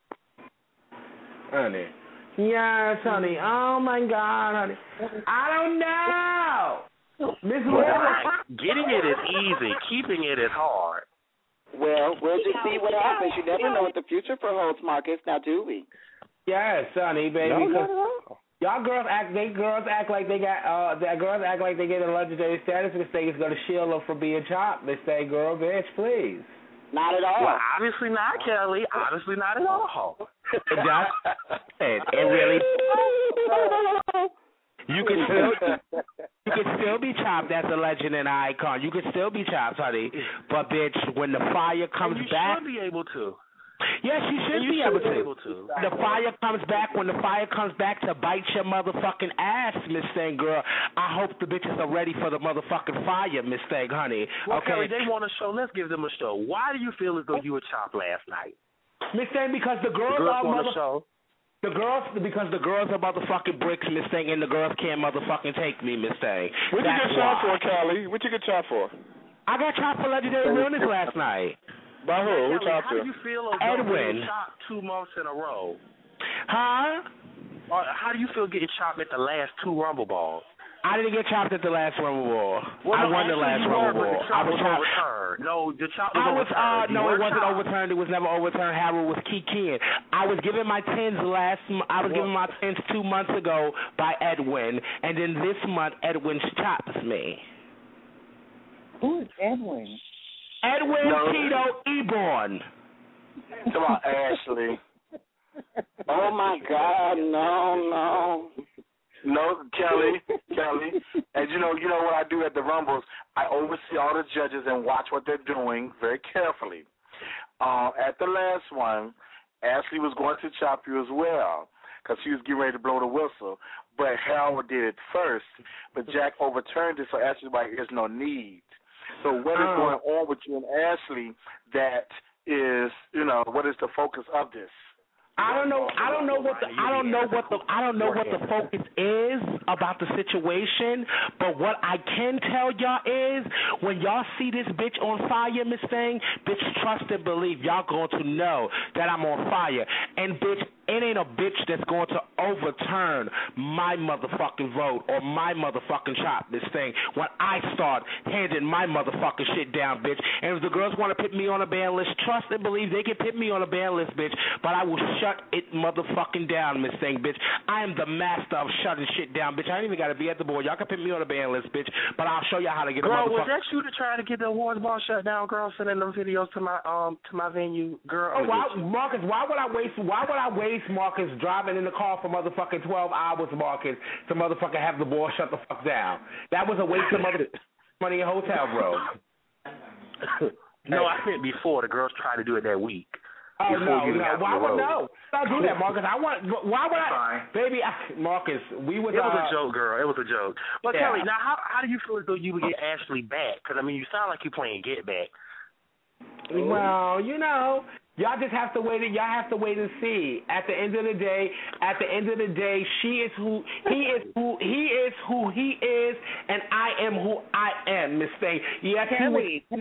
Honey. Yes, honey. Oh my God, honey. I don't know. Miss Getting it is easy. Keeping it is hard. Well, we'll just see what happens. You never know what the future for holds, Marcus. Now, do we? Yes, honey, baby. Y'all girls act like they got girls act like they get a legendary status because they is going to shield them from being chopped. They say, "Girl, bitch, please." Not at all. Well, obviously not, Kelly. Obviously not at all. It really. You can still be chopped as a legend and icon. You can still be chopped, honey. But bitch, when the fire comes back, you should be able to. Yes, you should be able to. The fire comes back. When the fire comes back to bite your motherfucking ass, Miss Thing, girl, I hope the bitches are ready for the motherfucking fire, Miss Thing, honey. Well, okay. Kelly, they want a show. Let's give them a show. Why do you feel as though you were chopped last night? Miss Thing, because the girls want a show. Because the girls are motherfucking bricks, Miss Thing, and the girls can't motherfucking take me, Miss Thing. What you get chopped for, Callie? What you get chopped for? I got chopped for legendary realness last night. By who? Who chopped you? How you? do you feel as though getting chopped 2 months in a row? Huh? Or how do you feel getting chopped at the last 2 Rumble Balls? I didn't get chopped at the last Rumble Ball. Well, I won the last Rumble Ball. I was overturned. No, the chop was overturned. No, it wasn't overturned. It was never overturned. Harold was kicking. I was given my 10s given my 10s 2 months ago by Edwin, and then this month Edwin chops me. Who is Edwin? Edwin Tito Eborn. Come on, Ashley. Oh my God, no. No, Kelly, and you know what I do at the Rumbles? I oversee all the judges and watch what they're doing very carefully. At the last one, Ashley was going to chop you as well because she was getting ready to blow the whistle, but Harold did it first. But Jack overturned it, so Ashley was like, "There's no need." So what is going on with you and Ashley? That is, what is the focus of this? I don't know what the focus is about the situation, but what I can tell y'all is when y'all see this bitch on fire, Miss Thing, bitch, trust and believe y'all going to know that I'm on fire. And bitch, it ain't a bitch that's going to overturn my motherfucking vote or my motherfucking chop, Miss Thing, when I start handing my motherfucking shit down, bitch. And if the girls want to put me on a ban list, trust and believe they can put me on a ban list, bitch, but I will shut it motherfucking down, Miss Thing, bitch. I am the master of shutting shit down, bitch. I ain't even got to be at the board. Y'all can put me on a ban list, bitch, but I'll show y'all how to get a motherfucker. Girl, was that you to try to get the awards ball shut down, girl, sending them videos to my venue, girl? Marcus, why would I waste Marcus driving in the car for motherfucking 12 hours, Marcus, to motherfucking have the ball shut the fuck down? That was a waste of money in hotel, bro. No, I meant before the girls tried to do it that week. Oh, no. Why would Don't do that, Marcus. Why would I? Baby, Marcus, we was... It was a joke, girl. It was a joke. But, yeah. Kelly, now, how do you feel as though you would get Ashley back? Because, I mean, you sound like you're playing get back. Well, y'all just have to wait. Y'all have to wait and see. At the end of the day, she is who he is, who he is, and I am who I am, Miss Thing. Yes, he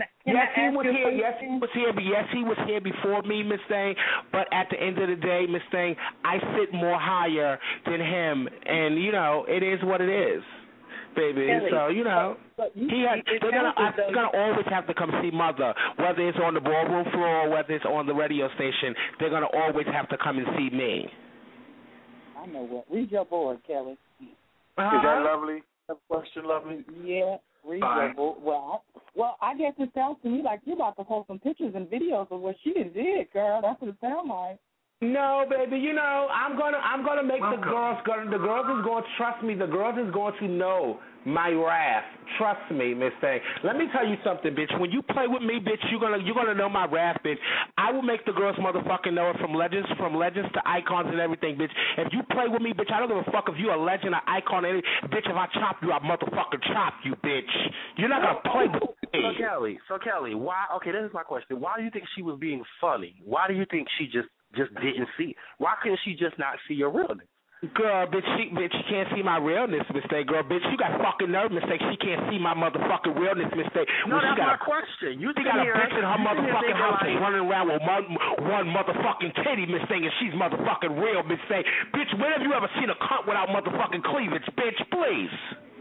was here before me, Miss Thing. But at the end of the day, Miss Thing, I sit more higher than him, and it is what it is. Baby, Kelly, so they're gonna always have to come see Mother, whether it's on the ballroom floor or whether it's on the radio station. They're gonna always have to come and see me. I know what. Read your board, Kelly. Is that lovely? Question, lovely. Yeah, read your board. Well, I guess it sounds to me like you're about to post some pictures and videos of what she did, girl. That's what it sounds like. No, baby, I'm gonna make the girls is going to trust me. The girls is going to know my wrath. Trust me, Miss Thing. Let me tell you something, bitch. When you play with me, bitch, you're gonna know my wrath, bitch. I will make the girls motherfucking know it from legends to icons and everything, bitch. If you play with me, bitch, I don't give a fuck if you a legend, an icon, or anything. Bitch, if I chop you, I motherfucking chop you, bitch. You're not gonna play with me. So Kelly, why? Okay, this is my question. Why do you think she was being funny? Why do you think she just didn't see? Why couldn't she just not see your realness? Girl, bitch, she can't see my realness, mistake. Girl, bitch, you got fucking nerve, mistake. She can't see my motherfucking realness, mistake. No, that's my question. She got a bitch in her motherfucking house that's running around with one motherfucking titty, mistake, and she's motherfucking real, mistake. Bitch, when have you ever seen a cunt without motherfucking cleavage, bitch? Please.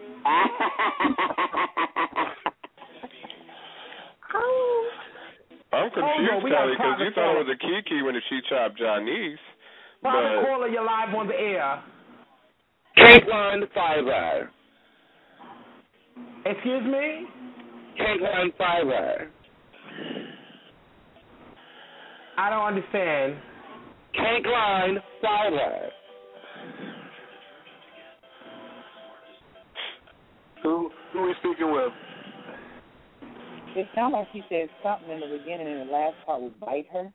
I'm confused, Kelly, because you thought it was a Kiki when she chopped Janice. Private caller, you're live on the air. Caitlin Fiverr. Excuse me? Caitlin Fiverr. I don't understand. Caitlin Fiverr. Who are we speaking with? It sounds like she said something in the beginning and the last part would bite her.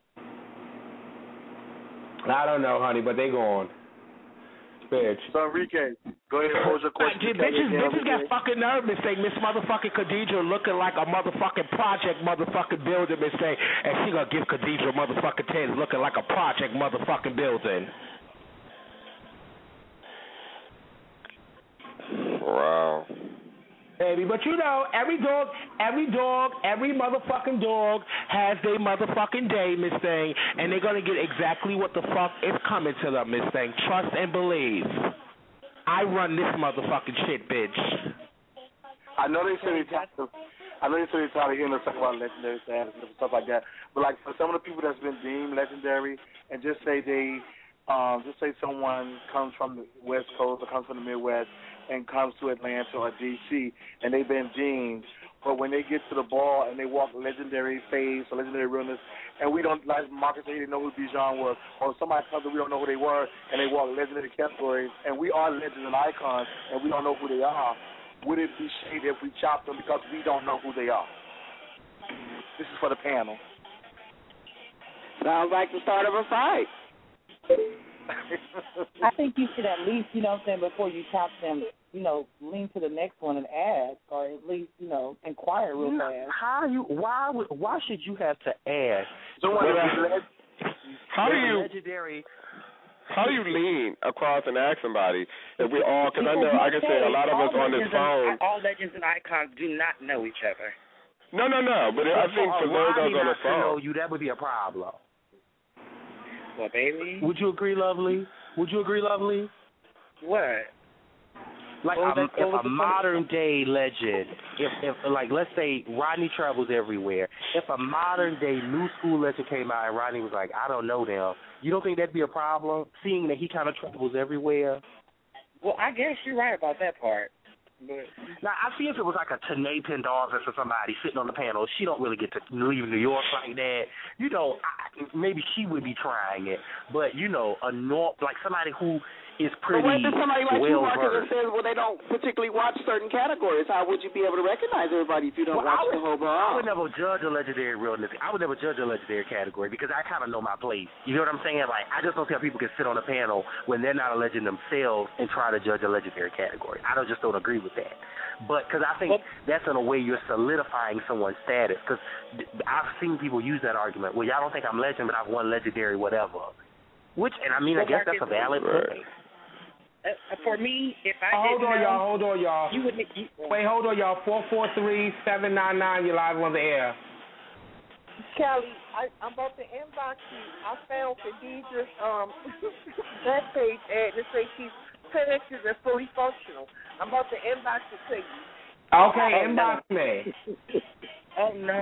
I don't know, honey, but they gone. Bitch. So, Enrique, go ahead and pose your question. Bitches got fucking nerve, Miss Thing. Miss motherfucking Khadijah looking like a motherfucking project motherfucking building, Miss Thing. And she gonna give Khadijah motherfucking 10 looking like a project motherfucking building. Wow. Baby, but every motherfucking dog has their motherfucking day, Miss Thing, and they're gonna get exactly what the fuck is coming to them, Miss Thing. Trust and believe. I run this motherfucking shit, bitch. I know they say they tired of hearing us talk about legendary status and stuff like that, but like for some of the people that's been deemed legendary, and just say someone comes from the West Coast or comes from the Midwest and comes to Atlanta or D.C. and they've been deemed, But when they get to the ball and they walk legendary phase or legendary realness, and we don't, like Marcus said, he didn't know who Bijan was, or somebody comes and we don't know who they were, and they walk legendary categories, and we are legends and icons, and we don't know who they are, would it be shady if we chop them because we don't know who they are? This is for the panel. Sounds like the start of a fight. I think you should at least, you know what I'm saying, before you chop them, you know, lean to the next one and ask, or at least, you know, inquire real fast. Why should you have to ask? How do you lean across and ask somebody if we all? Because I know, like I said, a lot of us on this phone. All legends and icons do not know each other. No. But I think for those on the phone, know you, that would be a problem. Well, baby. Would you agree, Lovely? What? Like if a modern day legend, if like let's say Rodney travels everywhere, if a modern day new school legend came out and Rodney was like, I don't know them, you don't think that'd be a problem, seeing that he kind of travels everywhere? Well, I guess you're right about that part. But now I see if it was like a Tanae Pendarvis or somebody sitting on the panel, she don't really get to leave New York like that. You know, maybe she would be trying it, but you know, like somebody who is pretty well versed. But somebody like you, Marcus, that says, well, they don't particularly watch certain categories. How would you be able to recognize everybody if you don't watch the whole ball? I would never judge a legendary realness. I would never judge a legendary category because I kind of know my place. You know what I'm saying? Like, I just don't see how people can sit on a panel when they're not a legend themselves and try to judge a legendary category. I just don't agree with that. But because I think that's in a way you're solidifying someone's status. Because I've seen people use that argument. Well, y'all don't think I'm legend, but I've won legendary whatever. Which, and I mean, I guess that's a valid point. For me, if I hold on, y'all. You would. Wait, hold on, y'all. 443-799. You're live on the air. Kelly, I'm about to inbox you. I found Khadijah's that page ad to say she's finished and fully functional. I'm about to inbox it to you. Okay, inbox me. Oh no.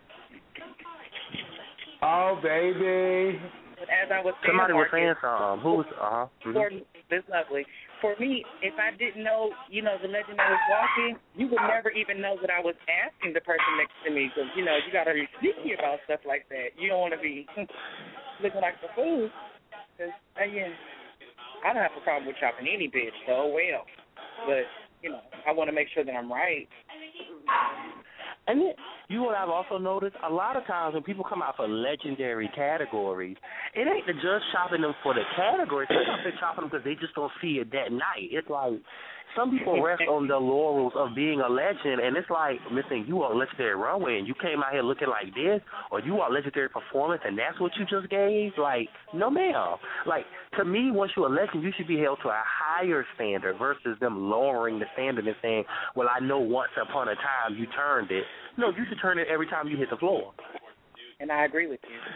Oh baby. As I was saying, somebody was saying something. Who was? This lovely. For me, if I didn't know, you know, the legend that was walking, you would never even know that I was asking the person next to me because, you know, you got to be sneaky about stuff like that. You don't want to be looking like the fool. Because, again, I don't have a problem with chopping any bitch, so well. But, you know, I want to make sure that I'm right. And then, you know what I've also noticed? A lot of times when people come out for legendary categories, it ain't the judge chopping them for the category. Sometimes they're chopping them because they just don't see it that night. It's like some people rest on the laurels of being a legend, and it's like, listen, you are a legendary runway, and you came out here looking like this, or you are a legendary performance, and that's what you just gave? Like, no, ma'am. Like, to me, once you're a legend, you should be held to a higher standard versus them lowering the standard and saying, well, I know once upon a time you turned it. No, you should turn it every time you hit the floor. And I agree with you.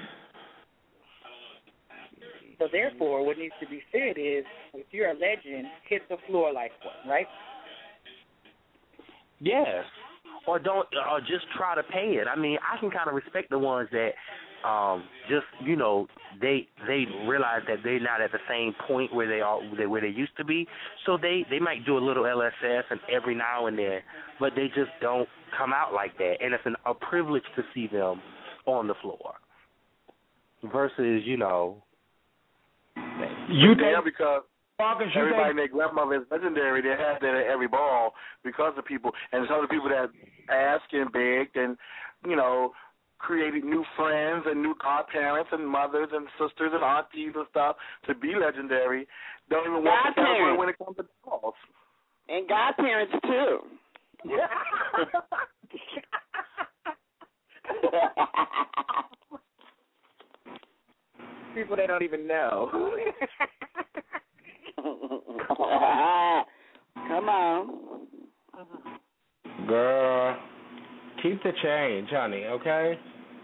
So therefore, what needs to be said is, if you're a legend, hit the floor like one, right? Yes. Or just try to pay it. I mean, I can kind of respect the ones that just, you know, they realize that they're not at the same point where they used to be. So they might do a little LSS and every now and then, but they just don't come out like that. And it's a privilege to see them on the floor versus, you know. Because everybody and their grandmother is legendary. They have that at every ball because of people. And some of the people that asked and begged and, you know, created new friends and new godparents and mothers and sisters and aunties and stuff to be legendary don't even want to celebrate when it comes to balls. And godparents, too. People they don't even know. Come on. Girl, keep the change, honey, okay?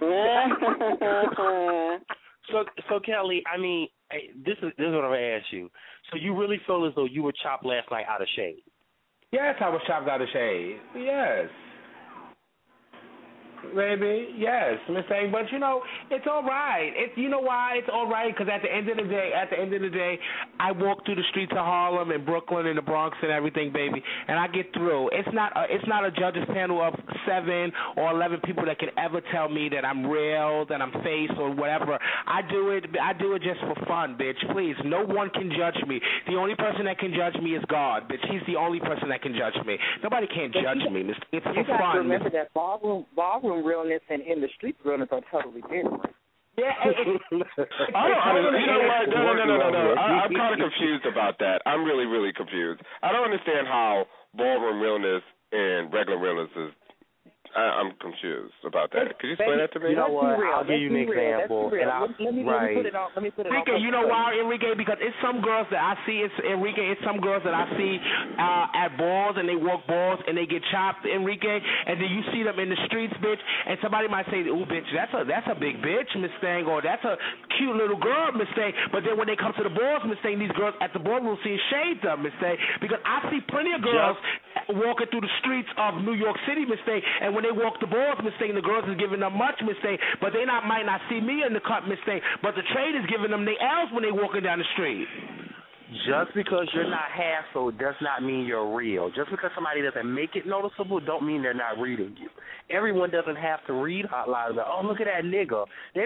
So Kelly, I mean, this is what I'm going to ask you. So you really feel as though you were chopped last night out of shade? Yes, I was chopped out of shade. Yes. Baby, yes, Miss Thing. But you know, it's all right. You know why it's all right? Because at the end of the day, I walk through the streets of Harlem and Brooklyn and the Bronx and everything, baby, and I get through. It's not a judges panel of 7 or 11 people that can ever tell me that I'm real, that I'm fake or whatever. I do it just for fun, bitch. Please, no one can judge me. The only person that can judge me is God, bitch. He's the only person that can judge me. Nobody can judge me. It's for fun. You got to remember that ballroom realness and in the street realness are totally different. Yeah, you know what? No. I'm kind of confused about that. I'm really, really confused. I don't understand how ballroom realness and regular realness is. I'm confused about that. Could you explain that to me? You know what? I'll give you an example. Let me put it on. Enrique, you know why, Enrique? Because it's some girls that I see. It's some girls that I see at balls and they walk balls and they get chopped, Enrique. And then you see them in the streets, bitch. And somebody might say, "Ooh, bitch, that's a big bitch, Miss Thing," or "That's a cute little girl, Miss Thing." But then when they come to the balls, Miss Thing, these girls at the ballroom see shade them, Miss Thing. Because I see plenty of girls walking through the streets of New York City, Miss Thing, and when they walk the balls, Miss Thing, the girls is giving them much, Miss Thing, but they might not see me in the cut, Miss Thing, but the trade is giving them the L's when they walking down the street. Just because you're not hassled does not mean you're real. Just because somebody doesn't make it noticeable don't mean they're not reading you. Everyone doesn't have to read out loud. Like, oh, look at that nigga.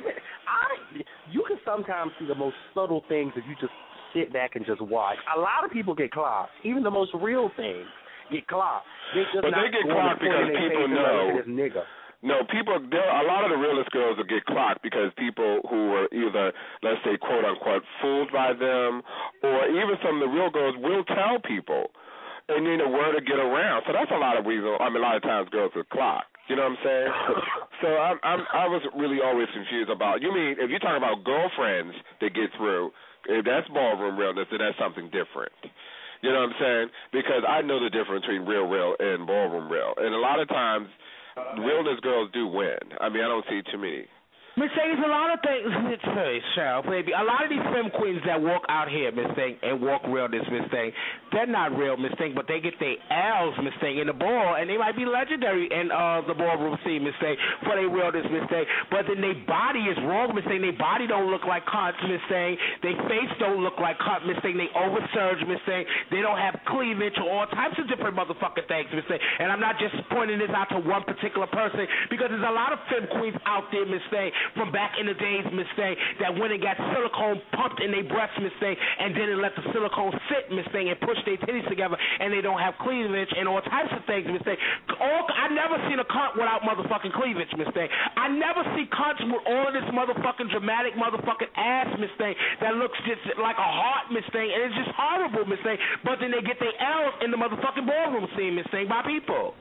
You can sometimes see the most subtle things if you just sit back and just watch. A lot of people get clocked. Even the most real things get clocked. They get clocked because people know. This nigga. No, a lot of the realest girls will get clocked because people who were either, let's say, quote unquote, fooled by them, or even some of the real girls will tell people and need a word to get around. So that's a lot of reasons. I mean, a lot of times girls are clocked. You know what I'm saying? So I was really always confused about. You mean if you're talking about girlfriends that get through, if that's ballroom realness, then that's something different. You know what I'm saying? Because I know the difference between real and ballroom real, and a lot of times. Realness girls do win. I mean, I don't see too many. Miss Thing, a lot of things. It's very Cheryl, baby. A lot of these femme queens that walk out here, Miss Thing, and walk realness, Miss Thing, they're not real, Miss Thing, but they get their L's, Miss Thing, in the ball, and they might be legendary in the ballroom scene, Miss Thing, for their realness, Miss Thing. But then their body is wrong, Miss Thing. Their body don't look like cunts, Miss Thing. Their face don't look like cunt, Miss Thing. They oversurge, Miss Thing. They don't have cleavage or all types of different motherfucking things, Miss Thing. And I'm not just pointing this out to one particular person because there's a lot of femme queens out there, Miss Thing, from back in the days, Miss Thing, that went and got silicone pumped in their breasts, Miss Thing, and didn't let the silicone sit, Miss Thing, and push their titties together, and they don't have cleavage and all types of things, Miss Thing. I never seen a cunt without motherfucking cleavage, Miss Thing. I never see cunts with all of this motherfucking dramatic motherfucking ass, Miss Thing, that looks just like a heart, Miss Thing, and it's just horrible, Miss Thing. But then they get their L's in the motherfucking ballroom scene, Miss Thing, by people.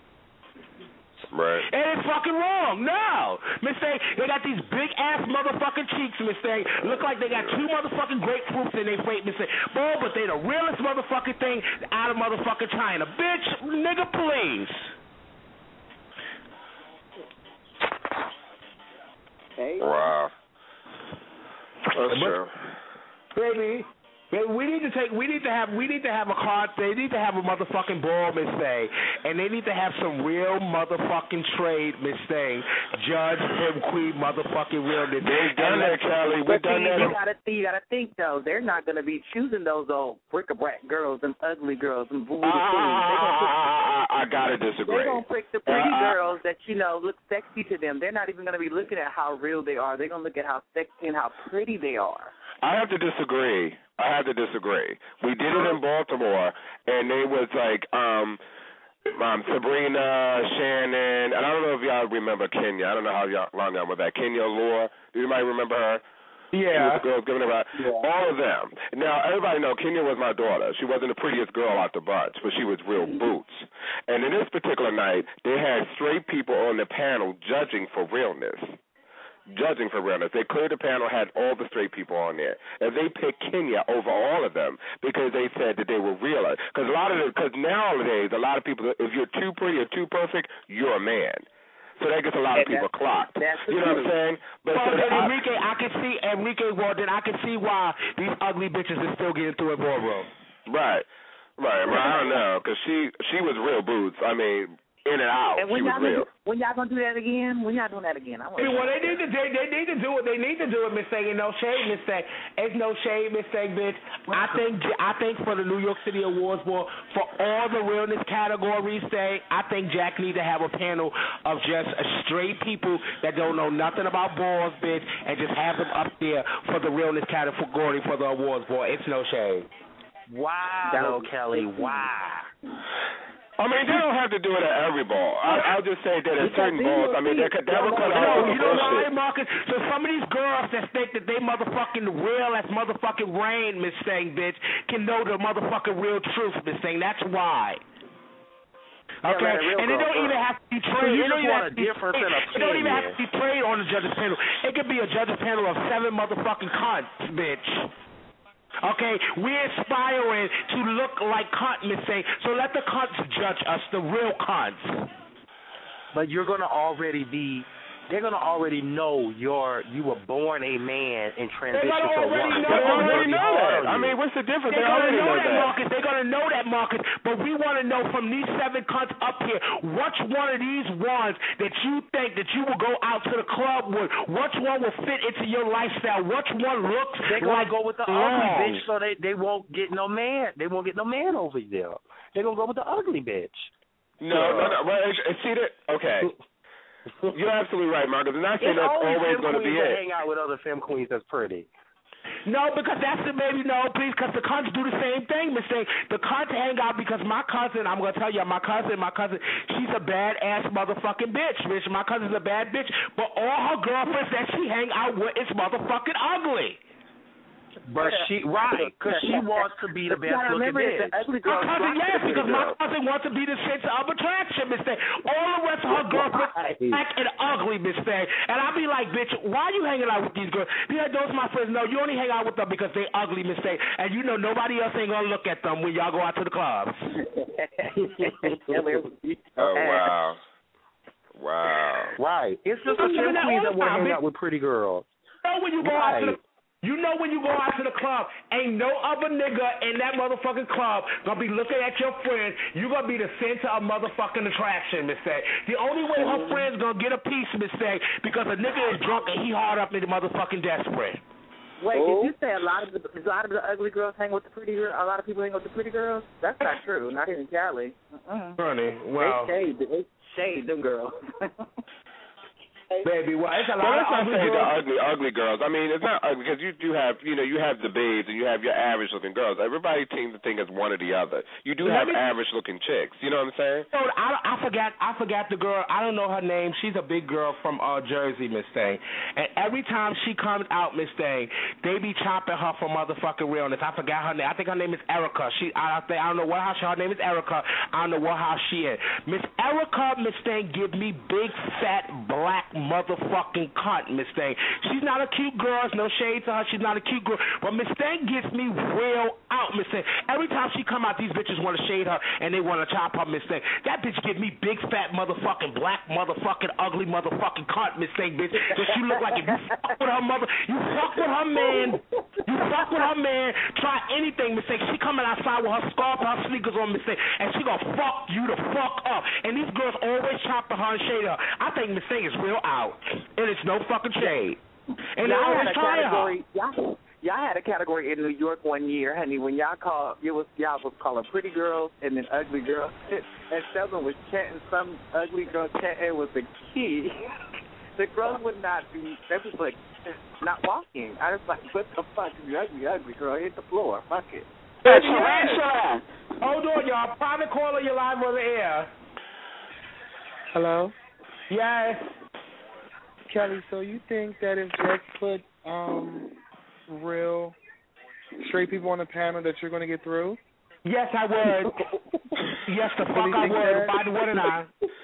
Right. And it's fucking wrong. No. Miss Thing, they got these big ass motherfucking cheeks, Miss Thing. Look like they got 2 motherfucking grapefruits in their face, Miss Thing. Boy, but they the realest motherfucking thing out of motherfucking China. Bitch, nigga, please. Hey. Wow. That's true. Baby, we need to have a card. They need to have a motherfucking ball, Miss Thing, and they need to have some real motherfucking trade, Miss Thing. Judge him, queen, motherfucking realness. We've done that, Kelly. We've done that. You gotta think though. They're not gonna be choosing those old bric-a-brac girls and ugly girls and boo. I gotta disagree. They're gonna pick the pretty girls that look sexy to them. They're not even gonna be looking at how real they are. They're gonna look at how sexy and how pretty they are. I have to disagree. We did it in Baltimore, and they was like Sabrina, Shannon, and I don't know if y'all remember Kenya. I don't know how long y'all were back. Kenya Allure, do you might remember her? Yeah. The girls giving her all of them. Now, everybody know Kenya was my daughter. She wasn't the prettiest girl out the bunch, but she was real boots. And in this particular night, they had straight people on the panel judging for realness. They cleared the panel, had all the straight people on there, and they picked Kenya over all of them because they said that they were realer. Because nowadays, a lot of people, if you're too pretty or too perfect, you're a man. So that gets a lot of people clocked. You know what I'm saying? But Enrique, I can see why these ugly bitches are still getting through a ballroom. Right. Well, I don't know, because she was real boots. I mean, in and out. And when She was real. when y'all gonna do that again? When y'all doing that again? Well, they need to do it. They need to do it, Miss Thing. Ain't no shade, Miss Thing. Ain't no shade, Miss Thing, bitch. I think for the New York City Awards Board, for all the realness categories, I think Jack need to have a panel of just straight people that don't know nothing about balls, bitch, and just have them up there for the realness category for the awards board. It's no shade. Wow, Kelly. Wow. I mean, they don't have to do it at every ball. I'll just say that at certain balls, I mean, that will cut out you the know bullshit. why, Marcus? So some of these girls that think that they motherfucking real as motherfucking rain, Miss Thing, bitch, can know the motherfucking real truth, Miss Thing. That's why. Okay, and it don't even have to be trained. It don't even have to be trained on the judges panel. It could be a judges panel of 7 motherfucking cunts, bitch. Okay, we're aspiring to look like cunt, Miss Thing. So let the cunts judge us, the real cunts. But you're gonna already be. They're gonna already know you were born a man and transition to a woman. They already know that. I mean, what's the difference? They already know that, Marcus. They're gonna know that, Marcus. But we want to know from these 7 cunts up here, which one of these ones that you think that you will go out to the club with, which one will fit into your lifestyle, which one looks They're gonna like go with the ugly bitch, so they won't get no man. They won't get no man over there. They're gonna go with the ugly bitch. No. Well, see that? Okay. You're absolutely right, Marcus. And I say that's always going to be it. Hang out with other femme queens that's pretty. No, because that's the baby. No, please, because the cunts do the same thing, Miss Thing. The cunts hang out because my cousin, I'm going to tell you, my cousin, she's a badass motherfucking bitch, bitch. My cousin's a bad bitch, but all her girlfriends that she hang out with is motherfucking ugly. But because she wants to be the best looking bitch. My cousin, yes, because my cousin wants to be the center of attraction, Miss Thing. All the rest of her girlfriends black and ugly, Miss Thing. And I be like, bitch, why are you hanging out with these girls? Be like, those are my friends. No, you only hang out with them because they ugly, Miss Thing. And you know nobody else ain't gonna look at them when y'all go out to the clubs. Oh wow. Wow. Right. It's just the femme queens that want to hang out with pretty girls. When you go out to the You know when you go out to the club, ain't no other nigga in that motherfucking club gonna be looking at your friend. You gonna be the center of motherfucking attraction, Miss Thing. The only way her friends gonna get a piece, Miss Thing, because a nigga is drunk and he hard up in the motherfucking desperate. Wait, did you say a lot of the ugly girls hang with the pretty girls? A lot of people hang with the pretty girls? That's not true. Not here in Cali. Funny. Well, they shade them girls. Baby, well, it's a lot of ugly girls. I mean, it's not ugly because you have the babes and you have your average looking girls. Everybody seems to think it's one or the other. You do have average looking chicks. You know what I'm saying? So I forgot the girl. I don't know her name. She's a big girl from Jersey, Miss Thing. And every time she comes out, Miss Thing, they be chopping her for motherfucking realness. I forgot her name. I think her name is Erica. I don't know what house her name is Erica. I don't know what house she in. Miss Erica, Miss Thing, give me big fat black motherfucking cunt, Miss Thing. She's not a cute girl. No shade to her. She's not a cute girl. But Miss Thing gets me real out, Miss Thing. Every time she come out, these bitches want to shade her and they want to chop her, Miss Thing. That bitch give me big fat motherfucking black motherfucking ugly motherfucking cunt, Miss Thing, bitch. So she look like if you fuck with her mother, you fuck with her man, try anything, Miss Thing. She coming outside with her scarf and her sneakers on, Miss Thing, and she gonna fuck you the fuck up. And these girls always chopping her and shade her. I think Miss Thing is real out. And it's no fucking shade. And I always try her. Y'all had a category in New York one year, honey, when y'all was calling pretty girls and then ugly girls. And someone was chanting, some ugly girl chanting was the key. The girls would not be, they was like, not walking. I was like, what the fuck, you ugly girl, hit the floor, fuck it. Hold on, y'all. Private caller, you're live on the air. Hello? Yes. Kelly, so you think that if Jack put real straight people on the panel that you're going to get through? Yes, I would. Yes, the fuck I would. Why wouldn't I?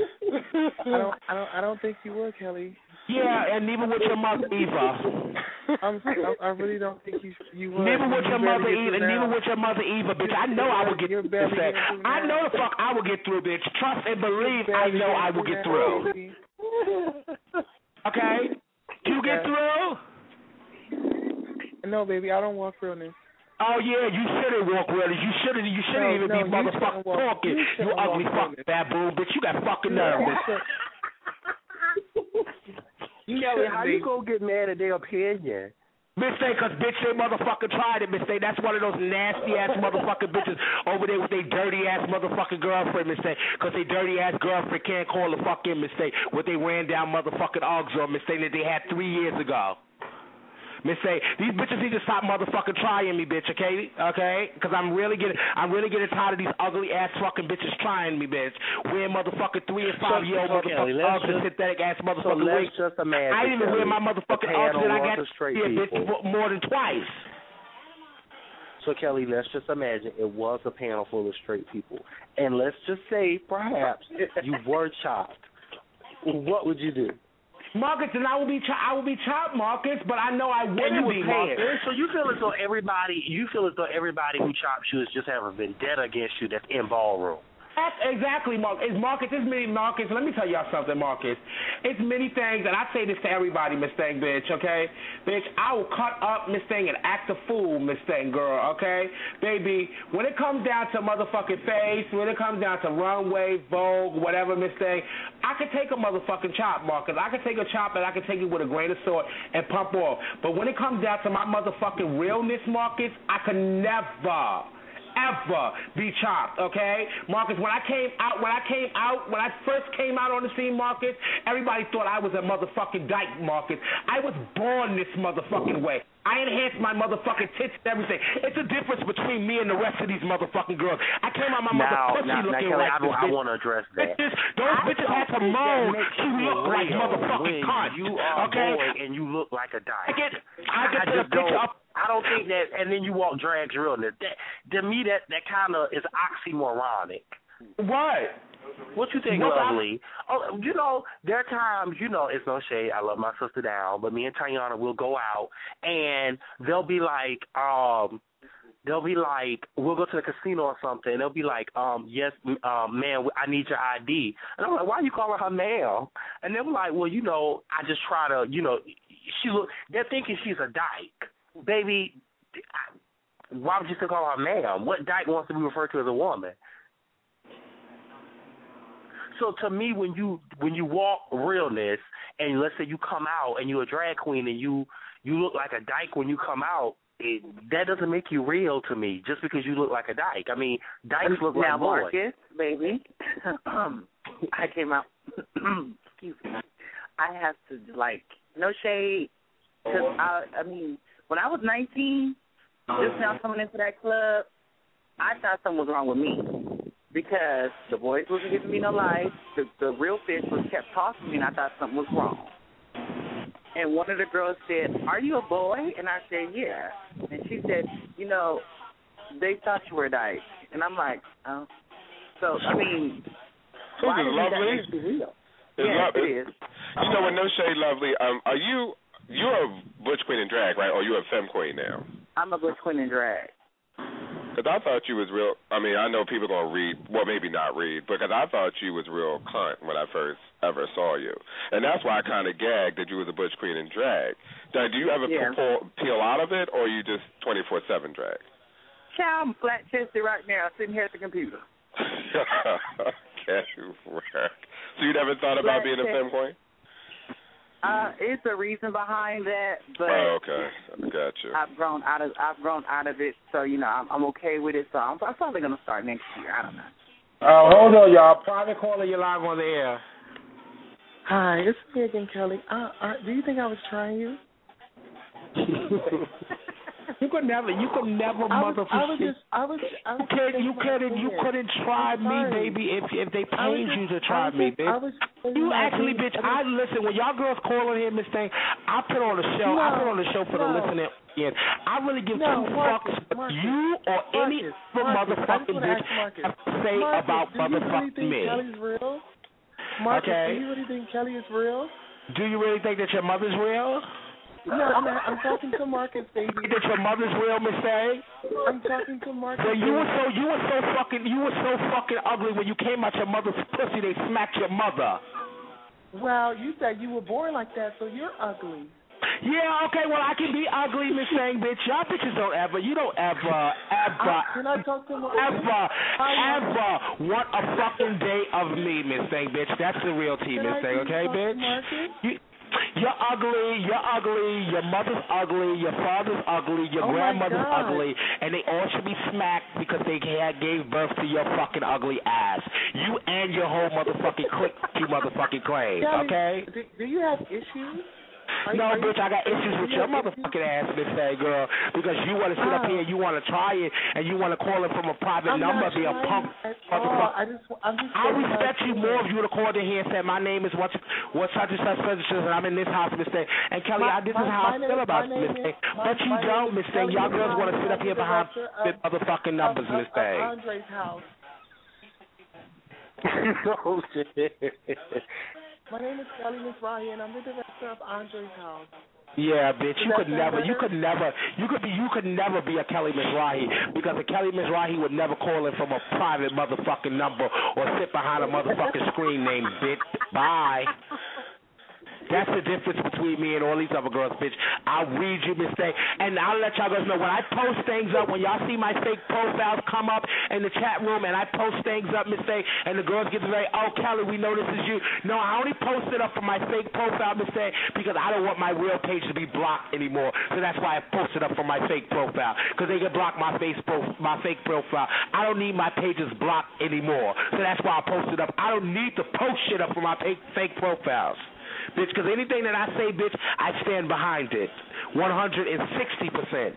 I don't think you would, Kelly. Yeah, and neither would your mother either. I really don't think you would. Neither would your mother either. Neither would your mother either, bitch. I know I would get through. I know the fuck I would get through, bitch. Trust and believe. I know I will get through. Okay? You get through? No, baby, I don't want realness. Oh yeah, you shouldn't walk realness. You shouldn't even be motherfucking talking. You ugly fucking baboon, bitch. You got fucking nerve, bitch. Kelly, how you gonna get mad at their opinion? Mistake, cause bitch, they motherfucking tried it, mistake. That's one of those nasty ass motherfucking bitches over there with their dirty ass motherfucking girlfriend, mistake. Cause they dirty ass girlfriend can't call a fucking mistake. What they ran down motherfucking Uggs on, mistake that they had 3 years ago. Mistake. These bitches need to stop motherfucking trying me, bitch. Okay, okay? Cause I'm really getting tired of these ugly ass fucking bitches trying me, bitch. Wearing motherfucking 3 and 5 year old motherfucking Uggs and synthetic ass motherfucking wigs. So let's just imagine. I didn't even wear my motherfucking Uggs and I got to see a bitch more than twice. So Kelly, let's just imagine it was a panel full of straight people, and let's just say perhaps you were chopped. What would you do? Marcus, and I will be chopped, Marcus, but I know I wouldn't be, Marcus. So you feel as though everybody who chops you is just having a vendetta against you that's in ballroom. Exactly, Marcus. Marcus, let me tell y'all something, Marcus. It's many things, and I say this to everybody, Miss Thing, bitch, okay? Bitch, I will cut up, Miss Thing, and act a fool, Miss Thing, girl, okay? Baby, when it comes down to motherfucking face, when it comes down to runway, Vogue, whatever, Miss Thing, I can take a motherfucking chop, Marcus. I can take a chop, and I can take it with a grain of salt and pump off. But when it comes down to my motherfucking realness, Marcus, I can never ever be chopped, okay? Marcus, when I first came out on the scene, Marcus, everybody thought I was a motherfucking dyke, Marcus. I was born this motherfucking way. I enhanced my motherfucking tits and everything. It's a difference between me and the rest of these motherfucking girls. I came out my motherfucking looking Kelly, like this bitch. I want to address that. Those bitches had to moan to look like motherfucking cunt. You are okay? a boy and you look like a dyke. I just don't. I don't think that, and then you walk drags realness. To me, that kind of is oxymoronic. What? What you think, Lovely? Oh, you know, there are times, you know, it's no shade. I love my sister down, but me and Tayana will go out, and they'll be like, we'll go to the casino or something, and they'll be like, yes, ma'am, I need your ID. And I'm like, why are you calling her ma'am? And they're like, well, you know, I just try to, you know, they're thinking she's a dyke. Baby, why would you still call her ma'am? What dyke wants to be referred to as a woman? So to me, when you walk realness, and let's say you come out and you're a drag queen and you look like a dyke when you come out, that doesn't make you real to me just because you look like a dyke. I mean, dykes look like boys. Marcus, baby, I came out. Excuse me. I have to no shade, because I mean, when I was 19, just now coming into that club, I thought something was wrong with me. Because the boys wasn't giving me no life. The real fish kept talking to me, and I thought something was wrong. And one of the girls said, "Are you a boy?" And I said, "Yeah." And she said, "You know, they thought you were a dyke." And I'm like, "Oh." So, I mean, why is that make you real? Yeah, it is. You know, with no shade, Lovely, you're a butch queen in drag, right? Or you're a femme queen now? I'm a butch queen in drag. Because I thought you was real. I mean, I know people going to read, well, maybe not read, because I thought you was real cunt when I first ever saw you. And that's why I kind of gagged that you was a butch queen in drag. Now, do you ever peel out of it, or you just 24/7 drag? Child, I'm flat-chested right now, sitting here at the computer. Can't you work? So you never thought about being a femme queen? It's a reason behind that, but okay, got you. I've grown out of it, so you know I'm okay with it. So I'm probably gonna start next year. I don't know. Hold on, y'all. Private caller, you're live on the air. Hi, it's me again, Kelly. Do you think I was trying you? You could never motherfucker. You couldn't try me, baby, if they paid you to try me, bitch. You actually, bitch. Listen, when y'all girls call on here, Miss Thing, I put on a show. I put on a show for the listening audience. I really give two fucks what you or any other motherfucking bitch have to say about motherfucking me. Marcus, do you really think Kelly is real? Do you really think that your mother's real? No, I'm talking to Marcus, baby. That your mother's real, Miss Thing? I'm talking to Marcus. Well, you were so fucking ugly when you came out your mother's pussy. They smacked your mother. Well, you said you were born like that, so you're ugly. Yeah, okay, well, I can be ugly, Miss Thing, bitch. Y'all bitches don't ever Can I talk to him? ever want a fucking day of me, Miss Thing, bitch. That's the real tea, Miss Thing, okay, bitch? You're ugly, your mother's ugly, your father's ugly, your grandmother's ugly, and they all should be smacked because they gave birth to your fucking ugly ass. You and your whole motherfucking clique, you motherfucking claim, okay? Do you have issues? No, bitch, I got issues with your motherfucking ass, Miss Thing, girl, because you want to sit up here and you want to try it and you want to call it from a private number, be a punk motherfucker. I respect you more if you would have called in here and said, my name is what's such and such and I'm in this house, Miss Thing. And Kelly, this is how I feel about Miss Thing. But you don't, Miss Thing. Y'all girls want to sit up here behind motherfucking numbers, Miss Thing. Andre's house. Oh, shit. My name is Kelly Mizrahi, and I'm the director of Andre's house. Yeah, bitch, you could never be a Kelly Mizrahi because a Kelly Mizrahi would never call in from a private motherfucking number or sit behind a motherfucking screen name, bitch. Bye. That's the difference between me and all these other girls, bitch. I'll read you, Miss Thing, and I'll let y'all guys know when I post things up, when y'all see my fake profiles come up in the chat room and I post things up, Miss Thing, and the girls get to say, oh, Kelly, we know this is you. No, I only post it up for my fake profile, Miss Thing, because I don't want my real page to be blocked anymore. So that's why I post it up for my fake profile, because they can block my fake profile. I don't need my pages blocked anymore. So that's why I post it up. I don't need to post shit up for my fake profiles. Bitch, because anything that I say, bitch, I stand behind it. 160%.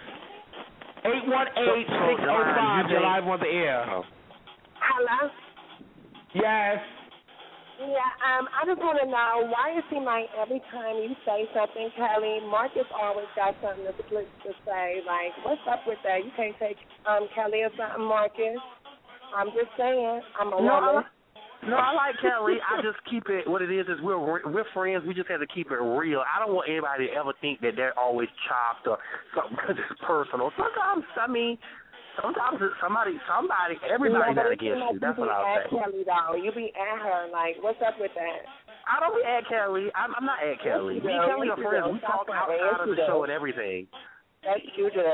818-605, you're live on the air. Hello? Yes. Yeah, I just want to know, why it seems like every time you say something, Kelly, Marcus always got something to say. Like, what's up with that? You can't take Kelly or something, Marcus. I'm just saying. I'm a woman. No, I like Kelly. I just keep it. What it is we're friends. We just have to keep it real. I don't want anybody to ever think that they're always chopped or something because it's personal. Sometimes it's somebody, everybody not against you. That's what I'll say. Kelly, though, you be at her like, what's up with that? I don't be at Kelly. I'm not at Kelly. Me and Kelly are friends. We talk outside of the show and everything. That's you do.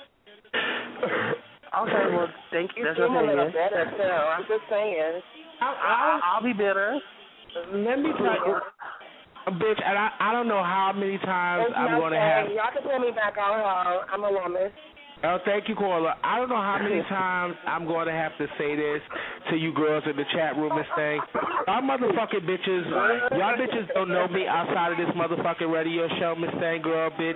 Okay, well, thank you. That's a little better, too. I'm just saying. I'll be better. Let me tell you, bitch, and I don't know how many times I'm going to have. Y'all can put me back on hold. I'm a woman. Oh, thank you, caller. I don't know how many times I'm going to have to say this to you girls in the chat room, Miss Thing. Y'all motherfucking bitches, y'all bitches don't know me outside of this motherfucking radio show, Miss Thing, girl, bitch.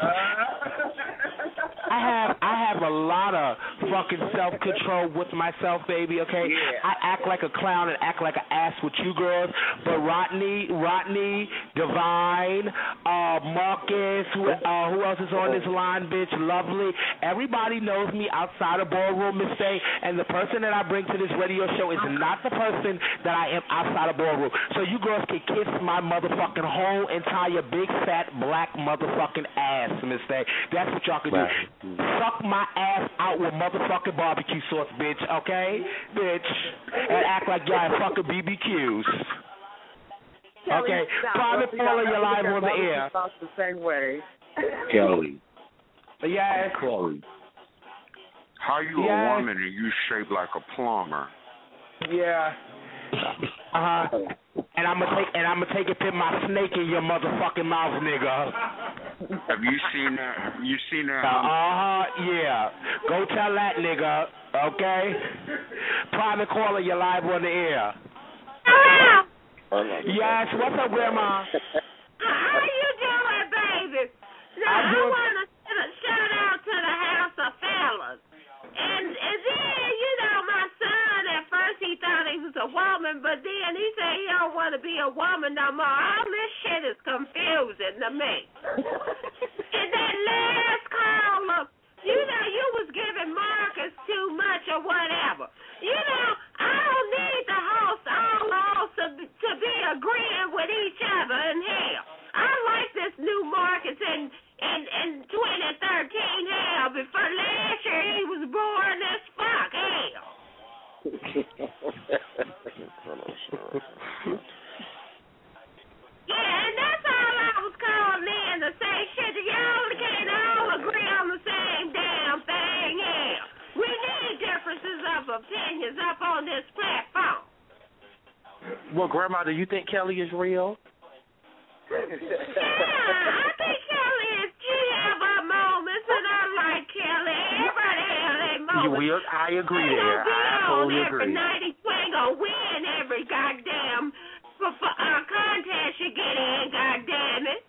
I have a lot of fucking self-control with myself, baby, okay? Yeah. I act like a clown and act like an ass with you girls, but Rodney, Divine, Marcus, who else is on this line, bitch? Lovely. Everybody knows me outside of Ballroom, Miss Thing, and the person that I bring to this radio show is not the person that I am outside of Ballroom. So you girls can kiss my motherfucking whole entire big fat black motherfucking ass, Miss Thing. That's what y'all can do. Suck my ass out with motherfucking barbecue sauce, bitch, okay? Bitch. And act like y'all fucking BBQs. Okay. Private caller, you're live on the air. The same way. Kelly. Yes. Kelly. How you a woman and you shaped like a plumber? Yeah. And I'm gonna take a pin my snake in your motherfucking mouth, nigga. Have you seen that? You seen that? Yeah. Go tell that nigga, okay? Private caller, you're live on the air. Yes, what's up, Grandma? How you doing, baby? Now, I want to shout out to the House of Fellas. And then, you know, my son, at first he thought he was a woman, but then he said he don't want to be a woman no more. All this shit is confusing to me. And that last caller, you know, you was giving Marcus too much or whatever. You know, I don't need the host all to be agreeing with each other in hell. I like this new Marcus in 2013 hell. Before last year he was boring as fuck hell. Yeah, and that's all I was calling in to say genius up on this platform. Well, Grandma, do you think Kelly is real? Yeah, I think Kelly is. She have her moments, and I like Kelly. Everybody have their moments. I agree there. I totally agree. Every night he ain't gonna win every goddamn contest you get in, goddamn it.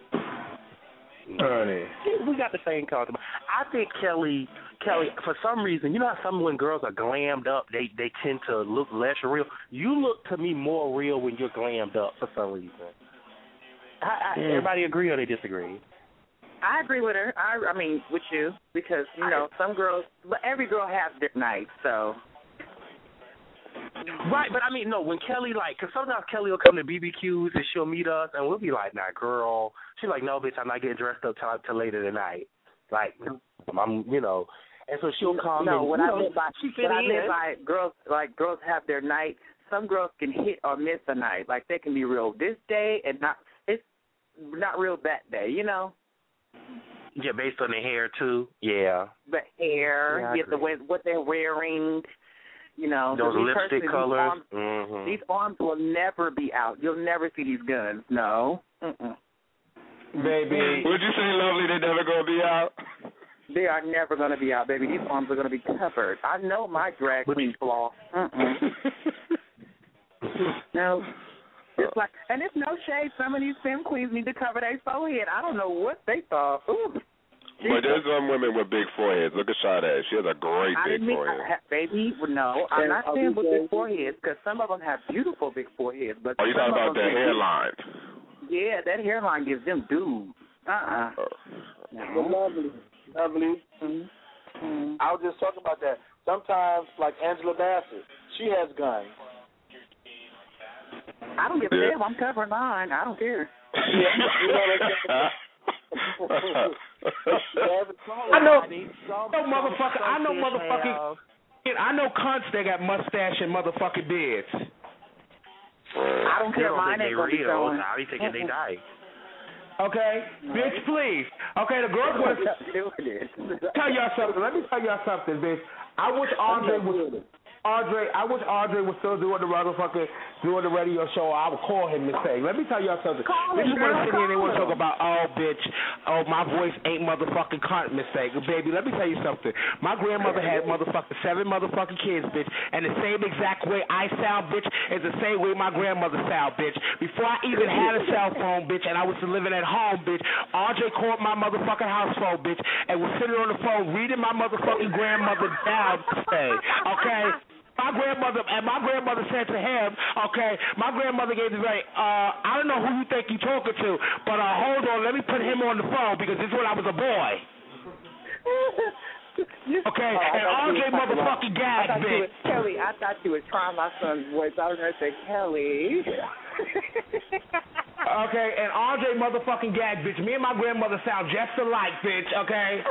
Honey. We got the same cause. I think Kelly, for some reason, you know how some when girls are glammed up, they tend to look less real. You look to me more real when you're glammed up for some reason. Everybody agree or they disagree? I agree with her. I mean, with you, because, you know, some girls, but every girl has their nights, so. Right, but I mean, no, when Kelly, like, because sometimes Kelly will come to BBQs and she'll meet us, and we'll be like, nah, girl. She's like, no, bitch, I'm not getting dressed up till later tonight. Like, I'm, you know, and so she'll come. No, and, what I meant by girls have their night. Some girls can hit or miss a night. Like, they can be real this day and it's not real that day, you know? Yeah, based on the hair, too. Yeah. The hair, what they're wearing. You know, those lipstick colors. These arms will never be out. You'll never see these guns. No. Baby. Would you say, lovely, they're never going to be out? They are never going to be out, baby. These arms are going to be covered. I know my drag queen flaw. No. It's like, and it's no shade. Some of these femme queens need to cover their forehead. I don't know what they thought. Ooh. But there's some women with big foreheads. Look at Sade. She has a great big forehead. Baby, no. I'm not saying with big foreheads, because some of them have beautiful big foreheads. But you talking about that hairline? Yeah, that hairline gives them dudes. Lovely. I was just talking about that. Sometimes, like Angela Bassett, she has guns. I don't give a damn. I'm covering mine. I don't care. I know cunts that got mustache and motherfucking beards. I don't care. Mine ain't gonna be showing. I be thinking they die. Okay, bitch, please. Okay, the girls want to tell y'all something. Let me tell y'all something, bitch. I wish Andre was still doing the radio show. I would call him and say, let me tell y'all something. Bitches want to sit here and they want to talk about, my voice ain't motherfucking cunt mistake. Baby, let me tell you something. My grandmother had 7 motherfucking kids, bitch, and the same exact way I sound, bitch, is the same way my grandmother sound, bitch. Before I even had a cell phone, bitch, and I was living at home, bitch, Andre called my motherfucking house phone, bitch, and was sitting on the phone reading my motherfucking grandmother down, okay? My grandmother said to him, okay, my grandmother gave the I don't know who you think you're talking to, but hold on, let me put him on the phone because this is when I was a boy. Okay, and Andre motherfucking gagged, bitch. Kelly, I thought you were trying my son's voice. I was going to say, Kelly. Okay, and Andre motherfucking gagged, bitch. Me and my grandmother sound just alike, bitch, okay?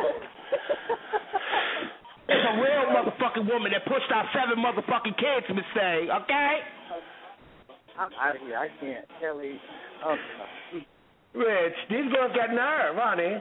It's a real motherfucking woman that pushed out 7 motherfucking kids, Miss Say, okay? I'm out of here. I can't. Kelly. Oh, Rich, these girls got nerve, honey.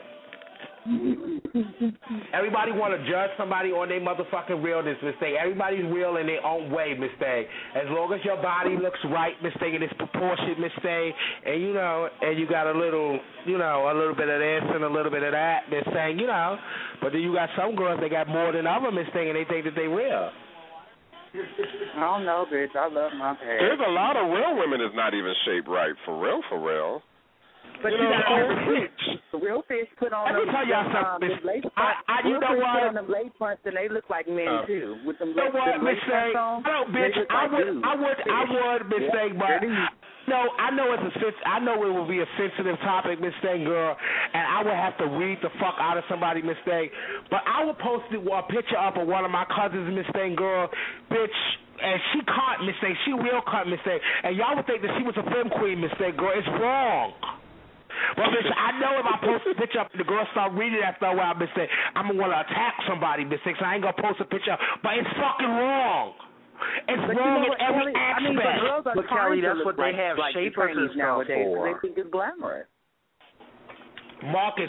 Everybody want to judge somebody on their motherfucking realness, Miss Day. Everybody's real in their own way, Miss Day. As long as your body looks right, Miss Day, and it's proportionate, Miss Day, and and you got a little bit of this and a little bit of that, Miss Day, But then you got some girls that got more than other, Miss Day, and they think that they real. I don't know, bitch. I love my hair. There's a lot of real women that's not even shaped right, for real. But you got real fish put on them. Let me tell y'all something. Lace on them lace fronts, and they look like men too. With them lace fronts on. I would, Miss Thing, but I know it will be a sensitive topic, Miss Thing, girl, and I would have to read the fuck out of somebody, Miss Thing. But I would post a picture up of one of my cousins, Miss Thing, girl, bitch. And she caught Miss Thing. She real caught Miss Thing. And y'all would think that she was a femme queen, Miss Thing, girl. It's wrong. Well, bitch, I know if I post a picture up and the girl start reading after a while, Miss Thing, I'm going to want to attack somebody, Miss Thing, so I ain't going to post a picture. But it's fucking wrong. It's wrong in every aspect. But Kelly, that's what they have shapers and stuff nowadays. for. They think it's glamorous. Marcus,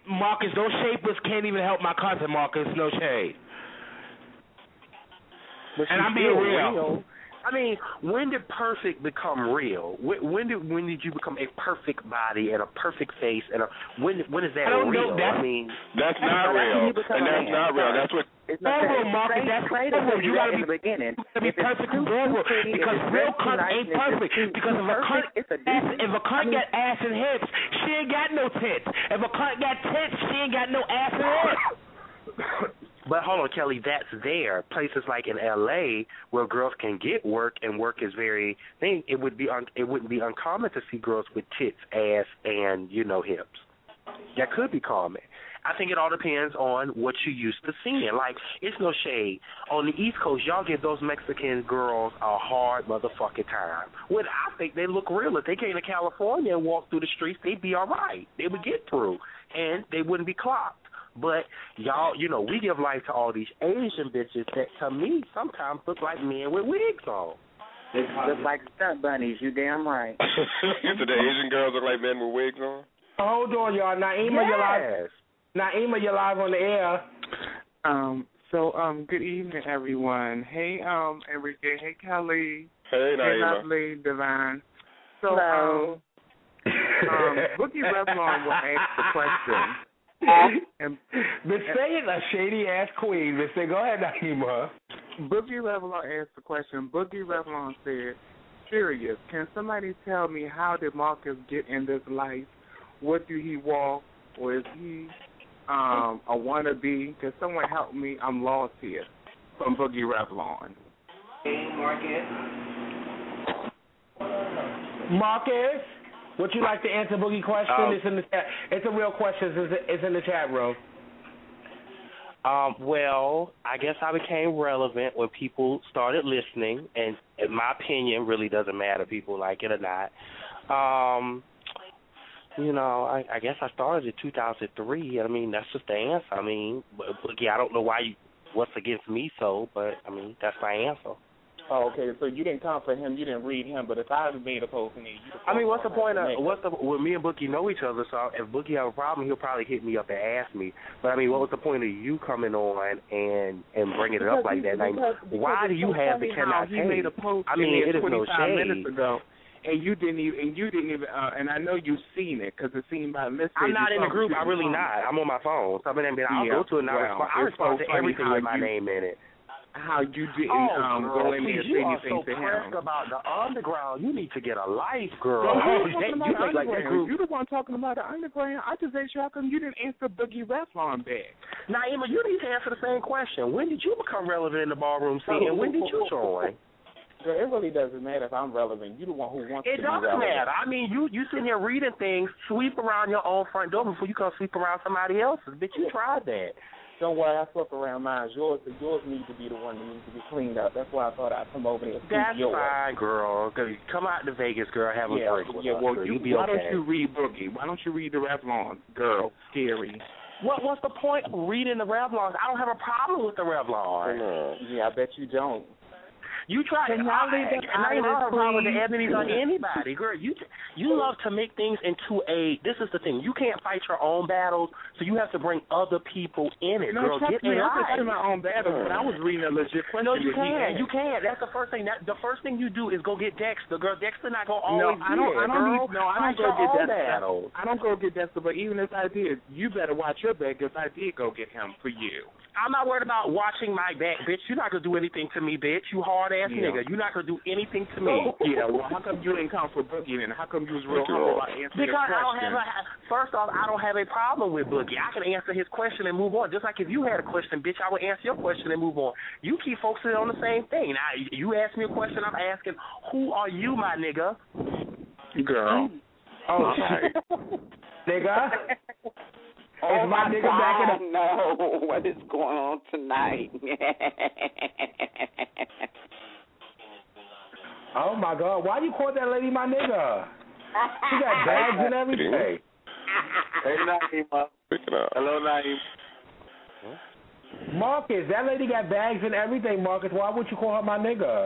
those shapers can't even help my cousin, Marcus. No shade. But and I'm being real. I mean, when did perfect become real? When did you become a perfect body and a perfect face and when is that real? I mean, that's not real, and that's not real. That's what. It's not Market. That's crazy. You got to be beginning. Be perfect because real cunt ain't perfect. Because if a cunt got ass and hips, she ain't got no tits. If a cunt got tits, she ain't got no ass and hips. But hold on, Kelly, that's there. Places like in L.A. where girls can get work, and work is very thing. It wouldn't be uncommon to see girls with tits, ass, and hips. That could be common. I think it all depends on what you used to seeing. Like, it's no shade. On the East Coast, y'all give those Mexican girls a hard motherfucking time. Well, I think they look real. If they came to California and walked through the streets, they'd be all right. They would get through, and they wouldn't be clocked. But y'all, we give life to all these Asian bitches that, to me, sometimes look like men with wigs on. They look like stunt bunnies. You damn right. So the Asian girls look like men with wigs on? Hold on, y'all. Naima, you're live on the air. Good evening, everyone. Hey, Enrique. Hey, Kelly. Hey, Naima. Hey, lovely, Divine. Hello. Boogie Revlon will ask the question. Miss saying a shady ass queen. Miss say, go ahead, Naima. Boogie Revlon asked the question. Boogie Revlon said, "Serious? Can somebody tell me how did Marcus get in this life? What do he walk, or is he a wannabe? Can someone help me? I'm lost here." From Boogie Revlon. Hey, Marcus, would you like to answer Boogie question? It's in the chat. It's a real question. It's in the chat room. Well, I guess I became relevant when people started listening, and in my opinion, really doesn't matter if people like it or not. I guess I started in 2003. I mean, that's just the answer. I mean, Boogie, I don't know what's against me, but I mean, that's my answer. Oh, okay. So you didn't come for him, you didn't read him, but if I made a post in there, what's the point of well, me and Boogie know each other, so if Boogie have a problem, he'll probably hit me up and ask me. But I mean, what was the point of you coming on and bringing it up like that? Why do you have the cannot he made a post it is no shade. Minutes ago. And you didn't even, and I know you've seen it because it seemed by mistake. I'm not in the group. I'm really not. I'm on my phone. So I'll go to it and I respond to everything with my name in it. How you didn't go in there and say anything to him. You are so pressed about the underground. You need to get a life, girl. You the one talking about the underground. I just asked you how come you didn't answer Boogie Revlon back. Naima, you need to answer the same question. When did you become relevant in the ballroom scene, and when did you join? Girl, it really doesn't matter if I'm relevant. You're the one who wants to be relevant. It doesn't matter. I mean, you sitting here reading things, sweep around your own front door before you come sweep around somebody else's. Bitch, you tried that. Don't worry, I swept around mine. Yours needs to be the one that needs to be cleaned up. That's why I thought I'd come over there and That's fine, girl. Come out to Vegas, girl, have a drink with us. Well, you'll be why okay. Don't you read Boogie? Why don't you read the Revlon, girl? Scary. What's the point of reading the Revlons? I don't have a problem with the Revlon. Yeah, I bet you don't. You try. I don't have a problem with the Ebony's on anybody, girl. You love to make things into a. This is the thing. You can't fight your own battles, so you have to bring other people in it, girl. Get in line. I'm fighting my own battles, but I was reading a legit question. No, you can't. You can't. That's the first thing. The first thing you do is go get Dexter, girl. Dexter not gonna always I don't go get Dexter. I don't go get Dexter, but even if I did, you better watch your back if I did go get him for you. I'm not worried about watching my back, bitch. You're not gonna do anything to me, bitch. You hard ass nigga. You're not gonna do anything to me. Yeah. Well, how come you didn't come for Boogie then? How come you was real humble about answering because his question? First off, I don't have a problem with Boogie. I can answer his question and move on. Just like if you had a question, bitch, I would answer your question and move on. You keep focusing on the same thing. Now, you ask me a question, I'm asking, who are you, my nigga? Girl. Oh, nigga. Is my nigga back in the... No, what is going on tonight? Oh, my God. Why you call that lady my nigga? She got bags and everything. Hey, Naima. Hello, Naima. Marcus, that lady got bags and everything, Marcus. Why would you call her my nigga?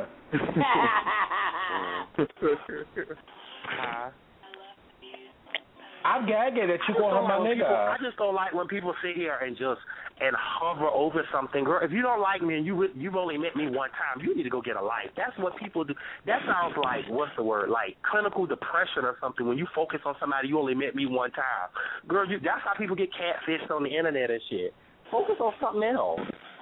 I'm gagging that you call him my nigga. I just don't like when people sit here and hover over something. Girl, if you don't like me and you've only met me one time, you need to go get a life. That's what people do. That sounds like, what's the word, like clinical depression or something. When you focus on somebody, you only met me one time. Girl, that's how people get catfished on the internet and shit. Focus on something else.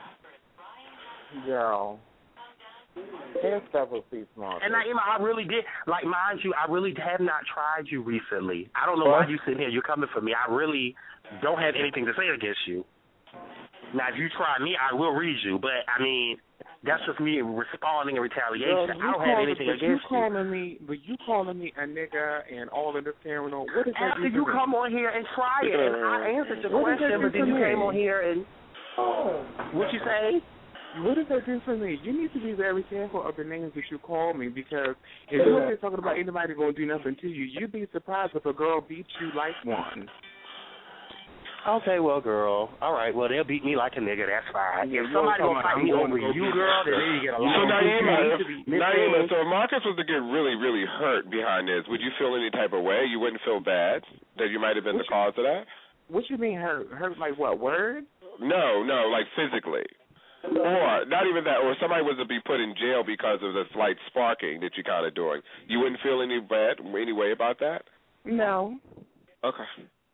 Girl. There's several seats, Mark. And Naima, I really did, like, mind you, I really have not tried you recently. I don't know why you sitting here. You're coming for me. I really don't have anything to say against you. Now, if you try me, I will read you. But, I mean, that's just me responding in retaliation. I don't have anything against you. But you calling me a nigga and all of this carrying on. What is that? After you come on here and try it, and I answered your question, but then you came on here and, what you say? What does that do for me? You need to be very careful of the names that you call me, because if you're here talking about anybody going to do nothing to you, you'd be surprised if a girl beats you like one. Okay, well, girl. All right, well, they'll beat me like a nigga. That's fine. If somebody going to fight me over you, girl, then you get a lot. So, Naima, so if Marcus was to get really, really hurt behind this, would you feel any type of way? You wouldn't feel bad that you might have been the cause of that? What you mean hurt? Hurt like what, word? No, like physically. Or, not even that, or somebody was to be put in jail because of the slight sparking that you're kind of doing. You wouldn't feel any way about that? No. Okay.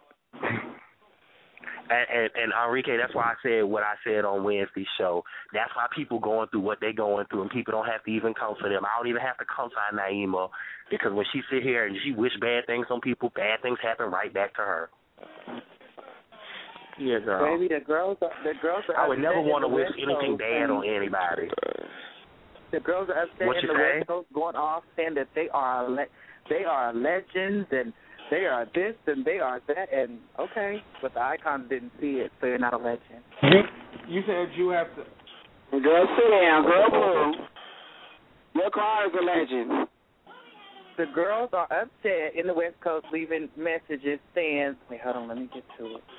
And Enrique, that's why I said what I said on Wednesday's show. That's why people going through what they're going through, and people don't have to even comfort them. I don't even have to comfort Naima, because when she sit here and she wish bad things on people, bad things happen right back to her. Yeah, girl. Baby, the girls are I would never want to wish anything bad on anybody. The girls are upset in the West Coast going off saying that they are legends and they are this and they are that, and okay, but the Icon didn't see it, so you're not a legend. You said you have to. Girl, sit down, girl. Your car is a legend. The girls are upset in the West Coast, leaving messages saying, wait, hold on, let me get to it.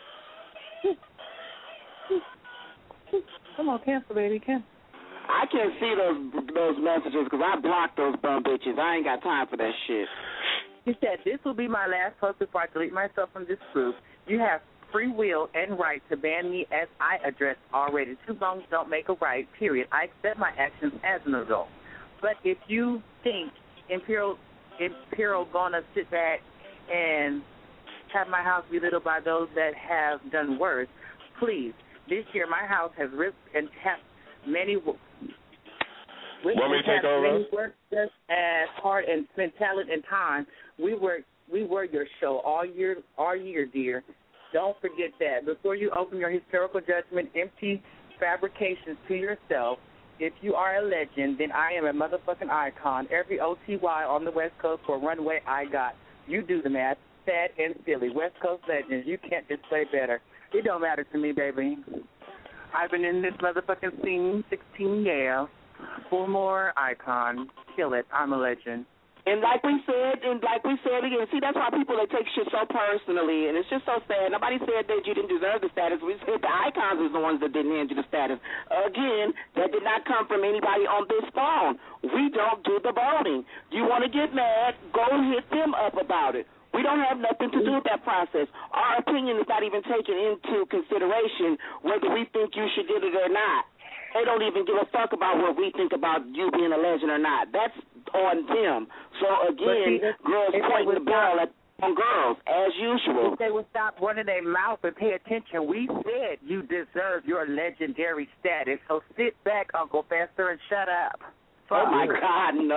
Come on, cancel, baby, cancel. I can't see those messages because I blocked those bum bitches. I ain't got time for that shit. He said, this will be my last post before I delete myself from this group. You have free will and right to ban me as I addressed already. Two wrongs don't make a right, period. I accept my actions as an adult. But if you think Imperial gonna sit back and have my house belittled by those that have done worse, please. This year my house has ripped and tapped many Want me to take over? Worked just as hard and spent talent and time. We were your show all year, dear. Don't forget that. Before you open your hysterical judgment, empty fabrications to yourself, if you are a legend, then I am a motherfucking icon. Every OTY on the West Coast for runway I got. You do the math. Sad and silly. West Coast legends. You can't display better. It don't matter to me, baby. I've been in this motherfucking scene 16 years. 4 more icon. Kill it. I'm a legend. And like we said again, see, that's why people that take shit so personally, and it's just so sad. Nobody said that you didn't deserve the status. We said the icons was the ones that didn't hand you the status. Again, that did not come from anybody on this phone. We don't do the voting. You want to get mad, go hit them up about it. We don't have nothing to do with that process. Our opinion is not even taken into consideration whether we think you should get it or not. They don't even give a fuck about what we think about you being a legend or not. That's on them. So, again, girls pointing the barrel on girls, as usual. If they would stop running their mouth and pay attention, we said you deserve your legendary status. So sit back, Uncle Fester, and shut up. Oh, my God, no.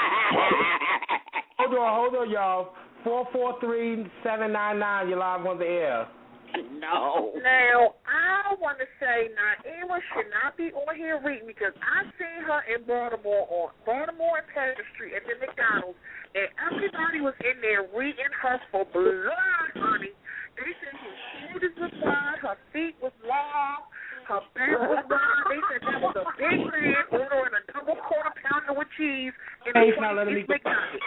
Hold on, y'all. 443-799, you're live on the air. No. Now, I want to say Naima should not be on here reading, because I seen her in Baltimore and Pleasant Street at the McDonald's, and everybody was in there reading her for blood, honey. They said her shoulders was wide, her feet was long, her back was wide. They said that was a big man ordering a double quarter pounder with cheese in the McDonald's.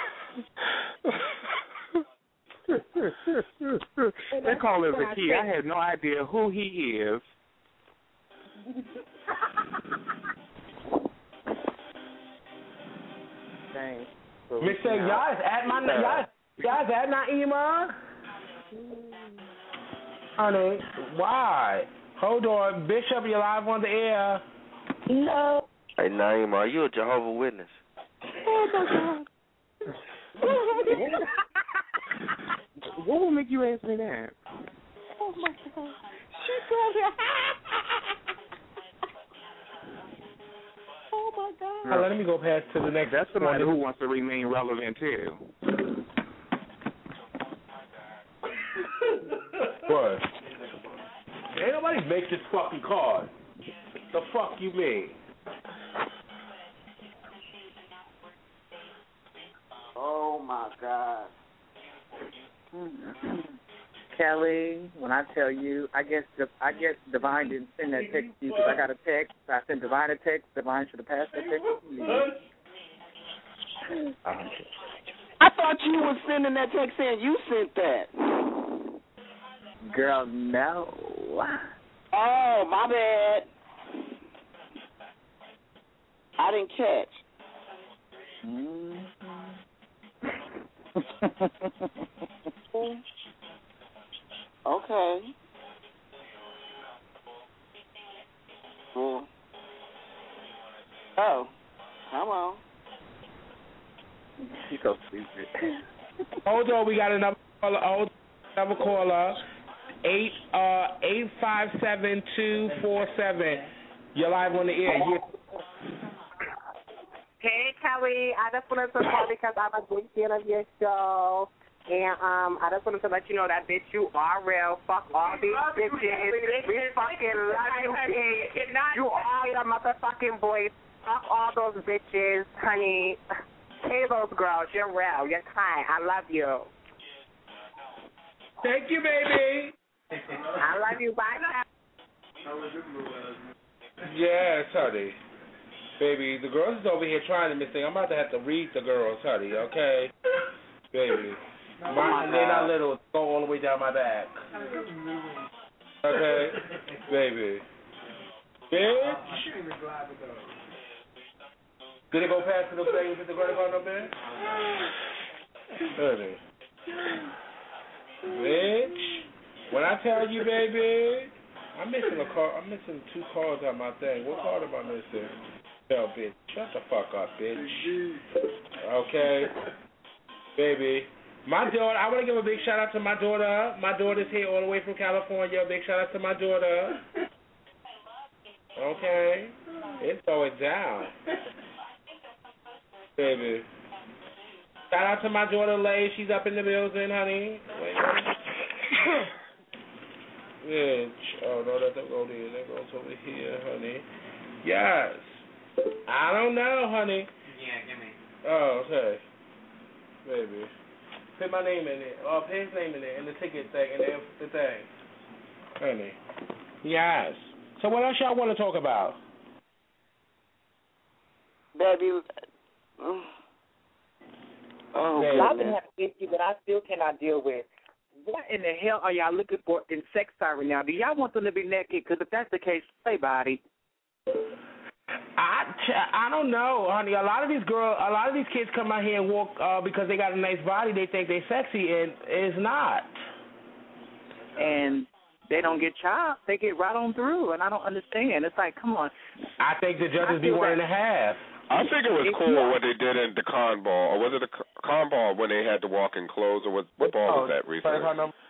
They call him a key. I have no idea who he is. Mr. Y'all is at Naima. Honey, why? Hold on. Bishop, you're live on the air. No. Hey, Naima, are you a Jehovah's Witness? Oh, my God. What will make you answer me that? Oh, my God. She told her. Oh, my God. Now, let me go past to the next. That's somebody who wants to remain relevant, too. What? Ain't nobody make this fucking card. The fuck you mean? Oh my God. Kelly, when I tell you, I guess Divine didn't send that text to you because I got a text. I sent Divine a text. Divine should have passed that text to me. I thought you were sending that text saying you sent that. Girl, no. Oh, my bad. I didn't catch. Okay. Well. Oh, come on. She's so stupid. Hold on, we got another caller. Another caller. 857-247. You're live on the air. Hey, Kelly. I just wanted to call because I'm a big fan of your show. And I just wanted to let you know that, bitch, you are real. Fuck all these bitches. We fucking love you, bitch. You are your motherfucking boys. Fuck all those bitches, honey. Hey, those girls. You're real. You're kind. I love you. Thank you, baby. I love you. Bye now. Yes, honey. Baby, the girls is over here trying to miss things. I'm about to have to read the girls, honey, okay? Baby. They're not little. Go all the way down my back. Okay? Baby. Bitch. Did it go past the thing with the credit card up there? Honey. Bitch. When I tell you, baby, I'm missing a card. I'm missing 2 cards on my thing. What card am I missing? No, bitch. Shut the fuck up, bitch. Okay? Baby. My daughter, I want to give a big shout out to my daughter. My daughter's here all the way from California. Big shout out to my daughter. Okay? It's going down. Baby. Shout out to my daughter, Lay. She's up in the building, honey. Bitch. Oh, no, that don't go there. That goes over here, honey. Yes. I don't know, honey. Yeah, give me. Oh, okay. Baby. Put my name in it. Put his name in it, and the ticket thing, and the thing. Honey. Yes. So what else y'all want to talk about? Baby. Oh, I've been having an issue that I still cannot deal with. What in the hell are y'all looking for in sex siren now? Do y'all want them to be naked? Because if that's the case, say body. I don't know, honey. A lot of these kids come out here and walk because they got a nice body. They think they're sexy, and it's not. And they don't get chopped. They get right on through, and I don't understand. It's like, come on. I think the judges be 1.5. I think it was cool what they did in the con ball, or was it a con ball when they had to walk in clothes, or what ball was that recently?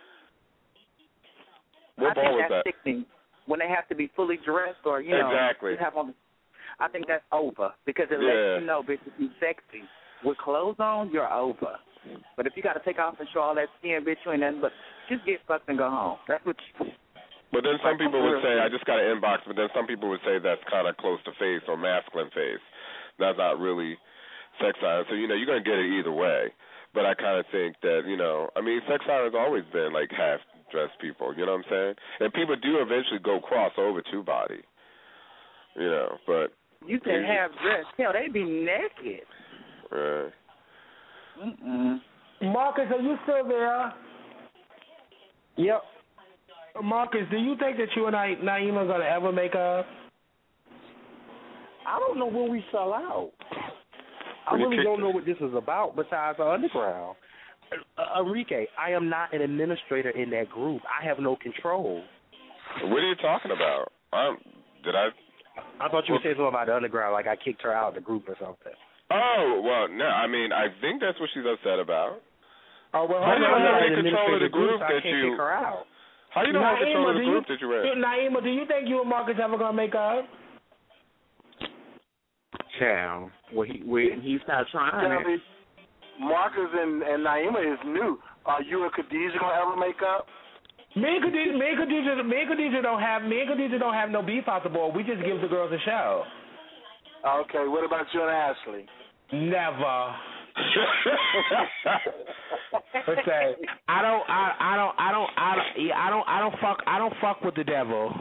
What ball was that? Sickening. When they have to be fully dressed, or you know, exactly. Have on. I think that's over because it lets you know, bitch, if you sexy with clothes on, you're over. But if you got to take off and show all that skin, bitch, you ain't nothing but just get fucked and go home. That's what. But then some people would say, I just got an inbox, but then some people would say that's kind of close to face or masculine face. That's not really sex siren. So, you know, you're going to get it either way. But I kind of think that, you know, I mean, sex siren's always been like half-dressed people, you know what I'm saying? And people do eventually go cross over to body, you know, but. You can have dress. Hell, they be naked. Right. Marcus, are you still there? Yep. Marcus, do you think that you and Naima are going to ever make up? I don't know when we fell out. I really don't know what this is about besides the underground. Enrique, I am not an administrator in that group. I have no control. What are you talking about? I thought you were saying something about the underground, like I kicked her out of the group or something. Oh, well, no, I mean, I think that's what she's upset about. Oh, well, how do you hold on. have control of the group that you... Kick her out. How you don't have control of the group that you're in? Naima, do you think you and Marcus ever going to make up? Child. Well, he's not trying it. Marcus and Naima is new. Are you and Khadijah going to ever make up? Me and Khadijah don't have no beef out the board. We just give the girls a show. Okay, what about you and Ashley? Never. Say, I don't fuck with the devil.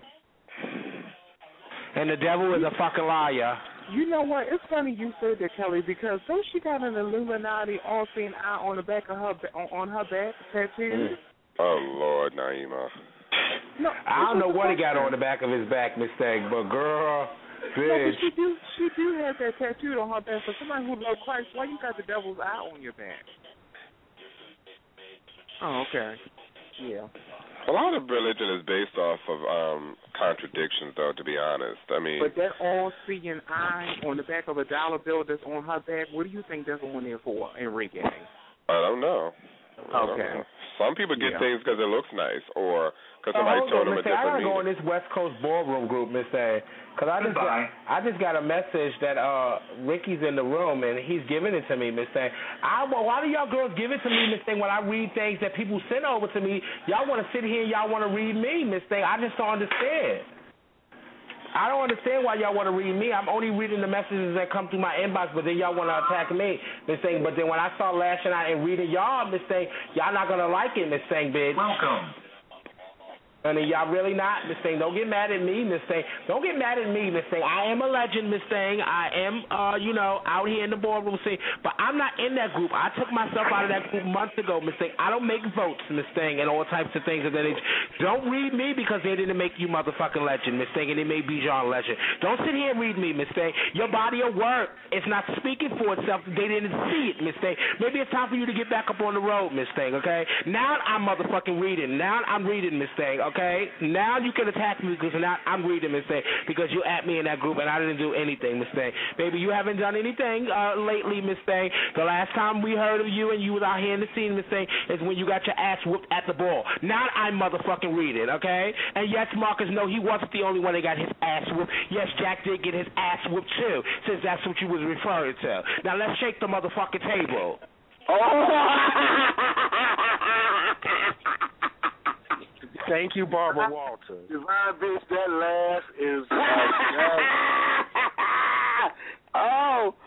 And the devil is a fucking liar. You know what? It's funny you said that, Kelly, because don't she got an Illuminati all-seeing eye on the back of her on her back tattoo? Oh Lord, Naima. No, I don't know what he got on the back of his back, mistake, but girl, bitch. No, but she do have that tattooed on her back. For somebody who loves Christ, why you got the devil's eye on your back? Oh, okay. Yeah. A lot of religion is based off of contradictions, though, to be honest. I mean, but that all-seeing eye on the back of a dollar bill that's on her back, what do you think that's on there for, Enrique? I don't know. Okay. Some people get things because it looks nice, or because somebody told them a different meaning. I gotta go in this West Coast ballroom group, Miss A, because I just got a message that Ricky's in the room and he's giving it to me, Miss A. Why do y'all girls give it to me, Miss A? When I read things that people send over to me, y'all want to sit here and y'all want to read me, Miss A. I just don't understand. I don't understand why y'all want to read me. I'm only reading the messages that come through my inbox, but then y'all want to attack me, Miss Thing. But then when I start lashing out and reading y'all, Miss Thing, y'all not going to like it, Miss Thing, bitch. Welcome. And y'all really not, Miss Thing. Don't get mad at me, Miss Thing. Don't get mad at me, Miss Thing. I am a legend, Miss Thing. I am, out here in the ballroom scene. But I'm not in that group. I took myself out of that group months ago, Miss Thing. I don't make votes, Miss Thing, and all types of things of that age. Don't read me because they didn't make you motherfucking legend, Miss Thing, and they made Bijan legend. Don't sit here and read me, Miss Thing. Your body of work is not speaking for itself. They didn't see it, Miss Thing. Maybe it's time for you to get back up on the road, Miss Thing, okay? Now I'm motherfucking reading. Now I'm reading, Miss Thing, okay? Now you can attack me because now I'm reading, Miss Thing, because you at me in that group and I didn't do anything, Miss Thing. Baby, you haven't done anything lately, Miss Thing. The last time we heard of you and you was out here in the scene, Miss Thing, is when you got your ass whooped at the ball. Now I'm motherfucking reading, okay? And yes, Marcus, no, he wasn't the only one that got his ass whooped. Yes, Jack did get his ass whooped too, since that's what you was referring to. Now let's shake the motherfucking table. Thank you, Barbara Walters. Divine bitch, that last is oh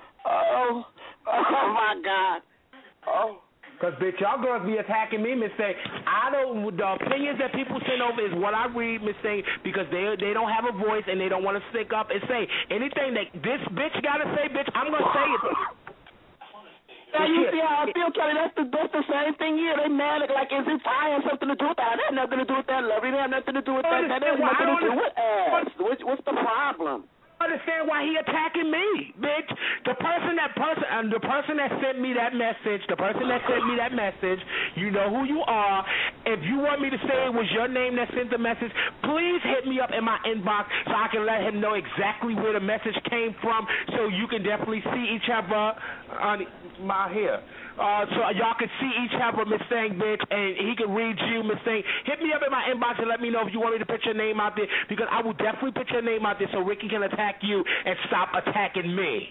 my God. Oh. Because, bitch, y'all girls be attacking me, Miss Thing. The opinions that people send over is what I read, Miss Thing, because they don't have a voice and they don't want to stick up and say anything that this bitch got to say, bitch, I'm going to say it. Now you see how I feel, Kelly. That's the same thing here. They mad like as if I have something to do with that. That has nothing to do with that, love. It have nothing to do with that. That has nothing to do with ass. What's the problem? Understand why he attacking me, bitch. The person that sent me that message, you know who you are. If you want me to say it was your name that sent the message, please hit me up in my inbox so I can let him know exactly where the message came from, so you can definitely see each other on my hair. So y'all can see each other, Miss Thing, bitch, and he can read you, Miss Thing. Hit me up in my inbox and let me know if you want me to put your name out there, because I will definitely put your name out there so Ricky can attack you and stop attacking me.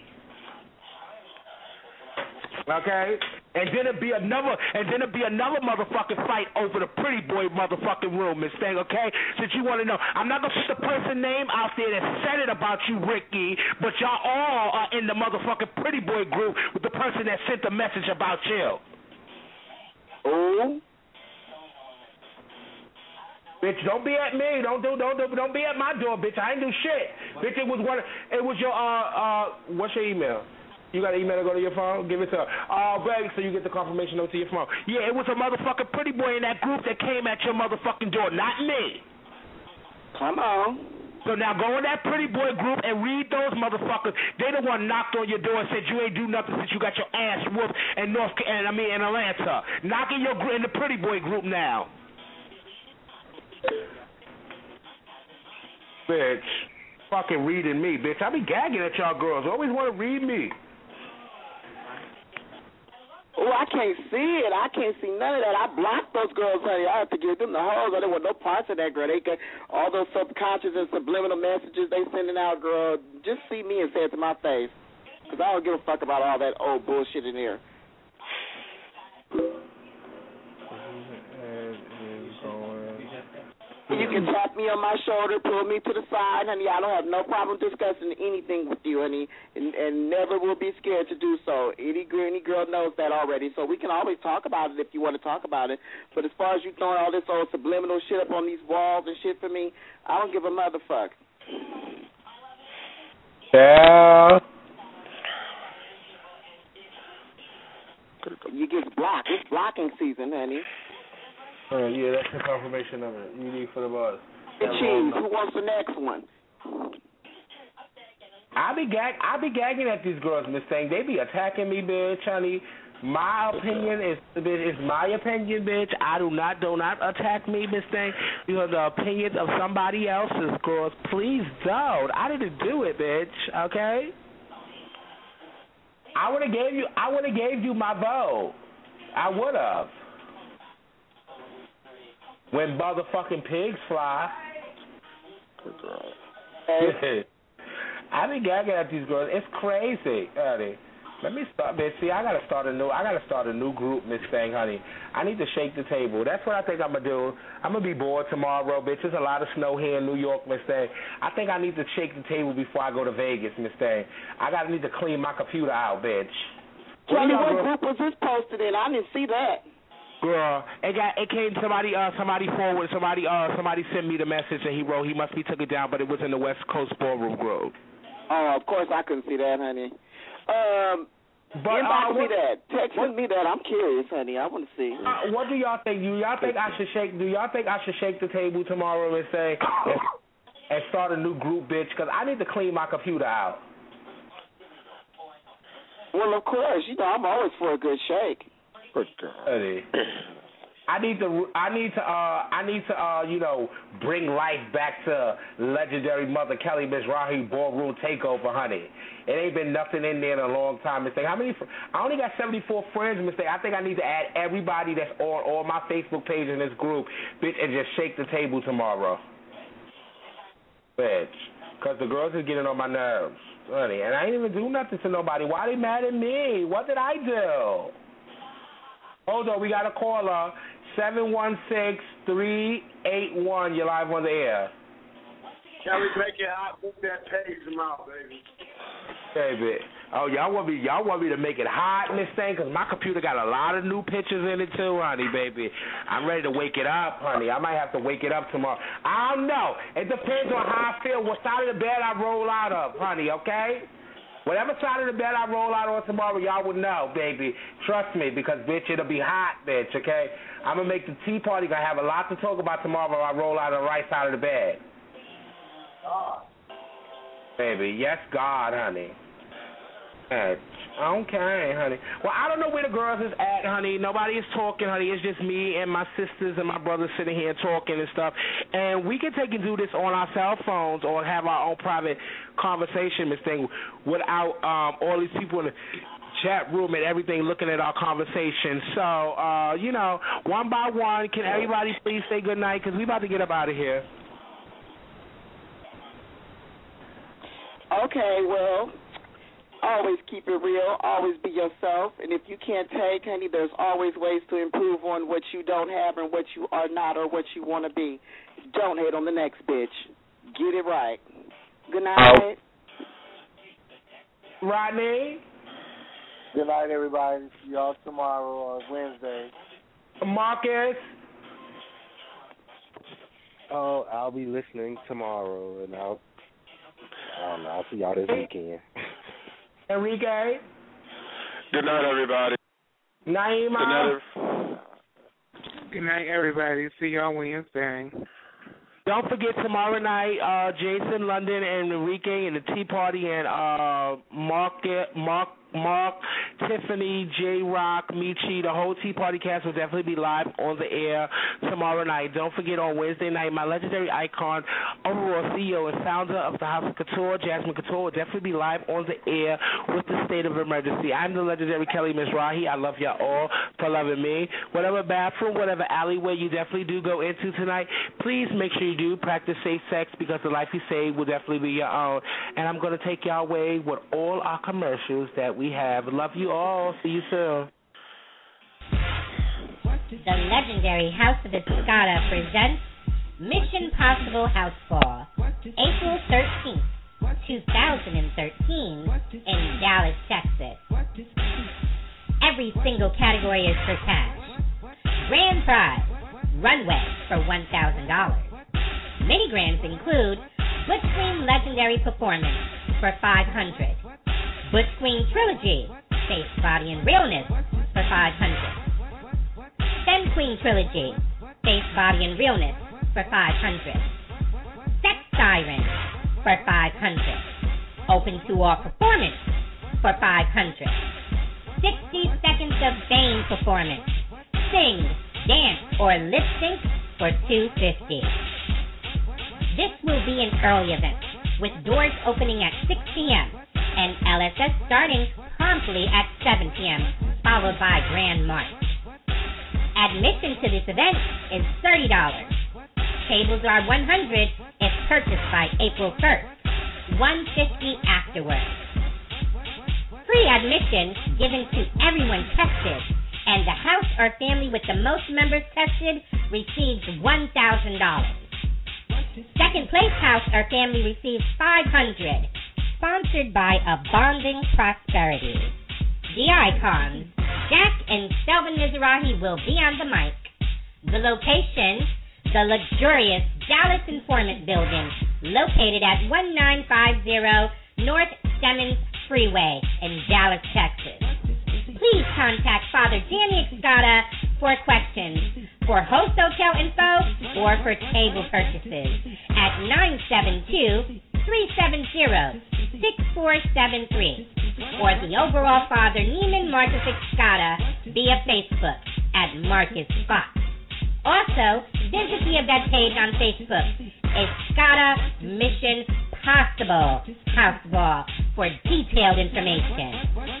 Okay? And then it'll be another motherfucking fight over the pretty boy motherfucking room, Miss Thing, okay? Since you want to know, I'm not going to put the person name out there that said it about you, Ricky, but y'all all are in the motherfucking pretty boy group with the person that sent the message about you. Oh. Bitch, don't be at me. Don't be at my door, bitch. I ain't do shit. Bitch, it was your what's your email? You got an email to go to your phone? Give it to her. Baby, so you get the confirmation note to your phone. Yeah, it was a motherfucking pretty boy in that group that came at your motherfucking door, not me. Come on. So now go in that pretty boy group and read those motherfuckers. They the one knocked on your door and said you ain't do nothing since you got your ass whooped in in Atlanta. Knock in the pretty boy group now. Bitch. Fucking reading me, bitch. I be gagging at y'all girls. Always want to read me. Oh, I can't see it. I can't see none of that. I blocked those girls, honey. I have to give them the hoes. I didn't want no parts of that, girl. They got all those subconscious and subliminal messages they sending out, girl. Just see me and say it to my face. Because I don't give a fuck about all that old bullshit in here. You can tap me on my shoulder, pull me to the side, honey. I don't have no problem discussing anything with you, honey, and never will be scared to do so. Any girl knows that already, so we can always talk about it if you want to talk about it. But as far as you throwing all this old subliminal shit up on these walls and shit for me, I don't give a motherfuck. Yeah. You get blocked. It's blocking season, honey. Yeah, that's the confirmation of it. You need for the boss. Cheese. Who wants the next one? I be gagging at these girls, Miss Thing. They be attacking me, bitch, honey. My opinion is my opinion, bitch. Do not attack me, Miss Thing. Because the opinions of somebody else's girls, please don't. I didn't do it, bitch. Okay. I would have gave you my vote. I would have. When motherfucking pigs fly. I be gagging at these girls. It's crazy, honey. Let me start, bitch. See, I gotta start a new group, Miss Thing, honey. I need to shake the table. That's what I think I'm gonna do. I'm gonna be bored tomorrow, bitch. There's a lot of snow here in New York, Miss Thing. I think I need to shake the table before I go to Vegas, Miss Thing. I need to clean my computer out, bitch. Tell me what group was this posted in? I didn't see that. Girl, it came somebody sent me the message and he wrote he must be took it down, but it was in the West Coast Ballroom group. Oh, of course I couldn't see that, honey. Inbox me that. Text me that. I'm curious, honey. I want to see. What do y'all think? Do y'all think I should shake the table tomorrow and say and start a new group, bitch? Because I need to clean my computer out. Well, of course. You know I'm always for a good shake. I need to bring life back to legendary Mother Kelly Mizrahi Ballroom Takeover, honey. It ain't been nothing in there in a long time, Miss Thing. I only got 74 friends, Miss Thing. I think I need to add everybody that's on all my Facebook page in this group, bitch, and just shake the table tomorrow, bitch. Because the girls are getting on my nerves, honey. And I ain't even do nothing to nobody. Why they mad at me? What did I do? Hold on, we got a caller, 716-381. You're live on the air. Kelly, make it hot. Book that page tomorrow, baby. Baby. Oh, y'all want me to make it hot, Miss Thing? Because my computer got a lot of new pictures in it too, honey, baby. I'm ready to wake it up, honey. I might have to wake it up tomorrow. I don't know. It depends on how I feel, what side of the bed I roll out of, honey, okay? Whatever side of the bed I roll out on tomorrow, y'all would know, baby. Trust me, because, bitch, it'll be hot, bitch, okay? I'm going to make the tea party. Going to have a lot to talk about tomorrow when I roll out on the right side of the bed. Baby, yes, God, honey. Okay, honey. Well, I don't know where the girls is at, honey. Nobody is talking, honey. It's just me and my sisters and my brothers sitting here talking and stuff. And we can take and do this on our cell phones or have our own private conversation, Miss Thing, without all these people in the chat room and everything looking at our conversation. So, one by one, can everybody please say good night? Because we about to get up out of here. Okay, well, always keep it real. Always be yourself. And if you can't take, honey, there's always ways to improve on what you don't have and what you are not or what you want to be. Don't hate on the next bitch. Get it right. Good night. Rodney? Good night, everybody. See y'all tomorrow or Wednesday. Marcus? Oh, I'll be listening tomorrow, and I'll see y'all this weekend. Enrique? Good night, everybody. Naima? Good night, everybody. See y'all Wednesday. Don't forget tomorrow night, Jason London and Enrique and the Tea Party and Mark, Tiffany, J-Rock, Michi, the whole Tea Party cast will definitely be live on the air tomorrow night. Don't forget on Wednesday night, my legendary icon, overall CEO and founder of the House of Couture, Jasmine Couture, will definitely be live on the air with the state of emergency. I'm the legendary Kelly Mizrahi. I love y'all all for loving me. Whatever bathroom, whatever alleyway you definitely do go into tonight, please make sure you do practice safe sex because the life you save will definitely be your own. And I'm going to take y'all away with all our commercials that we have. Love you all. See you soon. The legendary House of Escada presents Mission Possible House Ball, April 13th, 2013, in Dallas, Texas. Every single category is for cash. Grand prize, runway for $1,000. Mini grands include Butch Queen Legendary Performance for $500. Butch Queen Trilogy, Face, Body, and Realness for $500. Femme Queen Trilogy, Face, Body, and Realness for $500. Sex Siren for $500. Open to all performance for $500. 60 seconds of Bane performance. Sing, dance, or lip sync for $250. This will be an early event with doors opening at 6 p.m. and LSS starting promptly at 7 p.m., followed by Grand March. Admission to this event is $30. Tables are $100 if purchased by April 1st, $150 afterwards. Free admission given to everyone tested, and the house or family with the most members tested receives $1,000. Second place house or family receives $500. Sponsored by Abonding Prosperity. The icons, Jack and Selvin Mizrahi, will be on the mic. The location, the luxurious Dallas Informant Building, located at 1950 North Stemmons Freeway in Dallas, Texas. Please contact Father Danny Escada for questions, for host hotel info, or for table purchases at 972-370-6473, or the overall Father Neiman Marcus Escada via Facebook at Marcus Fox. Also, visit the event page on Facebook, Escada Mission Possible House Ball, for detailed information.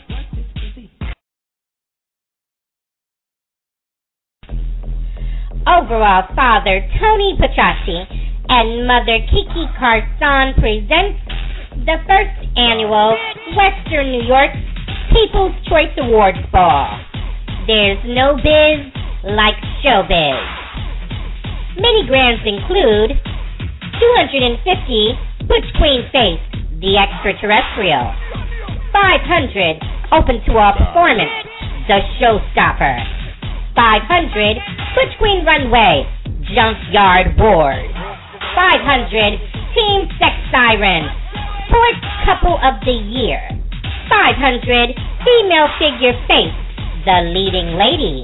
Overall Father Tony Petracci and Mother Kiki Carson presents the first annual Western New York People's Choice Awards Ball. There's no biz like showbiz. Mini grands include 250 Butch Queen Face, the extraterrestrial. 500 Open to All Performance, the showstopper. 500 Butch Queen Runway, Junkyard Wars. 500 Team Sex Siren, Sports Couple of the Year. 500 Female Figure Face, the Leading Lady.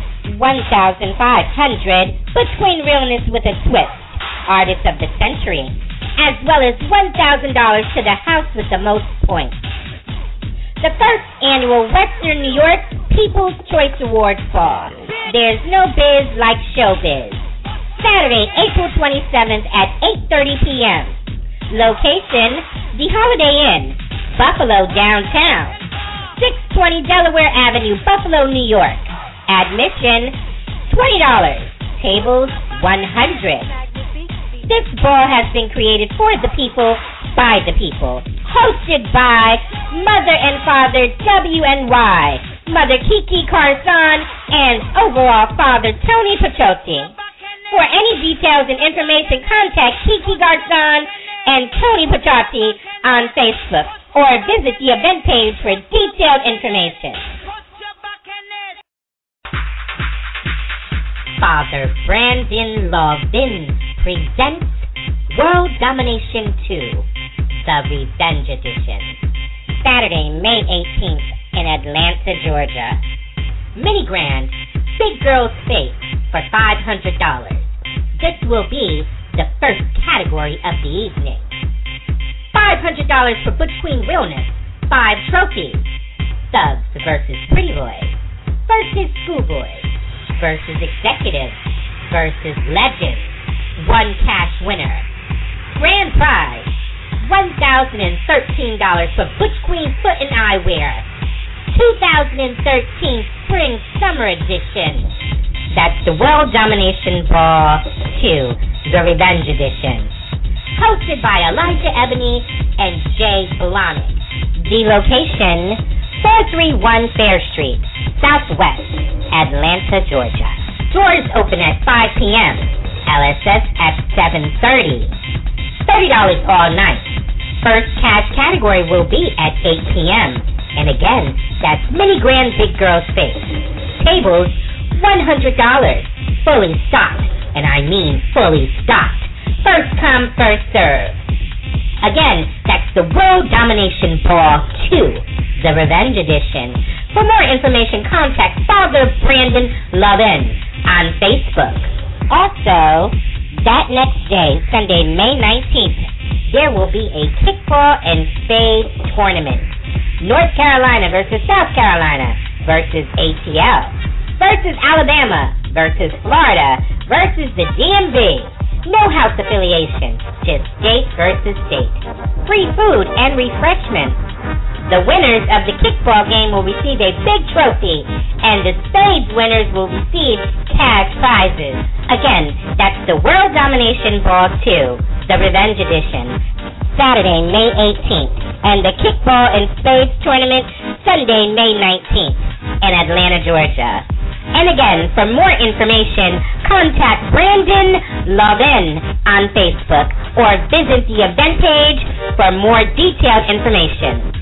1,500 Butch Queen Realness with a Twist, Artist of the Century, as well as $1,000 to the house with the most points. The first annual Western New York People's Choice Awards Ball. There's no biz like showbiz. Saturday, April 27th at 8:30 p.m. Location, the Holiday Inn, Buffalo downtown. 620 Delaware Avenue, Buffalo, New York. Admission, $20. Tables, $100. This ball has been created for the people, by the people. Hosted by Mother and Father WNY, Mother Kiki Carson, and overall Father Tony Petracci. For any details and information, contact Kiki Carson and Tony Petracci on Facebook or visit the event page for detailed information. Father Brandon Lovin presents World Domination 2, the Revenge Edition. Saturday, May 18th in Atlanta, Georgia. Mini Grand, Big Girl Space for $500. This will be the first category of the evening. $500 for Butch Queen Realness, 5 trophies. Thugs versus Pretty Boys versus Schoolboys versus Executives versus Legends. 1 cash winner. Grand prize, $1,013 for Butch Queen Foot and Eyewear, 2013 Spring Summer Edition. That's the World Domination Ball 2, the Revenge Edition. Hosted by Elijah Ebony and Jay Blahnik. The location, 431 Fair Street, Southwest, Atlanta, Georgia. Doors open at 5 p.m. LSS at 7:30. $30 all night. First cash category will be at 8 p.m. And again, that's Mini Grand Big Girl Space. Tables, $100. Fully stocked. And I mean fully stocked. First come, first serve. Again, that's the World Domination Ball 2, the Revenge Edition. For more information, contact Father Brandon Lovin on Facebook. Also, that next day, Sunday, May 19th, there will be a kickball and spades tournament. North Carolina versus South Carolina versus ATL versus Alabama versus Florida versus the DMV. No house affiliation, just state versus state. Free food and refreshments. The winners of the kickball game will receive a big trophy, and the spades winners will receive cash prizes. Again, that's the World Domination Ball 2, the Revenge Edition, Saturday, May 18th, and the Kickball and Spades Tournament, Sunday, May 19th, in Atlanta, Georgia. And again, for more information, contact Brandon Lovin on Facebook or visit the event page for more detailed information.